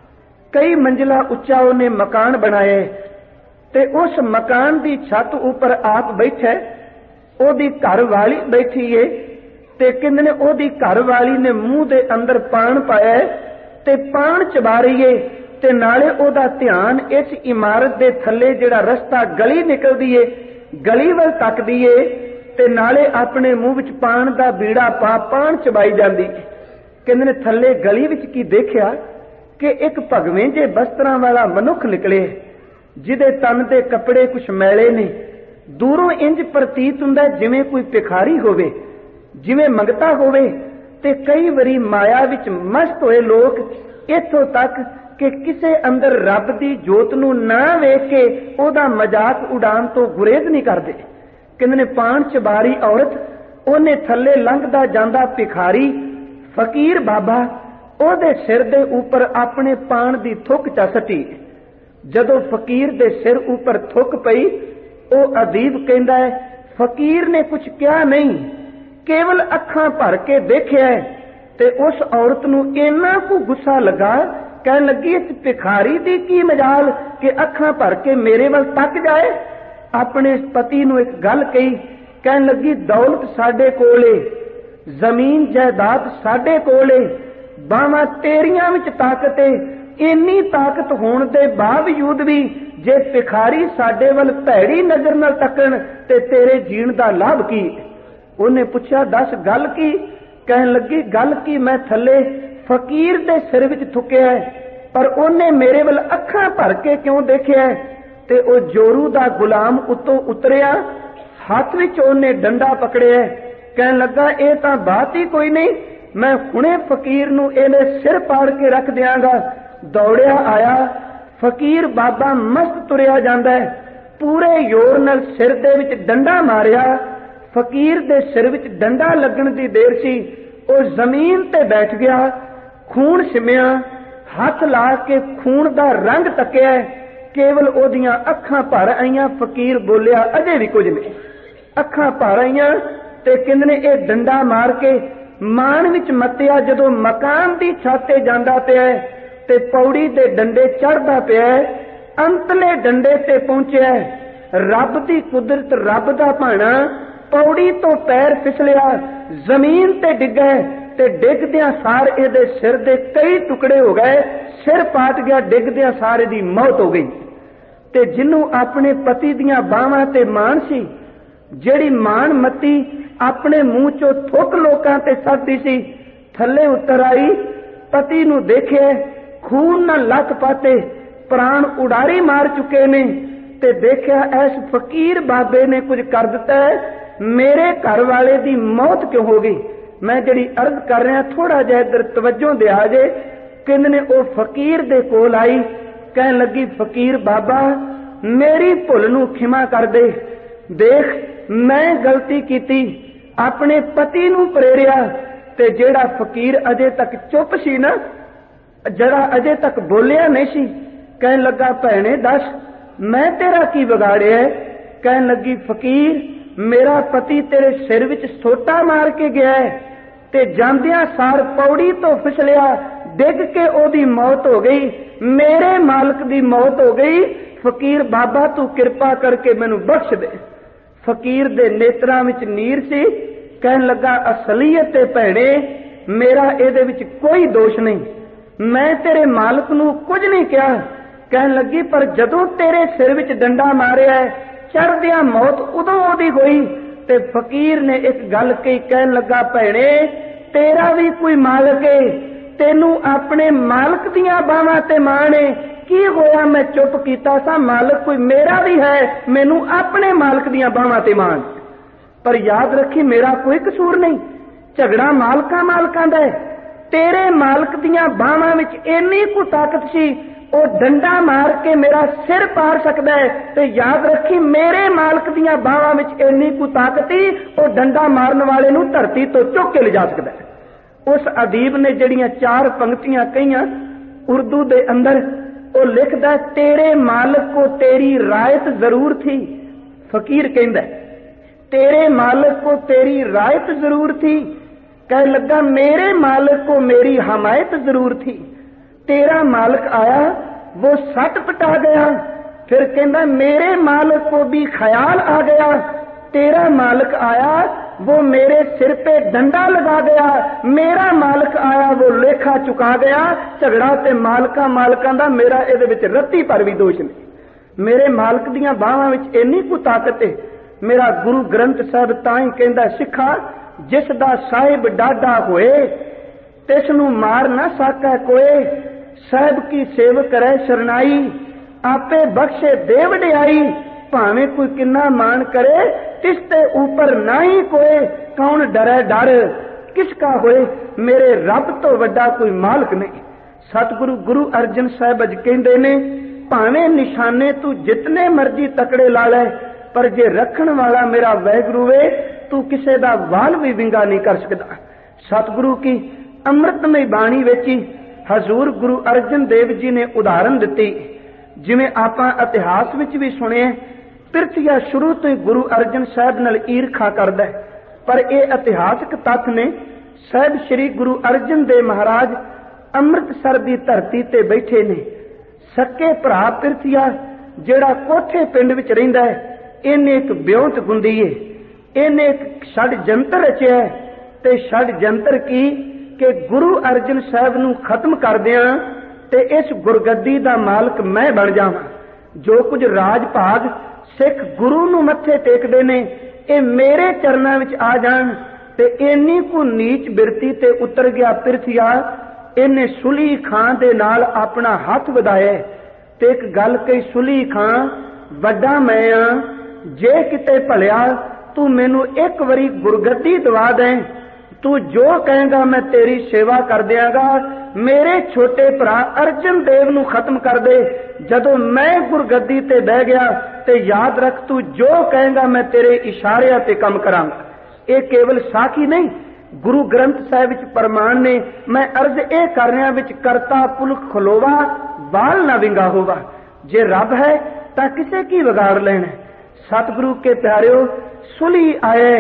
कई मंजिला उच्चा उन्हें मकान बनाया ते उस मकान दी छत उपर आप बैठा, ओदी घर वाली बैठी है ते कहंदे ने ओदी घर वाली ने मूंह दे अंदर पान पाया ते पान चबा रही है, ते नाले ओदा ध्यान इस इमारत दे थल्ले जिहड़ा रस्ता गली निकलदी है, गली वल तकदी है, ते नाले अपने मूंह विच पान दा बीड़ा पा पान चबाई जांदी। कहंदे ने थल्ले गली विच की देखिया, ਕਿ ਇੱਕ ਭਗਵੇਂ ਜੇ ਬਸਤਰਾਂ ਵਾਲਾ ਮਨੁੱਖ ਨਿਕਲੇ, ਜਿਹਦੇ ਤਨ ਦੇ ਕੱਪੜੇ ਕੁਛ ਮੈਲੇ ਨੇ। ਦੂਰੋਂ ਇੰਜ ਪ੍ਰਤੀਤ ਹੁੰਦਾ ਜਿਵੇਂ ਕੋਈ ਭਿਖਾਰੀ ਹੋਵੇ, ਜਿਵੇਂ ਮੰਗਤਾ ਹੋਵੇ। ਤੇ ਕਈ ਵਾਰੀ ਮਾਇਆ ਵਿੱਚ ਮਸਤ ਹੋਏ ਲੋਕ ਇੱਥੋਂ ਤੱਕ ਕਿ ਕਿਸੇ ਅੰਦਰ ਰੱਬ ਦੀ ਜੋਤ ਨੂੰ ਨਾ ਵੇਖ ਕੇ ਉਹਦਾ ਮਜ਼ਾਕ ਉਡਾਉਣ ਤੋਂ ਗੁਰੇਜ਼ ਨਹੀਂ ਕਰਦੇ। ਕਹਿੰਦੇ ਨੇ ਪਾਣ ਚਬਾਰੀ ਔਰਤ, ਉਹਨੇ ਥੱਲੇ ਲੰਘਦਾ ਜਾਂਦਾ ਭਿਖਾਰੀ ਫਕੀਰ ਬਾਬਾ ਉਹਦੇ ਸਿਰ ਦੇ ਉੱਪਰ ਆਪਣੇ ਪਾਣ ਦੀ ਥੁੱਕ ਚਾ ਸੱਟੀ। ਜਦੋਂ ਫਕੀਰ ਦੇ ਸਿਰ ਉੱਪਰ ਥੁੱਕ ਪਈ, ਉਹ ਅਦੀਬ ਕਹਿੰਦਾ ਹੈ ਫਕੀਰ ਨੇ ਕੁਝ ਕਿਹਾ ਨਹੀਂ, ਕੇਵਲ ਅੱਖਾਂ ਭਰ ਕੇ ਦੇਖਿਆ। ਤੇ ਉਸ ਔਰਤ ਨੂੰ ਇੰਨਾ ਕੁ ਗੁੱਸਾ ਲੱਗਾ, ਕਹਿਣ ਲੱਗੀ ਇਸ ਭਿਖਾਰੀ ਦੀ ਕੀ ਮਜਾਲ ਕਿ ਅੱਖਾਂ ਭਰ ਕੇ ਮੇਰੇ ਵੱਲ ਤੱਕ ਜਾਏ। ਆਪਣੇ ਪਤੀ ਨੂੰ ਇੱਕ ਗੱਲ ਕਹੀ, ਕਹਿਣ ਲੱਗੀ ਦੌਲਤ ਸਾਡੇ ਕੋਲੇ, ਜ਼ਮੀਨ ਜਾਇਦਾਦ ਸਾਡੇ ਕੋਲੇ, ਬਾਹਾਂ ਤੇਰੀਆਂ ਵਿੱਚ ਤਾਕਤ ਏ। ਇੰਨੀ ਤਾਕਤ ਹੋਣ ਦੇ ਬਾਵਜੂਦ ਵੀ ਜੇ ਭਿਖਾਰੀ ਸਾਡੇ ਵੱਲ ਭੈੜੀ ਨਜ਼ਰ ਨਾਲ ਤੱਕਣ ਤੇ ਤੇਰੇ ਜੀਣ ਦਾ ਲਾਭ ਕੀ? ਉਹਨੇ ਪੁੱਛਿਆ ਦੱਸ ਗੱਲ ਕੀ? ਕਹਿਣ ਲੱਗੀ ਗੱਲ ਕੀ, ਮੈਂ ਥੱਲੇ ਫਕੀਰ ਦੇ ਸਿਰ ਵਿੱਚ ਥੁੱਕਿਆ, ਪਰ ਉਹਨੇ ਮੇਰੇ ਵੱਲ ਅੱਖਾਂ ਭਰ ਕੇ ਕਿਉਂ ਦੇਖਿਆ? ਤੇ ਉਹ ਜੋਰੂ ਦਾ ਗੁਲਾਮ ਉੱਤੋਂ ਉਤਰਿਆ, ਹੱਥ ਵਿੱਚ ਉਹਨੇ ਡੰਡਾ ਪਕੜਿਆ। ਕਹਿਣ ਲੱਗਾ ਇਹ ਤਾਂ ਬਾਤ ਹੀ ਕੋਈ ਨਹੀਂ, ਮੈਂ ਹੁਣੇ ਫਕੀਰ ਨੂੰ ਇਹਨੇ ਸਿਰ ਪਾੜ ਕੇ ਰੱਖ ਦਿਆਂਗਾ। ਦੌੜਿਆ ਆਇਆ, ਫਕੀਰ ਬਾਬਾ ਮਸਤ ਤੁਰਿਆ ਜਾਂਦਾ, ਪੂਰੇ ਜ਼ੋਰ ਨਾਲ ਸਿਰ ਦੇ ਵਿੱਚ ਡੰਡਾ ਮਾਰਿਆ। ਫਕੀਰ ਦੇ ਸਿਰ ਵਿੱਚ ਡੰਡਾ ਲੱਗਣ ਦੀ ਦੇਰ ਸੀ, ਉਹ ਜ਼ਮੀਨ ਤੇ ਬੈਠ ਗਿਆ, ਖੂਨ ਸਿਮਿਆ, ਹੱਥ ਲਾ ਕੇ ਖੂਨ ਦਾ ਰੰਗ ਤੱਕਿਆ, ਕੇਵਲ ਉਹਦੀਆਂ ਅੱਖਾਂ ਭਰ ਆਈਆਂ। ਫਕੀਰ ਬੋਲਿਆ ਅਜੇ ਵੀ ਕੁਝ ਨਹੀਂ, ਅੱਖਾਂ ਭਰ ਆਈਆਂ। ਤੇ ਕਹਿੰਦੇ ਨੇ ਇਹ ਡੰਡਾ ਮਾਰ ਕੇ ਮਾਣ ਵਿੱਚ ਮੱਤਿਆ, ਜਦੋਂ ਮਕਾਨ ਦੀ ਛੱਤ ਤੇ ਜਾਂਦਾ ਪਿਆ ਤੇ ਪੌੜੀ ਦੇ ਡੰਡੇ ਚੜ੍ਹਦਾ ਪਿਆ, ਅੰਤਲੇ ਡੰਡੇ ਤੇ ਪਹੁੰਚਿਆ। ਰੱਬ ਦੀ ਕੁਦਰਤ, ਰੱਬ ਦਾ ਭਾਣਾ, ਪੌੜੀ ਤੋਂ ਪੈਰ ਫਿਸਲਿਆ, ਜ਼ਮੀਨ ਤੇ ਡਿੱਗਾ ਤੇ ਡਿੱਗਦਿਆਂ ਸਾਰ ਇਹਦੇ ਸਿਰ ਦੇ ਕਈ ਟੁਕੜੇ ਹੋ ਗਏ, ਸਿਰ ਪਾਟ ਗਿਆ, ਡਿੱਗਦਿਆਂ ਸਾਰ ਇਹਦੀ ਮੌਤ ਹੋ ਗਈ। ਤੇ ਜਿਹਨੂੰ ਆਪਣੇ ਪਤੀ ਦੀਆਂ ਬਾਹਾਂ ਤੇ ਮਾਣ ਸੀ, ਜਿਹੜੀ ਮਾਣ ਮੱਤੀ ਆਪਣੇ ਮੂੰਹ ਚੋਂ ਥੁੱਕ ਲੋਕਾਂ ਤੇ ਸੱਟਦੀ ਸੀ, ਥੱਲੇ ਉਤਰ ਆਈ, ਪਤੀ ਨੂੰ ਦੇਖਿਆ ਖੂਨ ਨਾਲ ਲੱਤ ਪਾਤੇ, ਪ੍ਰਾਣ ਉਡਾਰੀ ਮਾਰ ਚੁੱਕੇ ਨੇ। ਤੇ ਦੇਖਿਆ ਐਸ ਫਕੀਰ ਬਾਬੇ ਨੇ ਕੁਝ ਕਰ ਦਿੱਤਾ ਹੈ, ਮੇਰੇ ਘਰ ਵਾਲੇ ਦੀ ਮੌਤ ਕਿਉਂ ਹੋ ਗਈ? ਮੈਂ ਜਿਹੜੀ ਅਰਜ਼ ਕਰ ਰਿਹਾ ਥੋੜਾ ਜਿਹਾ ਇੱਧਰ ਤਵੱਜੋ ਦਿਆ ਜੇ। ਕਹਿੰਦੇ ਨੇ ਉਹ ਫਕੀਰ ਦੇ ਕੋਲ ਆਈ, ਕਹਿਣ ਲੱਗੀ ਫਕੀਰ ਬਾਬਾ ਮੇਰੀ ਭੁੱਲ ਨੂੰ ਖਿਮਾ ਕਰ ਦੇ, ਦੇਖ ਮੈਂ ਗਲਤੀ ਕੀਤੀ, ਆਪਣੇ ਪਤੀ ਨੂੰ ਪ੍ਰੇਰਿਆ। ਤੇ ਜਿਹੜਾ ਫਕੀਰ ਅਜੇ ਤੱਕ ਚੁੱਪ ਸੀ ਨਾ, ਜਿਹੜਾ ਅਜੇ ਤੱਕ ਬੋਲਿਆ ਨਹੀਂ ਸੀ, ਕਹਿਣ ਲੱਗਾ ਭੈਣੇ ਦੱਸ ਮੈਂ ਤੇਰਾ ਕੀ ਵਿਗਾੜਿਆ? ਕਹਿਣ ਲੱਗੀ ਫਕੀਰ ਮੇਰਾ ਪਤੀ ਤੇਰੇ ਸਿਰ ਵਿੱਚ ਸੋਟਾ ਮਾਰ ਕੇ ਗਿਆ ਤੇ ਜਾਂਦਿਆਂ ਸਾਰ ਪੌੜੀ ਤੋਂ ਫਿਸਲਿਆ, ਡਿੱਗ ਕੇ ਉਹਦੀ ਮੌਤ ਹੋ ਗਈ, ਮੇਰੇ ਮਾਲਕ ਦੀ ਮੌਤ ਹੋ ਗਈ। ਫਕੀਰ ਬਾਬਾ ਤੂੰ ਕਿਰਪਾ ਕਰਕੇ ਮੈਨੂੰ ਬਖਸ਼ ਦੇ। ਫਕੀਰ ਦੇ ਨੇਤਰਾਂ ਵਿੱਚ ਨੀਰ ਸੀ, ਕਹਿਣ ਲੱਗਾ ਅਸਲੀਅਤ ਤੇ ਭੈਣੇ ਮੇਰਾ ਇਹਦੇ ਵਿੱਚ ਕੋਈ ਦੋਸ਼ ਨਹੀਂ, ਮੈਂ ਤੇਰੇ ਮਾਲਕ ਨੂੰ ਕੁਝ ਨਹੀਂ ਕਿਹਾ। ਕਹਿਣ ਲੱਗੀ ਪਰ ਜਦੋਂ ਤੇਰੇ ਸਿਰ ਵਿੱਚ ਡੰਡਾ ਮਾਰਿਆ ਚੜ੍ਹਦਿਆਂ ਮੌਤ ਉਦੋਂ ਉਹਦੀ ਹੋਈ। ਤੇ ਫਕੀਰ ਨੇ ਇੱਕ ਗੱਲ ਕਹੀ, ਕਹਿਣ ਲੱਗਾ ਭੈਣੇ ਤੇਰਾ ਵੀ ਕੋਈ ਮਾਲਕ ਏ, ਤੈਨੂੰ ਆਪਣੇ ਮਾਲਕ ਦੀਆਂ ਬਾਹਾਂ ਤੇ ਮਾਣ ਏ। ਕੀ ਹੋਇਆ ਮੈਂ ਚੁੱਪ ਕੀਤਾ ਸਾਂ, ਮਾਲਕ ਕੋਈ ਮੇਰਾ ਵੀ ਹੈ, ਮੈਨੂੰ ਆਪਣੇ ਮਾਲਕ ਦੀਆਂ ਬਾਹਾਂ ਤੇ ਮਾਣ। ਪਰ ਯਾਦ ਰੱਖੀ ਮੇਰਾ ਕੋਈ ਕਸੂਰ ਨਹੀਂ, ਝਗੜਾ ਮਾਲਕਾਂ ਦਾ ਹੈ। ਤੇਰੇ ਮਾਲਕ ਦੀਆਂ ਬਾਹਾਂ ਵਿੱਚ ਇੰਨੀ ਕੁ ਤਾਕਤ ਸੀ, ਉਹ ਡੰਡਾ ਮਾਰ ਕੇ ਮੇਰਾ ਸਿਰ ਪਾੜ ਸਕਦਾ ਹੈ। ਤੇ ਯਾਦ ਰੱਖੀ ਮੇਰੇ ਮਾਲਕ ਦੀਆਂ ਬਾਹਾਂ ਵਿੱਚ ਇੰਨੀ ਕੁ ਤਾਕਤ ਸੀ, ਉਹ ਡੰਡਾ ਮਾਰਨ ਵਾਲੇ ਨੂੰ ਧਰਤੀ ਤੋਂ ਚੁੱਕ ਕੇ ਲਿਜਾ ਸਕਦਾ ਹੈ। ਉਸ ਅਦੀਬ ਨੇ ਜਿਹੜੀਆਂ 4 ਪੰਕਤੀਆਂ ਕਹੀਆਂ ਉਰਦੂ ਦੇ ਅੰਦਰ, ਉਹ ਲਿਖਦਾ ਤੇਰੇ ਮਾਲਕ ਕੋ ਤੇਰੀ ਰਾਇਤ ਜ਼ਰੂਰ ਥੀ। ਫਕੀਰ ਕਹਿੰਦਾ तेरे मालिक को तेरी रायत जरूर थी। कह लगा मेरे मालिक को मेरी हमायत जरूर थी। तेरा मालिक आया वो सट पटा गया, फिर कहना मेरे मालिक को भी ख्याल आ गया। तेरा मालिक आया वो मेरे सिर पे डंडा लगा गया, मेरा मालिक आया वो लेखा चुका गया। झगड़ा ते मालिका मालिकां दा मेरा इहदे विच रत्ती पर भी दोष नहीं। मेरे मालिक दीयां बाहां विच इन्नी कु ताकत है। मेरा गुरु ग्रंथ साहिब ताई कहंदा सिखा जिस दा साहिब डाडा होए तिस नूं मार ना सकै कोई। साहब की सेव करे शरणाई, आपे बख्शे दे वडियाई, भावे कोई किन्ना मान करे, तिसते ऊपर ना ही कोई, कौन डरे डर किसका होए, मेरे रब तो वड्डा कोई मालक नहीं। सतगुरु गुरु अर्जन साहब अज कहंदे ने, भावे निशाने तू जितने मर्जी तकड़े ला ले, पर जे रखण वाला मेरा वैगुरु वे, तू किसे दा वाल भी विंगा नहीं कर सकदा। सतगुरु की अमृतमय बाणी विच हजूर गुरु अर्जन देव जी ने उदाहरण दिती, जिवें आपां इतिहास विच भी सुणिया, पिरथिया शुरू तो ही गुरु अर्जन साहब नाल ईरखा करदा है, पर यह इतिहासक तत्थ ने। साहब श्री गुरु अर्जन देव महाराज अमृतसर की धरती ते बैठे ने। सके भरा पिरथिया जिहड़ा कोठे पिंड विच रहिंदा है, इहने एक ब्योंत गुंदी है, इहने एक षडयंत्र रचिया है, ते षडयंत्र की कि गुरु अर्जन साहब नूं खत्म कर दियां ते इस गुरगद्दी दा मालक मैं बन जावां। जो कुछ राज भाग सिख गुरु नूं मत्थे टेकदे ने, ये मेरे चरनां विच आ जाण, ते इन्नी को नीच बिरती ते उतर गया पिरथिया। इन्हें सुली खां दे नाल अपना हथ वधाया ते एक गल कही, सुली खां वड्डा मैं आ, जे किते भलिया तू मैनू एक वरी गुरगद्दी दवा दे, तू जो कहेगा मैं तेरी सेवा कर दियांगा। मेरे छोटे भरा अर्जन देव नू खत्म कर दे, जदों मैं गुरगद्दी ते बह गया ते याद रख, तू जो कहेगा मैं तेरे इशारियां ते काम करांगा। ये केवल साखी नहीं, गुरु ग्रंथ साहिब विच प्रमाण ने। मैं अर्ज ए कर रहा विच करता पुलख खलोवा, बाल ना विंगा होवा। जे रब है तां किसे की विगाड़ लेना। सतगुरु के प्यारिओ, सुली आए,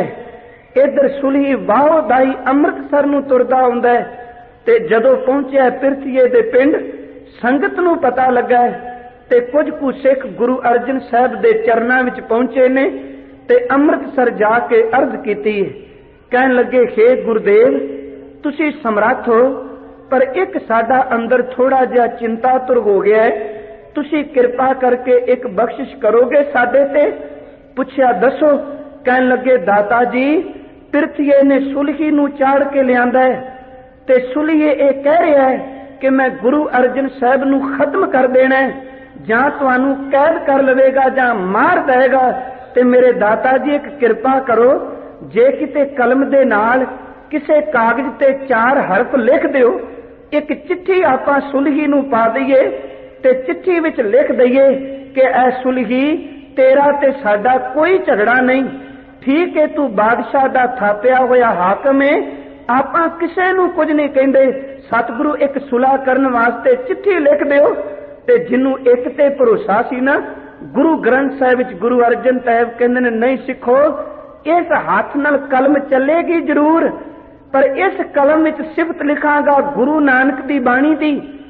इधर सुली वाहो दाई अमृतसर नूं तुरदा हुंदा है, ते जदों पहुंचिया पिरथिए दे पिंड, संगत नूं पता लगा ते कुछ कु सिख गुरु अर्जन साहब दे चरनां विच पहुंचे ने ते अमृतसर जाके अर्ज कीती। कहन लगे, हे गुरुदेव तुसी समर्थ हो, पर एक साडा अंदर थोड़ा जिहा चिंतातुर हो गया है, तुसी किरपा करके एक बख्शिश करोगे साडे ते? पुछया, दसो। कहन लगे, दाता जी पिरथिए ने सुलही नूं चाड़ के लियांदा है, ते सुलही ये कह रहा है कि मैं गुरु अर्जन साहब नूं खत्म कर देना है, जां तुहानू कैद कर लवेगा जां मार देगा। ते मेरे दाता जी एक किरपा करो, जे किते कलम दे नाल किसे कागज ते 4 हरफ लिख दिओ, एक चिट्ठी आपां सुलही नूं पा दईए ते चिट्ठी विच लिख दईए कि ऐ सुलही तेरा ते साडा कोई झगड़ा नहीं, ठीक है तू बादशाह दा थापिया होया हाकम है, आपां किसे नूं कुछ नहीं कहिंदे। सतगुरु एक सुलह करन वास्ते चिट्ठी लिख दिओ। ते जिन्नू एक ते भरोसा सी ना, गुरु ग्रंथ साहिब विच गुरु अर्जन साहिब कहंदे ने, नहीं सिखो, इस हाथ नाल कलम चलेगी जरूर, पर इस कलम विच सिफत लिखांगा गुरु नानक दी बाणी दी।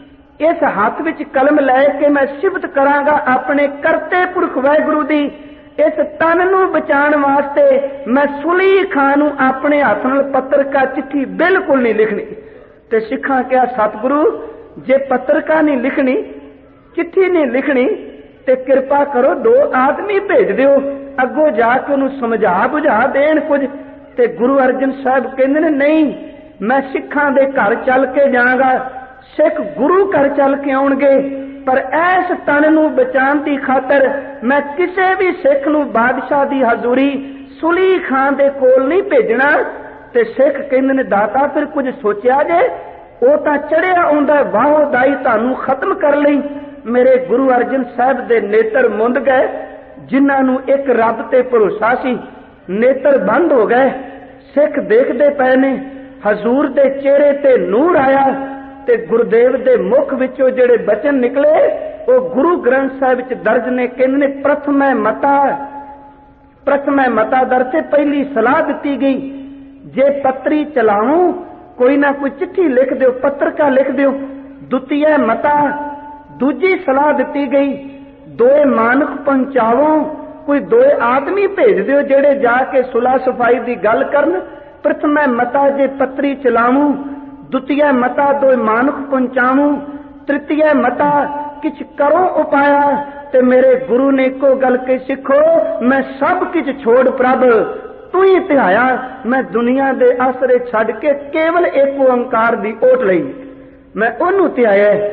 इस हाथ विच कलम लैके मैं सिफत करांगा अपने करते पुरख वाहिगुरु दी। इस तन नूं बचाण वास्ते मैं सुली खां नूं अपने हाथ नाल पत्रका चिट्ठी बिल्कुल नहीं लिखनी। ते सिखां कहा, सतगुरु जे पत्रका नहीं लिखनी, चिट्ठी नहीं लिखनी, ते कृपा करो 2 आदमी भेज दिओ, अगों जाके उन्हें समझा बुझा देण कुछ। ते गुरु अर्जन साहब कहंदे ने, नहीं मैं सिखां दे घर चल के जावांगा, सिख गुरु घर चल के आउणगे, पर ऐस तन नूं बचाण दी खातर मैं किसे भी सिख नूं बादशाह दी हजूरी सुली खां दे कोल नहीं भेजना। ते सिख कहंदे ने, दाता फिर कुछ सोचिया जे? ਉਹ ਤਾਂ ਚੜਿਆ ਆਉਂਦਾ ਵਾਹੋ ਦਾਈ ਤੁਹਾਨੂੰ ਖਤਮ ਕਰ ਲਈ। ਮੇਰੇ ਗੁਰੂ ਅਰਜਨ ਸਾਹਿਬ ਦੇ ਨੇਤਰ ਮੁੰਦ ਗਏ, ਜਿਨ੍ਹਾਂ ਨੂੰ ਇੱਕ ਰੱਬ ਤੇ ਭਰੋਸਾ ਸੀ, ਨੇਤਰ ਬੰਦ ਹੋ ਗਏ। ਸਿੱਖ ਦੇਖਦੇ ਪਏ ਨੇ, ਹਜ਼ੂਰ ਦੇ ਚਿਹਰੇ ਤੇ ਨੂਰ ਆਇਆ ਤੇ ਗੁਰਦੇਵ ਦੇ ਮੁਖ ਵਿੱਚੋਂ ਜਿਹੜੇ ਬਚਨ ਨਿਕਲੇ ਉਹ ਗੁਰੂ ਗ੍ਰੰਥ ਸਾਹਿਬ ਵਿੱਚ ਦਰਜ ਨੇ। ਕਹਿੰਦੇ ਨੇ ਪ੍ਰਥਮੈ ਮਤਾ ਦਰ ਤੇ ਪਹਿਲੀ ਸਲਾਹ ਦਿੱਤੀ ਗਈ, ਜੇ ਪੱਤਰੀ ਚਲਾਉ कोई ना कोई चिट्ठी लिख दियो, पत्रका लिख दियो। द्वितीय मता दूजी सलाह दी गई, 2 मानक पहुंचावो, कोई 2 आदमी भेज दियो जेड़े जाके सुलह सफाई की गल करन। प्रथम मता जे पत्री चलावू, द्वितीय मता 2 मानक पहुंचावू, तृतीय मता किछ करो उपाया। ते मेरे गुरु ने को गल के सिखो, मैं सब किछ छोड़ प्रभ तू ही ध्याया, मैं दुनिया दे आसरे छड़ के केवल एक ओंकार दी ओट लई, मैं ओनू ध्याया।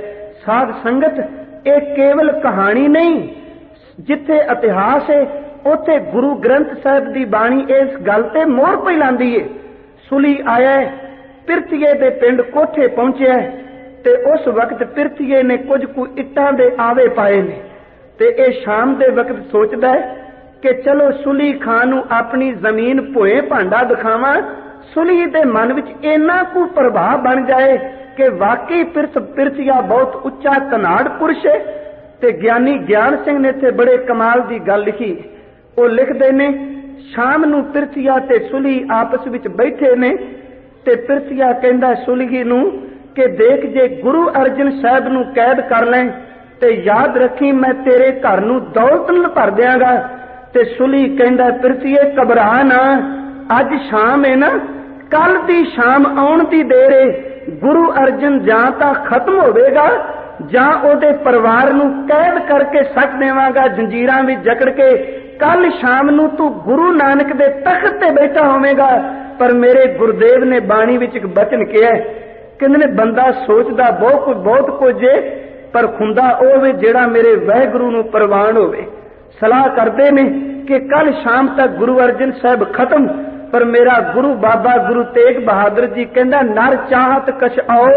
ਸਾਧ ਸੰਗਤ, ਇਹ ਕੇਵਲ ਕਹਾਣੀ ਨਹੀਂ, ਜਿੱਥੇ ਇਤਿਹਾਸ ਹੈ ਉੱਥੇ ਗੁਰੂ ਗ੍ਰੰਥ ਸਾਹਿਬ ਦੀ ਬਾਣੀ ਇਸ ਗੱਲ ਤੇ ਮੋਹਰ ਪਿਲਾਂਦੀ ਏ। ਸੁਲੀ ਆਇਆ, ਪਿਰਥੀਏ ਦੇ ਪਿੰਡ ਕੋਠੇ ਪਹੁੰਚਿਆ ਤੇ ਉਸ ਵਕਤ ਪਿਰਥੀਏ ਨੇ ਕੁਝ ਕੁ ਇੱਟਾਂ ਦੇ ਆਵੇ ਪਾਏ ਨੇ ਤੇ ਇਹ ਸ਼ਾਮ ਦੇ ਵਕਤ ਸੋਚਦਾ ਕਿ ਚਲੋ ਸੁਲੀ ਖਾਨ ਨੂੰ ਆਪਣੀ ਜ਼ਮੀਨ ਭੋਏ ਭਾਂਡਾ ਦਿਖਾਵਾਂ। ਸੁਲੀ ਦੇ ਮਨ ਵਿੱਚ ਇੰਨਾ ਕੁ ਪ੍ਰਭਾਵ ਬਣ ਜਾਏ ਕਿ ਵਾਕਈ ਪਿਰਥੀਆ ਬਹੁਤ ਉੱਚਾ ਕਨਾੜ ਪੁਰਸ਼ ਹੈ। ਤੇ ਗਿਆਨੀ ਗਿਆਨ ਸਿੰਘ ਨੇ ਇੱਥੇ ਬੜੇ ਕਮਾਲ ਦੀ ਗੱਲ ਲਿਖੀ। ਉਹ ਲਿਖਦੇ ਨੇ, ਸ਼ਾਮ ਨੂੰ ਪਿਰਥੀਆ ਤੇ ਸੁਲੀ ਆਪਸ ਵਿੱਚ ਬੈਠੇ ਨੇ ਤੇ ਪਿਰਥੀਆ ਕਹਿੰਦਾ ਸੁਲਗੀ ਨੂੰ ਕਿ ਦੇਖ, ਜੇ ਗੁਰੂ ਅਰਜਨ ਸਾਹਿਬ ਨੂੰ ਕੈਦ ਕਰ ਲੈ ਤੇ ਯਾਦ ਰੱਖੀ ਮੈਂ ਤੇਰੇ ਘਰ ਨੂੰ ਦੌਲਤ ਨਾਲ ਭਰ ਦਿਆਂਗਾ। ਤੇ ਸੁਲੀ ਕਹਿੰਦਾ ਪਿਰਥੀਏ ਘਬਰਾ ਨਾ, ਅੱਜ ਸ਼ਾਮ ਹੈ ਨਾ, ਕੱਲ ਦੀ ਸ਼ਾਮ ਆਉਣ ਦੀ ਦੇਰ ਹੈ। ਗੁਰੂ ਅਰਜਨ ਜਾਂ ਤਾਂ ਖਤਮ ਹੋਵੇਗਾ ਜਾਂ ਉਹਦੇ ਪਰਿਵਾਰ ਨੂੰ ਕੈਦ ਕਰਕੇ ਸੱਟ ਦੇਵਾਂਗਾ ਜੰਜੀਰਾਂ ਵਿੱਚ ਜਕੜ ਕੇ। ਕੱਲ ਸ਼ਾਮ ਨੂੰ ਤੂੰ ਗੁਰੂ ਨਾਨਕ ਦੇ ਤਖਤ ਤੇ ਬੈਠਾ ਹੋਵੇਗਾ। ਪਰ ਮੇਰੇ ਗੁਰਦੇਵ ਨੇ ਬਾਣੀ ਵਿੱਚ ਇੱਕ ਬਚਨ ਕਿਹਾ, ਕਹਿੰਦੇ ਨੇ ਬੰਦਾ ਸੋਚਦਾ ਬਹੁਤ ਕੁਝ ਏ, ਪਰ ਖੁੰਦਾ ਉਹ ਵੇ ਜਿਹੜਾ ਮੇਰੇ ਵਾਹਿਗੁਰੂ ਨੂੰ ਪ੍ਰਵਾਨ ਹੋਵੇ। ਸਲਾਹ ਕਰਦੇ ਨੇ ਕਿ ਕੱਲ ਸ਼ਾਮ ਤੱਕ ਗੁਰੂ ਅਰਜਨ ਸਾਹਿਬ ਖਤਮ, ਪਰ ਮੇਰਾ ਗੁਰੂ ਬਾਬਾ ਗੁਰੂ ਤੇਗ ਬਹਾਦਰ ਜੀ ਕਹਿੰਦਾ ਨਰ ਚਾਹਤ ਕਛ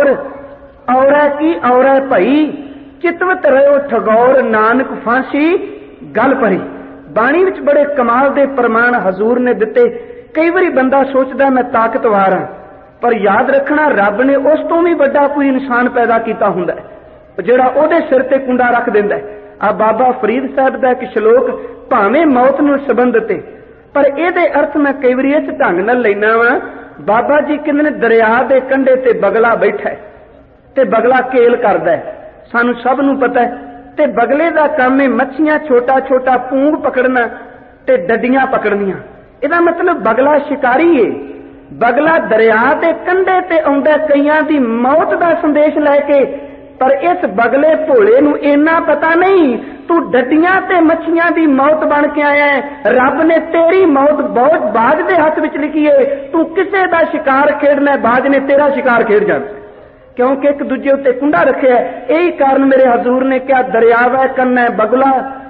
ਔਰੈ ਕੀ ਔਰੈ ਭਈ, ਚਿਤਵਤ ਰਹਿਓ ਠਗੌਰ ਨਾਨਕ ਫਾਂਸੀ ਗੱਲ ਭਰੀ। ਬਾਣੀ ਵਿੱਚ ਬੜੇ ਕਮਾਲ ਦੇ ਪ੍ਰਮਾਣ ਹਜ਼ੂਰ ਨੇ ਦਿੱਤੇ। ਕਈ ਵਾਰੀ ਬੰਦਾ ਸੋਚਦਾ ਮੈਂ ਤਾਕਤਵਾਰ ਹਾਂ, ਪਰ ਯਾਦ ਰੱਖਣਾ ਰੱਬ ਨੇ ਉਸ ਤੋਂ ਵੀ ਵੱਡਾ ਕੋਈ ਇਨਸਾਨ ਪੈਦਾ ਕੀਤਾ ਹੁੰਦਾ ਜਿਹੜਾ ਉਹਦੇ ਸਿਰ ਤੇ ਕੁੰਡਾ ਰੱਖ ਦਿੰਦਾ। ਆ ਬਾਬਾ ਫਰੀਦ ਸਾਹਿਬ ਦਾ ਇੱਕ ਸ਼ਲੋਕ ਭਾਵੇਂ ਮੌਤ ਨਾਲ ਸੰਬੰਧਿਤ ਹੈ, ਪਰ ਇਹਦੇ ਅਰਥ ਮੈਂ ਕਈ ਵਾਰੀ ਇਸ ਢੰਗ ਨਾਲ ਲੈਣਾ ਵਾ। ਬਾਬਾ ਜੀ ਕਹਿੰਦੇ ਨੇ ਦਰਿਆ ਦੇ ਕੰਢੇ ਤੇ ਬਗਲਾ ਬੈਠਾ ਤੇ ਬਗਲਾ ਕੇਲ ਕਰਦਾ, ਸਾਨੂੰ ਸਭ ਨੂੰ ਪਤਾ ਹੈ। ਤੇ ਬਗਲੇ ਦਾ ਕੰਮ ਹੈ ਮੱਛੀਆਂ ਛੋਟਾ ਛੋਟਾ ਪੂੰਗ ਪਕੜਨਾ ਤੇ ਡੱਡੀਆਂ ਪਕੜਨੀਆਂ। ਇਹਦਾ ਮਤਲਬ ਬਗਲਾ ਸ਼ਿਕਾਰੀ ਏ। ਬਗਲਾ ਦਰਿਆ ਦੇ ਕੰਢੇ ਤੇ ਆਉਂਦਾ ਕਈਆਂ ਦੀ ਮੌਤ ਦਾ ਸੰਦੇਸ਼ ਲੈ ਕੇ, ਪਰ ਇਸ ਬਗਲੇ ਭੋਲੇ ਨੂੰ ਇੰਨਾ ਪਤਾ ਨਹੀਂ ਤੂੰ ਡੱਡੀਆਂ ਤੇ ਮੱਛੀਆਂ ਦੀ ਮੌਤ ਬਣ ਕੇ ਆਇਆ ਹੈ। ਰੱਬ ਨੇ ਤੇਰੀ ਮੌਤ ਬਹੁਤ ਬਾਜ ਦੇ ਹੱਥ ਵਿੱਚ ਲਿਖੀ ਏ। ਤੂੰ ਕਿਸੇ ਦਾ ਸ਼ਿਕਾਰ ਖੇਡਣਾ, ਬਾਜ ਨੇ ਤੇਰਾ ਸ਼ਿਕਾਰ ਖੇਡ ਜਾਣਾ, ਕਿਉਂਕਿ ਇੱਕ ਦੂਜੇ ਉੱਤੇ ਕੁੰਡਾ ਰੱਖਿਆ। ਇਹੀ ਕਾਰਨ ਮੇਰੇ ਹਜ਼ੂਰ ਨੇ ਕਿਹਾ ਦਰਿਆਵਾ ਕੰਨੈ ਬਗਲਾ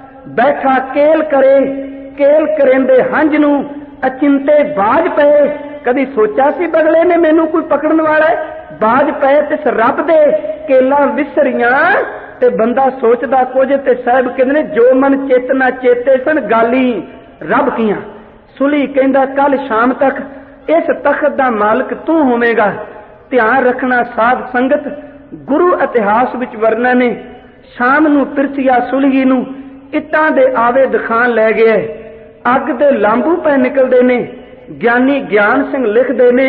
ਬੈਠਾ ਕੇਲ ਕਰੇ, ਕੇਲ ਕਰੇਂਦੇ ਹੰਝ ਨੂੰ ਅਚਿੰਤੇ ਬਾਜ ਪਏ। ਕਦੀ ਸੋਚਿਆ ਸੀ ਬਗਲੇ ਨੇ ਮੈਨੂੰ ਕੋਈ ਪਕੜਨ ਵਾਲਾ ਹੈ? ਬਾਜ ਪਏ ਤੇ ਰੱਬ ਦੇ ਕੇਲਾਂ ਵਿਸਰੀਆਂ ਤੇ ਬੰਦਾ ਸੋਚਦਾ ਕੁਝ ਤੇ ਸਾਹਿਬ ਕਹਿੰਦੇ ਨੇ ਜੋ ਮਨ ਚੇਤਨਾ ਚੇਤੇ ਸਨ ਗਾਲੀ ਰੱਬ ਕੀਆਂ। ਸੁਲੀ ਕਹਿੰਦਾ ਕੱਲ ਸ਼ਾਮ ਤੱਕ ਇਸ ਤਖਤ ਦਾ ਮਾਲਕ ਤੂੰ ਹੋਵੇਂਗਾ। ਧਿਆਨ ਰੱਖਣਾ ਸਾਧ ਸੰਗਤ, ਗੁਰੂ ਇਤਿਹਾਸ ਵਿੱਚ ਵਰਣਨ ਨੇ ਸ਼ਾਮ ਨੂੰ ਪਿਰਥੀਆ ਸੁਲਗੀ ਨੂੰ ਇੱਟਾਂ ਦੇ ਆਵੇ ਦਿਖਾਣ ਲੈ ਗਿਆ। ਅੱਗ ਦੇ ਲਾਂਬੂ ਪੈ ਨਿਕਲਦੇ ਨੇ। ਗਿਆਨੀ ਗਿਆਨ ਸਿੰਘ ਲਿਖਦੇ ਨੇ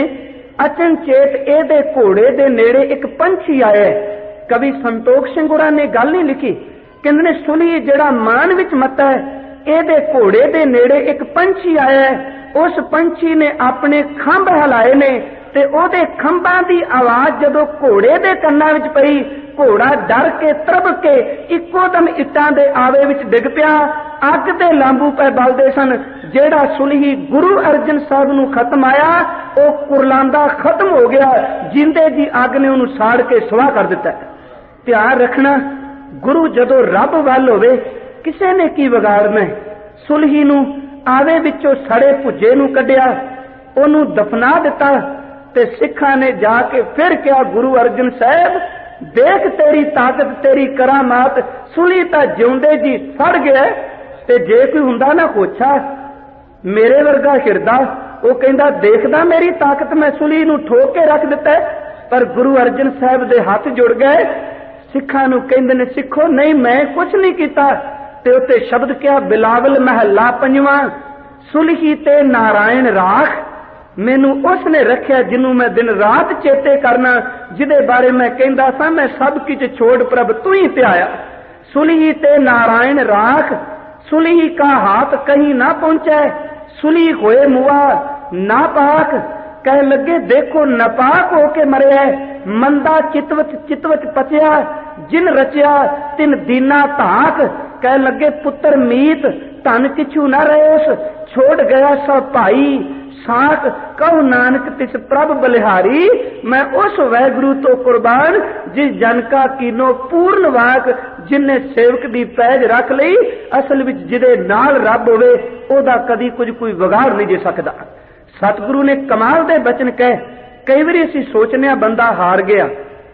ਅਚਨਚੇਤ ਇਹਦੇ ਘੋੜੇ ਦੇ ਨੇੜੇ ਇੱਕ ਪੰਛੀ ਆਇਆ। ਕਵੀ ਸੰਤੋਖ ਸਿੰਘ ਹੋਰਾਂ ਨੇ ਗੱਲ ਨਹੀਂ ਲਿਖੀ, ਕਹਿੰਦੇ ਨੇ ਸੁਲੀ ਜਿਹੜਾ ਮਾਨ ਵਿੱਚ ਮੱਤਾ ਹੈ, ਇਹਦੇ ਘੋੜੇ ਦੇ ਨੇੜੇ ਇੱਕ ਪੰਛੀ ਆਇਆ। ਉਸ ਪੰਛੀ ਨੇ ਆਪਣੇ ਖੰਭ ਹਿਲਾਏ ਨੇ ਤੇ ਉਹਦੇ ਖੰਭਾਂ ਦੀ ਆਵਾਜ਼ ਜਦੋਂ ਘੋੜੇ ਦੇ ਕੰਨਾਂ ਵਿੱਚ ਪਈ, ਘੋੜਾ ਡਰ ਕੇ ਤਰਬ ਕੇ ਇੱਕੋ ਦਮ ਇੱਟਾਂ ਦੇ ਆਵੇ ਵਿੱਚ ਡਿੱਗ ਪਿਆ। ਅੱਗ ਦੇ ਲਾਂਬੂ ਪੈ ਬਲਦੇ ਸਨ। ਜਿਹੜਾ ਸੁਲਹੀ ਗੁਰੂ ਅਰਜਨ ਸਾਹਿਬ ਨੂੰ ਖਤਮ ਆਇਆ ਉਹ ਕੁਰਲਾਂਦਾ ਖਤਮ ਹੋ ਗਿਆ। ਜਿੰਦੇ ਦੀ ਅੱਗ ਨੇ ਉਹਨੂੰ ਸਾੜ ਕੇ ਸੁਆਹ ਕਰ ਦਿੱਤਾ। ਧਿਆਨ ਰੱਖਣਾ, ਗੁਰੂ ਜਦੋਂ ਰੱਬ ਵੱਲ ਹੋਵੇ ਕਿਸੇ ਨੇ ਕੀ ਵਿਗਾੜਨਾ। ਸੁਲਹੀ ਨੂੰ ਆਵੇ ਵਿੱਚੋਂ ਸੜੇ ਭੁੱਜੇ ਨੂੰ ਕੱਢਿਆ, ਉਹਨੂੰ ਦਫਨਾ ਦਿੱਤਾ ਤੇ ਸਿੱਖਾਂ ਨੇ ਜਾ ਕੇ ਫਿਰ ਕਿਹਾ ਗੁਰੂ ਅਰਜਨ ਸਾਹਿਬ ਦੇਖ ਤੇਰੀ ਤਾਕਤ, ਤੇਰੀ ਕਰਾਮਾਤ। ਸੁਲੀ ਤਾਂ ਜਿਉਂਦੇ ਜੀ ਸੜ ਗਿਆ। ਤੇ ਜੇ ਕੋਈ ਹੁੰਦਾ ਨਾ ਕੋਛਾ ਮੇਰੇ ਵਰਗਾ ਹਿਰਦਾ, ਉਹ ਕਹਿੰਦਾ ਦੇਖਦਾ ਮੇਰੀ ਤਾਕਤ, ਮੈਂ ਸੁਲੀ ਨੂੰ ਠੋਕ ਕੇ ਰੱਖ ਦਿੱਤਾ। ਪਰ ਗੁਰੂ ਅਰਜਨ ਸਾਹਿਬ ਦੇ ਹੱਥ ਜੁੜ ਗਏ। ਸਿੱਖਾਂ ਨੂੰ ਕਹਿੰਦੇ ਨੇ ਸਿੱਖੋ ਨਹੀਂ ਮੈਂ ਕੁਛ ਨਹੀਂ ਕੀਤਾ। ਤੇ ਉੱਤੇ ਸ਼ਬਦ ਕਿਹਾ ਬਿਲਾਵਲ ਮਹੱਲਾ ਪੰਜਵਾਂ, ਸੁਲਹੀ ਤੇ ਨਾਰਾਇਣ ਰਾਖ, ਮੈਨੂੰ ਉਸ ਨੇ ਰੱਖਿਆ ਜਿਹਨੂੰ ਮੈਂ ਦਿਨ ਰਾਤ ਚੇਤੇ ਕਰਨਾ, ਜਿਹਦੇ ਬਾਰੇ ਮੈਂ ਕਹਿੰਦਾ ਸਾਂ ਮੈਂ ਸਭ ਕੁਝ ਛੋੜ ਪ੍ਰਭ ਤੂੰ ਹੀ ਧਿਆਇਆ। ਸੁਲਹੀ ਤੇ ਨਾਰਾਇਣ ਰਾਖ, ਸੁਲਹੀ ਕਾ ਹਾथ ਕहीं ਨਾ ਪਹੁੰਚੈ, ਸੁਲੀ ਹੋਏ ਮੁਆ ਨਾ ਪਾਕ। ਕਹਿ ਲੱਗੇ ਦੇਖੋ ਨਪਾਕ ਹੋ ਕੇ ਮਰਿਆ, ਮੰਦਾ ਚਿਤਵਤ ਪਚਿਆ, ਜਿਨ ਰਚਿਆ ਤਿਨ ਦੀਨਾ ਧਾਕ। ਕਹਿ ਲੱਗੇ ਪੁੱਤਰ ਮੀਤ ਧਨ ਕਿਛੂ ਨਾ ਰਹਿਸ, ਛੋੜ ਗਿਆ ਸਭ ਭਾਈ, ਸਾਖ ਕਹੋ ਨਾਨਕ ਤਿਸ ਪ੍ਰਭ ਬਲਿਹਾਰੀ। ਮੈਂ ਉਸ ਵਾਹਿਗੁਰੂ ਤੋਂ ਕੁਰਬਾਨ ਜਿਸ ਜਨ ਕਾ ਕੀਨੋ ਪੂਰਨ ਵਾਕ, ਜਿਨਨੇ ਸੇਵਕ ਦੀ ਪੈਜ ਰੱਖ ਲਈ। ਅਸਲ ਵਿੱਚ ਜਿਹਦੇ ਨਾਲ ਰੱਬ ਹੋਵੇ ਉਹਦਾ ਕਦੀ ਕੁਝ ਕੋਈ ਵਿਗਾੜ ਨਹੀਂ ਦੇ ਸਕਦਾ। ਸਤਿਗੁਰੂ ਨੇ ਕਮਾਲ ਦੇ ਬਚਨ ਕਹੇ। ਕਈ ਵਾਰੀ ਅਸੀਂ ਸੋਚਨੇ ਆ ਬੰਦਾ ਹਾਰ ਗਿਆ।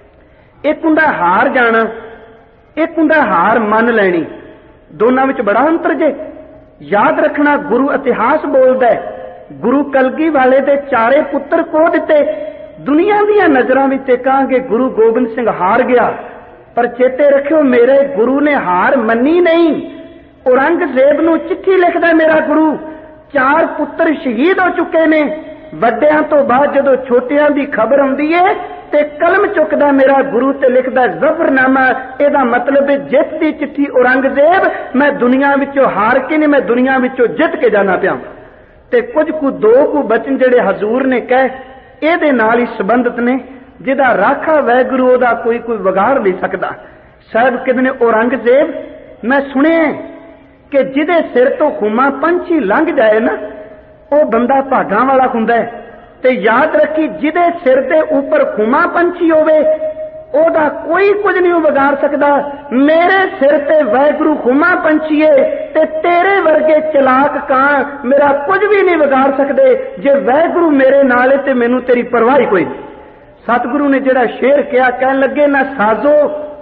ਇੱਕ ਹੁੰਦਾ ਹਾਰ ਜਾਣਾ, ਇੱਕ ਹੁੰਦਾ ਹਾਰ ਮੰਨ ਲੈਣੀ। ਦੋਨਾਂ ਵਿੱਚ ਬੜਾ ਅੰਤਰ ਜੇ। ਯਾਦ ਰੱਖਣਾ, ਗੁਰੂ ਇਤਿਹਾਸ ਬੋਲਦਾ ਹੈ, ਗੁਰੂ ਕਲਗੀ ਵਾਲੇ ਦੇ 4 ਪੁੱਤਰ ਖੋ ਦਿੱਤੇ। ਦੁਨੀਆ ਦੀਆਂ ਨਜ਼ਰਾਂ ਵਿੱਚ ਕਹਾਂਗੇ ਗੁਰੂ ਗੋਬਿੰਦ ਸਿੰਘ ਹਾਰ ਗਿਆ, ਪਰ ਚੇਤੇ ਰੱਖਿਓ ਮੇਰੇ ਗੁਰੂ ਨੇ ਹਾਰ ਮੰਨੀ ਨਹੀਂ। ਔਰੰਗਜ਼ੇਬ ਨੂੰ ਚਿੱਠੀ ਲਿਖਦਾ ਮੇਰਾ ਗੁਰੂ, 4 ਪੁੱਤਰ ਸ਼ਹੀਦ ਹੋ ਚੁੱਕੇ ਨੇ। ਵੱਡਿਆਂ ਤੋਂ ਬਾਅਦ ਜਦੋਂ ਛੋਟਿਆਂ ਦੀ ਖਬਰ ਆਉਂਦੀ ਹੈ ਤੇ ਕਲਮ ਚੁੱਕਦਾ ਮੇਰਾ ਗੁਰੂ ਤੇ ਲਿਖਦਾ ਜ਼ਫਰਨਾਮਾ। ਇਹਦਾ ਮਤਲਬ ਹੈ ਜਿੱਤ ਦੀ ਚਿੱਠੀ ਔਰੰਗਜ਼ੇਬ, ਮੈਂ ਦੁਨੀਆ ਵਿੱਚੋਂ ਹਾਰ ਕੇ ਨਹੀਂ, ਮੈਂ ਦੁਨੀਆ ਵਿੱਚੋਂ ਜਿੱਤ ਕੇ ਜਾਣਾ ਪਿਆ। ਤੇ ਕੁਝ ਕੁ 2 ਬਚਨ ਜਿਹੜੇ ਹਜ਼ੂਰ ਨੇ ਕਹੇ ਇਹਦੇ ਨਾਲ ਹੀ ਸੰਬੰਧਿਤ ਨੇ। ਜਿਹਦਾ ਰਾਖਾ ਵਾਹਿਗੁਰੂ ਉਹਦਾ ਕੋਈ ਵਿਗਾੜ ਨਹੀਂ ਸਕਦਾ। ਸਾਹਿਬ ਕਹਿੰਦੇ ਨੇ ਔਰੰਗਜ਼ੇਬ, ਮੈਂ ਸੁਣਿਆ ਕਿ ਜਿਹਦੇ ਸਿਰ ਤੋਂ ਖੂਮਾ ਪੰਛੀ ਲੰਘ ਜਾਏ ਨਾ ਉਹ ਬੰਦਾ ਭਾਗਾਂ ਵਾਲਾ ਹੁੰਦਾ ਹੈ। ਤੇ ਯਾਦ ਰੱਖੀ ਜਿਹਦੇ ਸਿਰ ਦੇ ਉੱਪਰ ਖੂਮਾ ਪੰਛੀ ਹੋਵੇ ਉਹਦਾ ਕੋਈ ਕੁਝ ਨਹੀਂ ਵਿਗਾੜ ਸਕਦਾ। ਮੇਰੇ ਸਿਰ ਤੇ ਵਾਹਿਗੁਰੂ ਖੂਮਾ ਪੰਛੀ ਏ ਤੇ ਤੇਰੇ ਵਰਗੇ ਚਲਾਕ ਕਾਂ ਮੇਰਾ ਕੁਝ ਵੀ ਨਹੀਂ ਵਿਗਾੜ ਸਕਦੇ। ਜੇ ਵਾਹਿਗੁਰੂ ਮੇਰੇ ਨਾਲ ਏ ਤੇ ਮੈਨੂੰ ਤੇਰੀ ਪਰਵਾਹ ਕੋਈ ਨਹੀਂ। ਸਤਿਗੁਰੂ ਨੇ ਜਿਹੜਾ ਸ਼ੇਰ ਕਿਹਾ, ਕਹਿਣ ਲੱਗੇ ਨਾ ਸਾਜ਼ੋ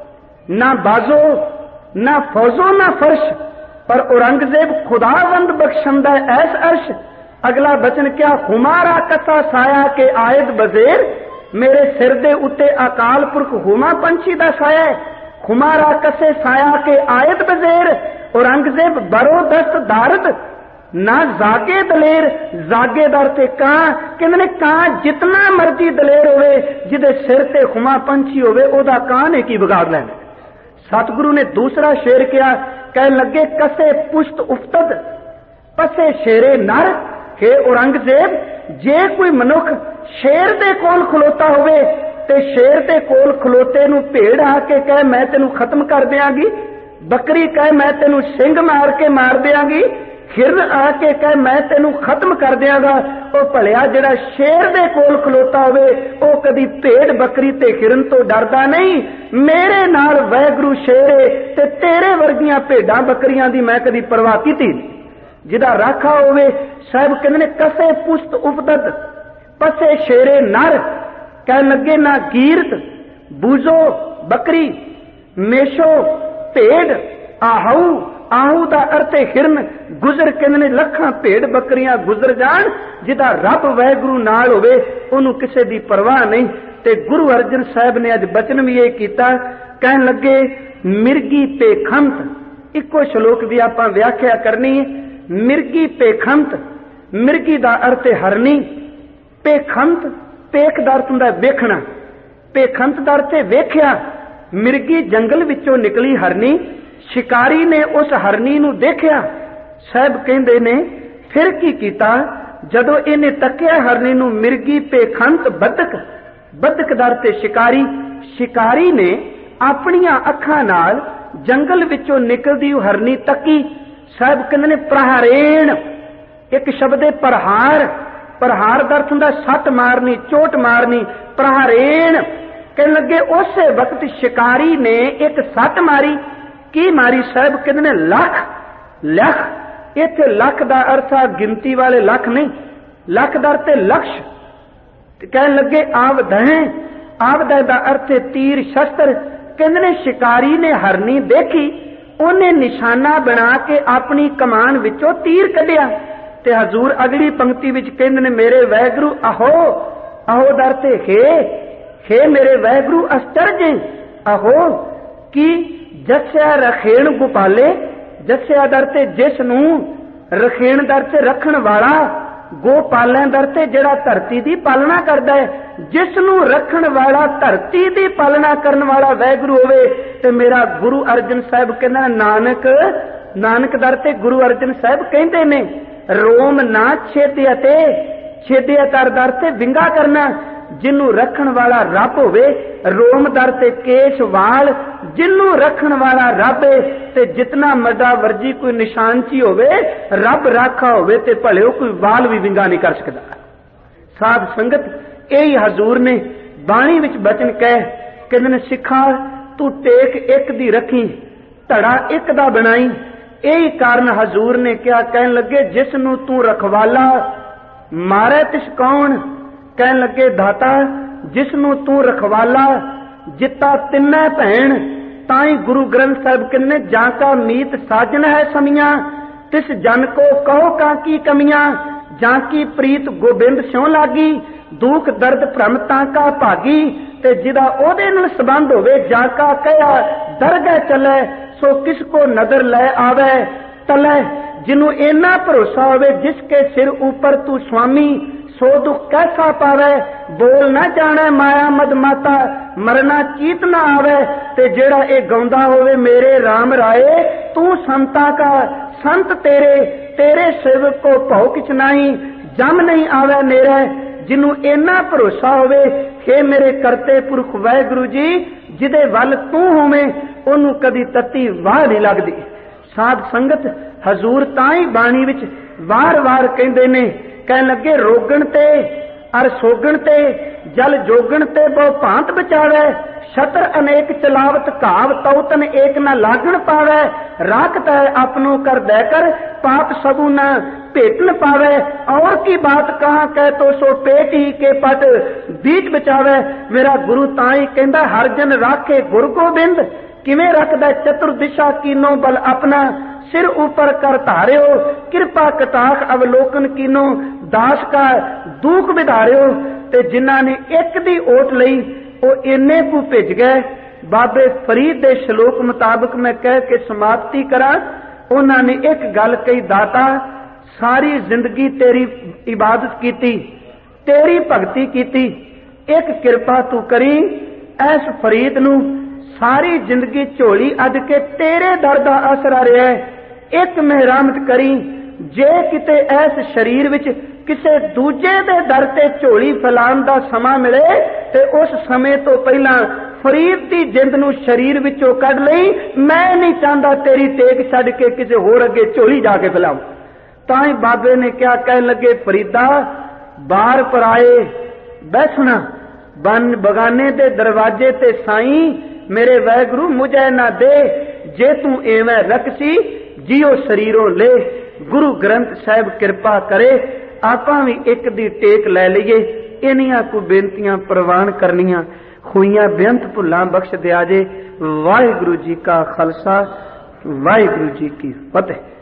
ਨਾ ਬਾਜ਼ੋ ਨਾ ਫੌਜ਼ੋ ਨਾ ਫਰਸ਼, ਪਰ ਔਰੰਗਜ਼ੇਬ ਖੁਦਾਵੰਦ ਬਖਸ਼ੰਦਾ ਐਸ ਅਰਸ਼। ਅਗਲਾ ਬਚਨ ਕਿਹਾ, ਹੁਮਾਰਾ ਕਸਾ ਸਾਇਆ ਕੇ ਆਇਦ ਬਜ਼ੇਰ, ਮੇਰੇ ਸਿਰ ਦੇ ਉੱਤੇ ਅਕਾਲ ਪੁਰਖ ਹੁਮਾ ਪੰਛੀ ਦਾ ਸਾਇਆ ਹੈ। ਹੁਮਾਰਾ ਕਸੇ ਸਾਇਆ ਕੇ ਆਇਦ ਬਜ਼ੇਰ। ਔਰੰਗਜ਼ੇਬ ਬਰੋ ਦਸਤ ਦਾਰਦ ਨਾ ਜਾਗੇ ਦਲੇਰ। ਜਾਗੇਦਾਰ ਤੇ ਕਾਂ, ਕਹਿੰਦੇ ਨੇ ਕਾਂ ਜਿਤਨਾ ਮਰਜੀ ਦਲੇਰ ਹੋਵੇ, ਜਿਹਦੇ ਸਿਰ ਤੇ ਹੁਮਾ ਪੰਛੀ ਹੋਵੇ ਉਹਦਾ ਕਾਂ ਨੇ ਕੀ ਵਿਗਾੜ ਲੈਣਾ। ਸਤਿਗੁਰੂ ਨੇ ਦੂਸਰਾ ਸ਼ੇਰ ਕਿਹਾ, ਕਹਿਣ ਲੱਗੇ ਕਸੇ ਪੁਸ਼ਤ ਉਫਤਦ ਪਸੇ ਸ਼ੇਰੇ ਨਰ। ਕਿ ਔਰੰਗਜ਼ੇਬ, ਜੇ ਕੋਈ ਮਨੁੱਖ ਸ਼ੇਰ ਦੇ ਕੋਲ ਖਲੋਤਾ ਹੋਵੇ ਤੇ ਸ਼ੇਰ ਦੇ ਕੋਲ ਖਲੋਤੇ ਨੂੰ ਭੇੜ ਆ ਕੇ ਕਹੇ ਮੈਂ ਤੈਨੂੰ ਖਤਮ ਕਰ ਦਿਆਂਗੀ, ਬੱਕਰੀ ਕਹੇ ਮੈਂ ਤੈਨੂੰ ਸਿੰਗ ਮਾਰ ਕੇ ਮਾਰ ਦਿਆਂਗੀ, ਹਿਰਨ ਆ ਕੇ ਕਹੇ ਮੈਂ ਤੈਨੂੰ ਖਤਮ ਕਰ ਦਿਆਂਗਾ, ਉਹ ਭਲਿਆ ਜਿਹੜਾ ਸ਼ੇਰ ਦੇ ਕੋਲ ਖਲੋਤਾ ਹੋਵੇ ਉਹ ਕਦੀ ਭੇਡ ਬੱਕਰੀ ਤੇ ਹਿਰਨ ਤੋਂ ਡਰਦਾ ਨਹੀਂ। ਮੇਰੇ ਨਾਲ ਵਾਹਿਗੁਰੂ ਸ਼ੇਰ ਤੇ ਤੇਰੇ ਵਰਗੀਆਂ ਭੇਡਾਂ ਬੱਕਰੀਆਂ ਦੀ ਮੈਂ ਕਦੀ ਪਰਵਾਹ ਕੀਤੀ। ਜਿਹਦਾ ਰਾਖਾ ਹੋਵੇ, ਸਾਹਿਬ ਕਹਿੰਦੇ ਨੇ ਕਸੇ ਪੁਸ਼ਤ ਉਪਦਤ ਪਸੇ ਸ਼ੇਰੇ ਨਰ। ਕਹਿਣ ਲੱਗੇ ਨਾ ਕੀਰਤ ਬੂਝੋ ਬੱਕਰੀ, ਮੇਸ਼ੋ ਭੇਡ, ਆਹੂ ਆਹੂ ਦਾ ਅਰਥ ਹਿਰਨ, ਗੁਜ਼ਰ ਕਹਿੰਦੇ ਨੇ ਲੱਖਾਂ ਭੇਡ ਬੱਕਰੀਆਂ ਗੁਜ਼ਰ ਜਾਣ। ਜਿਹਦਾ ਰੱਬ ਵਾਹਿਗੁਰੂ ਨਾਲ ਹੋਵੇ ਉਹਨੂੰ ਕਿਸੇ ਦੀ ਪਰਵਾਹ ਨਹੀਂ। ਤੇ ਗੁਰੂ ਅਰਜਨ ਸਾਹਿਬ ਨੇ ਅੱਜ ਬਚਨ ਵੀ ਇਹ ਕੀਤਾ, ਕਹਿਣ ਲੱਗੇ ਮਿਰਗੀ ਪੇਖੰਤ। ਇੱਕੋ ਸ਼ਲੋਕ ਦੀ ਆਪਾਂ ਵਿਆਖਿਆ ਕਰਨੀ ਹੈ। ਮਿਰਗੀ ਪੇਖੰਤ, ਮਿਰਗੀ ਦਾ ਅਰਥ ਹੈ ਹਰਨੀ, ਪੇਖੰਤ ਪੇਖ ਦਾ ਅਰਥ ਹੁੰਦਾ ਵੇਖਣਾ, ਪੇਖੰਤ ਦਾ ਅਰਥ ਹੈ ਵੇਖਿਆ। ਮਿਰਗੀ ਜੰਗਲ ਵਿੱਚੋਂ ਨਿਕਲੀ ਹਰਨੀ, ਸ਼ਿਕਾਰੀ ਨੇ ਉਸ ਹਰਨੀ ਨੂੰ ਦੇਖਿਆ। ਸਾਹਿਬ ਕਹਿੰਦੇ ਨੇ ਫਿਰ ਕੀ ਕੀਤਾ, ਜਦੋਂ ਇਹਨੇ ਤੱਕਿਆ ਹਰਨੀ ਨੂੰ, ਮਿਰਗੀ ਪੇਖੰਤ ਬੱਦਕ, ਬੱਦਕ ਦਾ ਅਰਥ ਹੈ ਸ਼ਿਕਾਰੀ। ਸ਼ਿਕਾਰੀ ਨੇ ਆਪਣੀਆਂ ਅੱਖਾਂ ਨਾਲ ਜੰਗਲ ਵਿੱਚੋਂ ਨਿਕਲਦੀ ਉਹ ਹਰਨੀ ਤੱਕੀ। ਸਾਹਿਬ ਕਹਿੰਦੇ ਨੇ ਪ੍ਰਹਾਰੇਣ, ਇੱਕ ਸ਼ਬਦ ਹੈ ਪ੍ਰਹਾਰ, ਪ੍ਰਹਾਰ ਦਾ ਅਰਥ ਹੁੰਦਾ ਸੱਟ ਮਾਰਨੀ, ਚੋਟ ਮਾਰਨੀ। ਪ੍ਰਹਾਰੇਣ ਕਹਿਣ ਲੱਗੇ ਉਸੇ ਵਕਤ ਸ਼ਿਕਾਰੀ ਨੇ ਇੱਕ ਸੱਟ ਮਾਰੀ। ਕੀ ਮਾਰੀ? ਸਾਹਿਬ ਕਹਿੰਦੇ ਨੇ ਲੱਖ, ਲੱਖ। ਇੱਥੇ ਲੱਖ ਦਾ ਅਰਥ ਆ ਗਿਣਤੀ ਵਾਲੇ ਲੱਖ ਨਹੀਂ, ਲੱਖ ਦਾ ਅਰਥ ਹੈ ਲਕਸ਼। ਕਹਿਣ ਲੱਗੇ ਆਵਦਹ, ਆਵਦਹ ਦਾ ਅਰਥ ਹੈ ਤੀਰ ਸ਼ਸਤਰ। ਕਹਿੰਦੇ ਨੇ ਸ਼ਿਕਾਰੀ ਨੇ ਹਰਨੀ ਦੇਖੀ, ਉਹਨੇ ਨਿਸ਼ਾਨਾ ਬਣਾ ਕੇ ਆਪਣੀ ਕਮਾਨ ਵਿੱਚੋਂ ਤੀਰ ਕੱਢਿਆ। ਤੇ ਹਜ਼ੂਰ ਅਗਲੀ ਪੰਕਤੀ ਵਿੱਚ ਕਹਿੰਦੇ ਨੇ ਮੇਰੇ ਵਾਹਿਗੁਰੂ ਆਹੋ, ਆਹੋ ਦਾ ਅਰਥ ਹੈ ਹੇ ਮੇਰੇ ਵਾਹਿਗੁਰੂ ਅਸਚਰਜ। ਆਹੋ ਕੀ ਜਸਿਆ ਰਖੇਣ ਗੋਪਾਲੇ, ਜਸਿਆ ਦਾ ਅਰਥ ਜਿਸ ਨੂੰ, ਰਖੇਣ ਦਾ ਅਰਥ ਰੱਖਣ ਵਾਲਾ, ਗੋਪਾਲਾਂ ਦਾ ਅਰਥ ਜਿਹੜਾ ਧਰਤੀ ਦੀ ਪਾਲਣਾ ਕਰਦਾ ਹੈ। ਜਿਸ ਨੂੰ ਰੱਖਣ ਵਾਲਾ, ਧਰਤੀ ਦੀ ਪਾਲਣਾ ਕਰਨ ਵਾਲਾ ਵਾਹਿਗੁਰੂ ਹੋਵੇ। ਤੇ ਮੇਰਾ ਗੁਰੂ ਅਰਜਨ ਸਾਹਿਬ ਕਹਿੰਦਾ ਨਾਨਕ, ਨਾਨਕ ਦਾ ਅਰਥ ਗੁਰੂ ਅਰਜਨ ਸਾਹਿਬ ਕਹਿੰਦੇ ਨੇ ਰੋਮ ਨਾ ਛੇਦਿਆ, ਤੇ ਛੇਦਿਆ ਦਾ ਅਰਥ ਵਿੰਗਾ ਕਰਨਾ। ਜਿਹਨੂੰ ਰੱਖਣ ਵਾਲਾ ਰੱਬ ਹੋਵੇ, ਰੋਮ ਦਰ ਤੇ ਕੇਸ਼ ਵਾਲ जिन्नू रखण वाला रब है ते जितना मर्दा वर्जी कोई निशानची होवे रब राखा होवे ते भले कोई वाल भी विंगा नहीं कर सकता। साध संगत यही हजूर ने बाणी विच बचन कह कहंदे सिखा तू टेक एक दी रखी धड़ा एक दा बनाई। यही कारण हजूर ने क्या कहन लगे जिसनू तू रखवाला मारे तिस कौन। कहन लगे दाता जिसनू तू रखवाला जिता तिन्ने भैन ताई गुरु ग्रंथ साहिब कहने जाका मीत साजन है समिया तिस जन को कहो काकी कमियां जाकी प्रीत गोबिंद स्यों लागी दुख दर्द भ्रमता का भागी ते जिदा ओदे नाल संबंध होवे जाका कहा दरगह चले सो किसको नजर ले आवे तले। जिन्हों इन्ना भरोसा होवे जिसके सिर ऊपर तू स्वामी सो दुख कैसा पावे बोल न जाने माया मद माता मरना चीत न आवे। ते जेड़ा ए गाउंदा होवे मेरे राम राये तू संता का संत तेरे तेरे सेवक को भौ किछ नहीं जम नहीं आवे नेरे। जिन्हों इन्ना भरोसा होवे हे मेरे करते पुरख वाहिगुरु जी जिदे वल तू होवे ओनू कदी तत्ती वाह नहीं लगदी। साध संगत हजूर ताई बाणी विच वार वार कहंदे ने कहन लगे रोगण ते अर सोगण ते जल जोगण ते बहु भांत बचावे शतर अनेक चलावत घाव तौतन एक न लागण पावे राखत है अपनों कर देकर पाप सबू न भेट न पावे। और की बात कहाँ कह तो सो पेट ही के पट बीच बचावे। मेरा गुरु ताई कहंदा हर जन राखे गुर गोबिंद किवें रखदा चतुर दिशा कीनो बल अपना सिर ऊपर कर धारियो कृपा कटाख अवलोकन कीनो दास का दुख विधारियो। ते जिन्हां ने एक दी ओट लई ओ इन्ने को भिज गए। बाबे फरीद दे श्लोक मुताबिक मैं कह के समाप्ति करा। उन्हां ने एक गल कही दाता सारी जिंदगी तेरी इबादत कीती तेरी भगती कीती एक कृपा तू करी ऐस फरीद नू सारी जिंदगी झोली अज के तेरे दर दा आसरा रहा है। एक मेहरमत करी जे किते ऐस शरीर विच किसे दूजे दे दर ते झोली फैलाण दा समा मिले ते उस समय तो पहला फरीद दी जिंद नू शरीर विचों कढ लई। मैं नहीं चाहता तेरी टेक छड्ड के किसे होर अगे झोली जाके फैलाऊं। ताई बाबे ने क्या कहन लगे फरीदा बार पर आए बैठना बन बगाने दे दरवाजे ते साई मेरे वाहिगुरु मुझे ना दे जे तू एवं रखसी जियो शरीरों ले। गुरु ग्रंथ साहिब कृपा करे आपां भी एक दी टेक लै लईए। इन्हियां को बेनतियां प्रवान करनियां हुईयां बेअंत भुलां बख्श दिया जे। वाहिगुरु जी का खालसा वाहिगुरु जी की फतेह।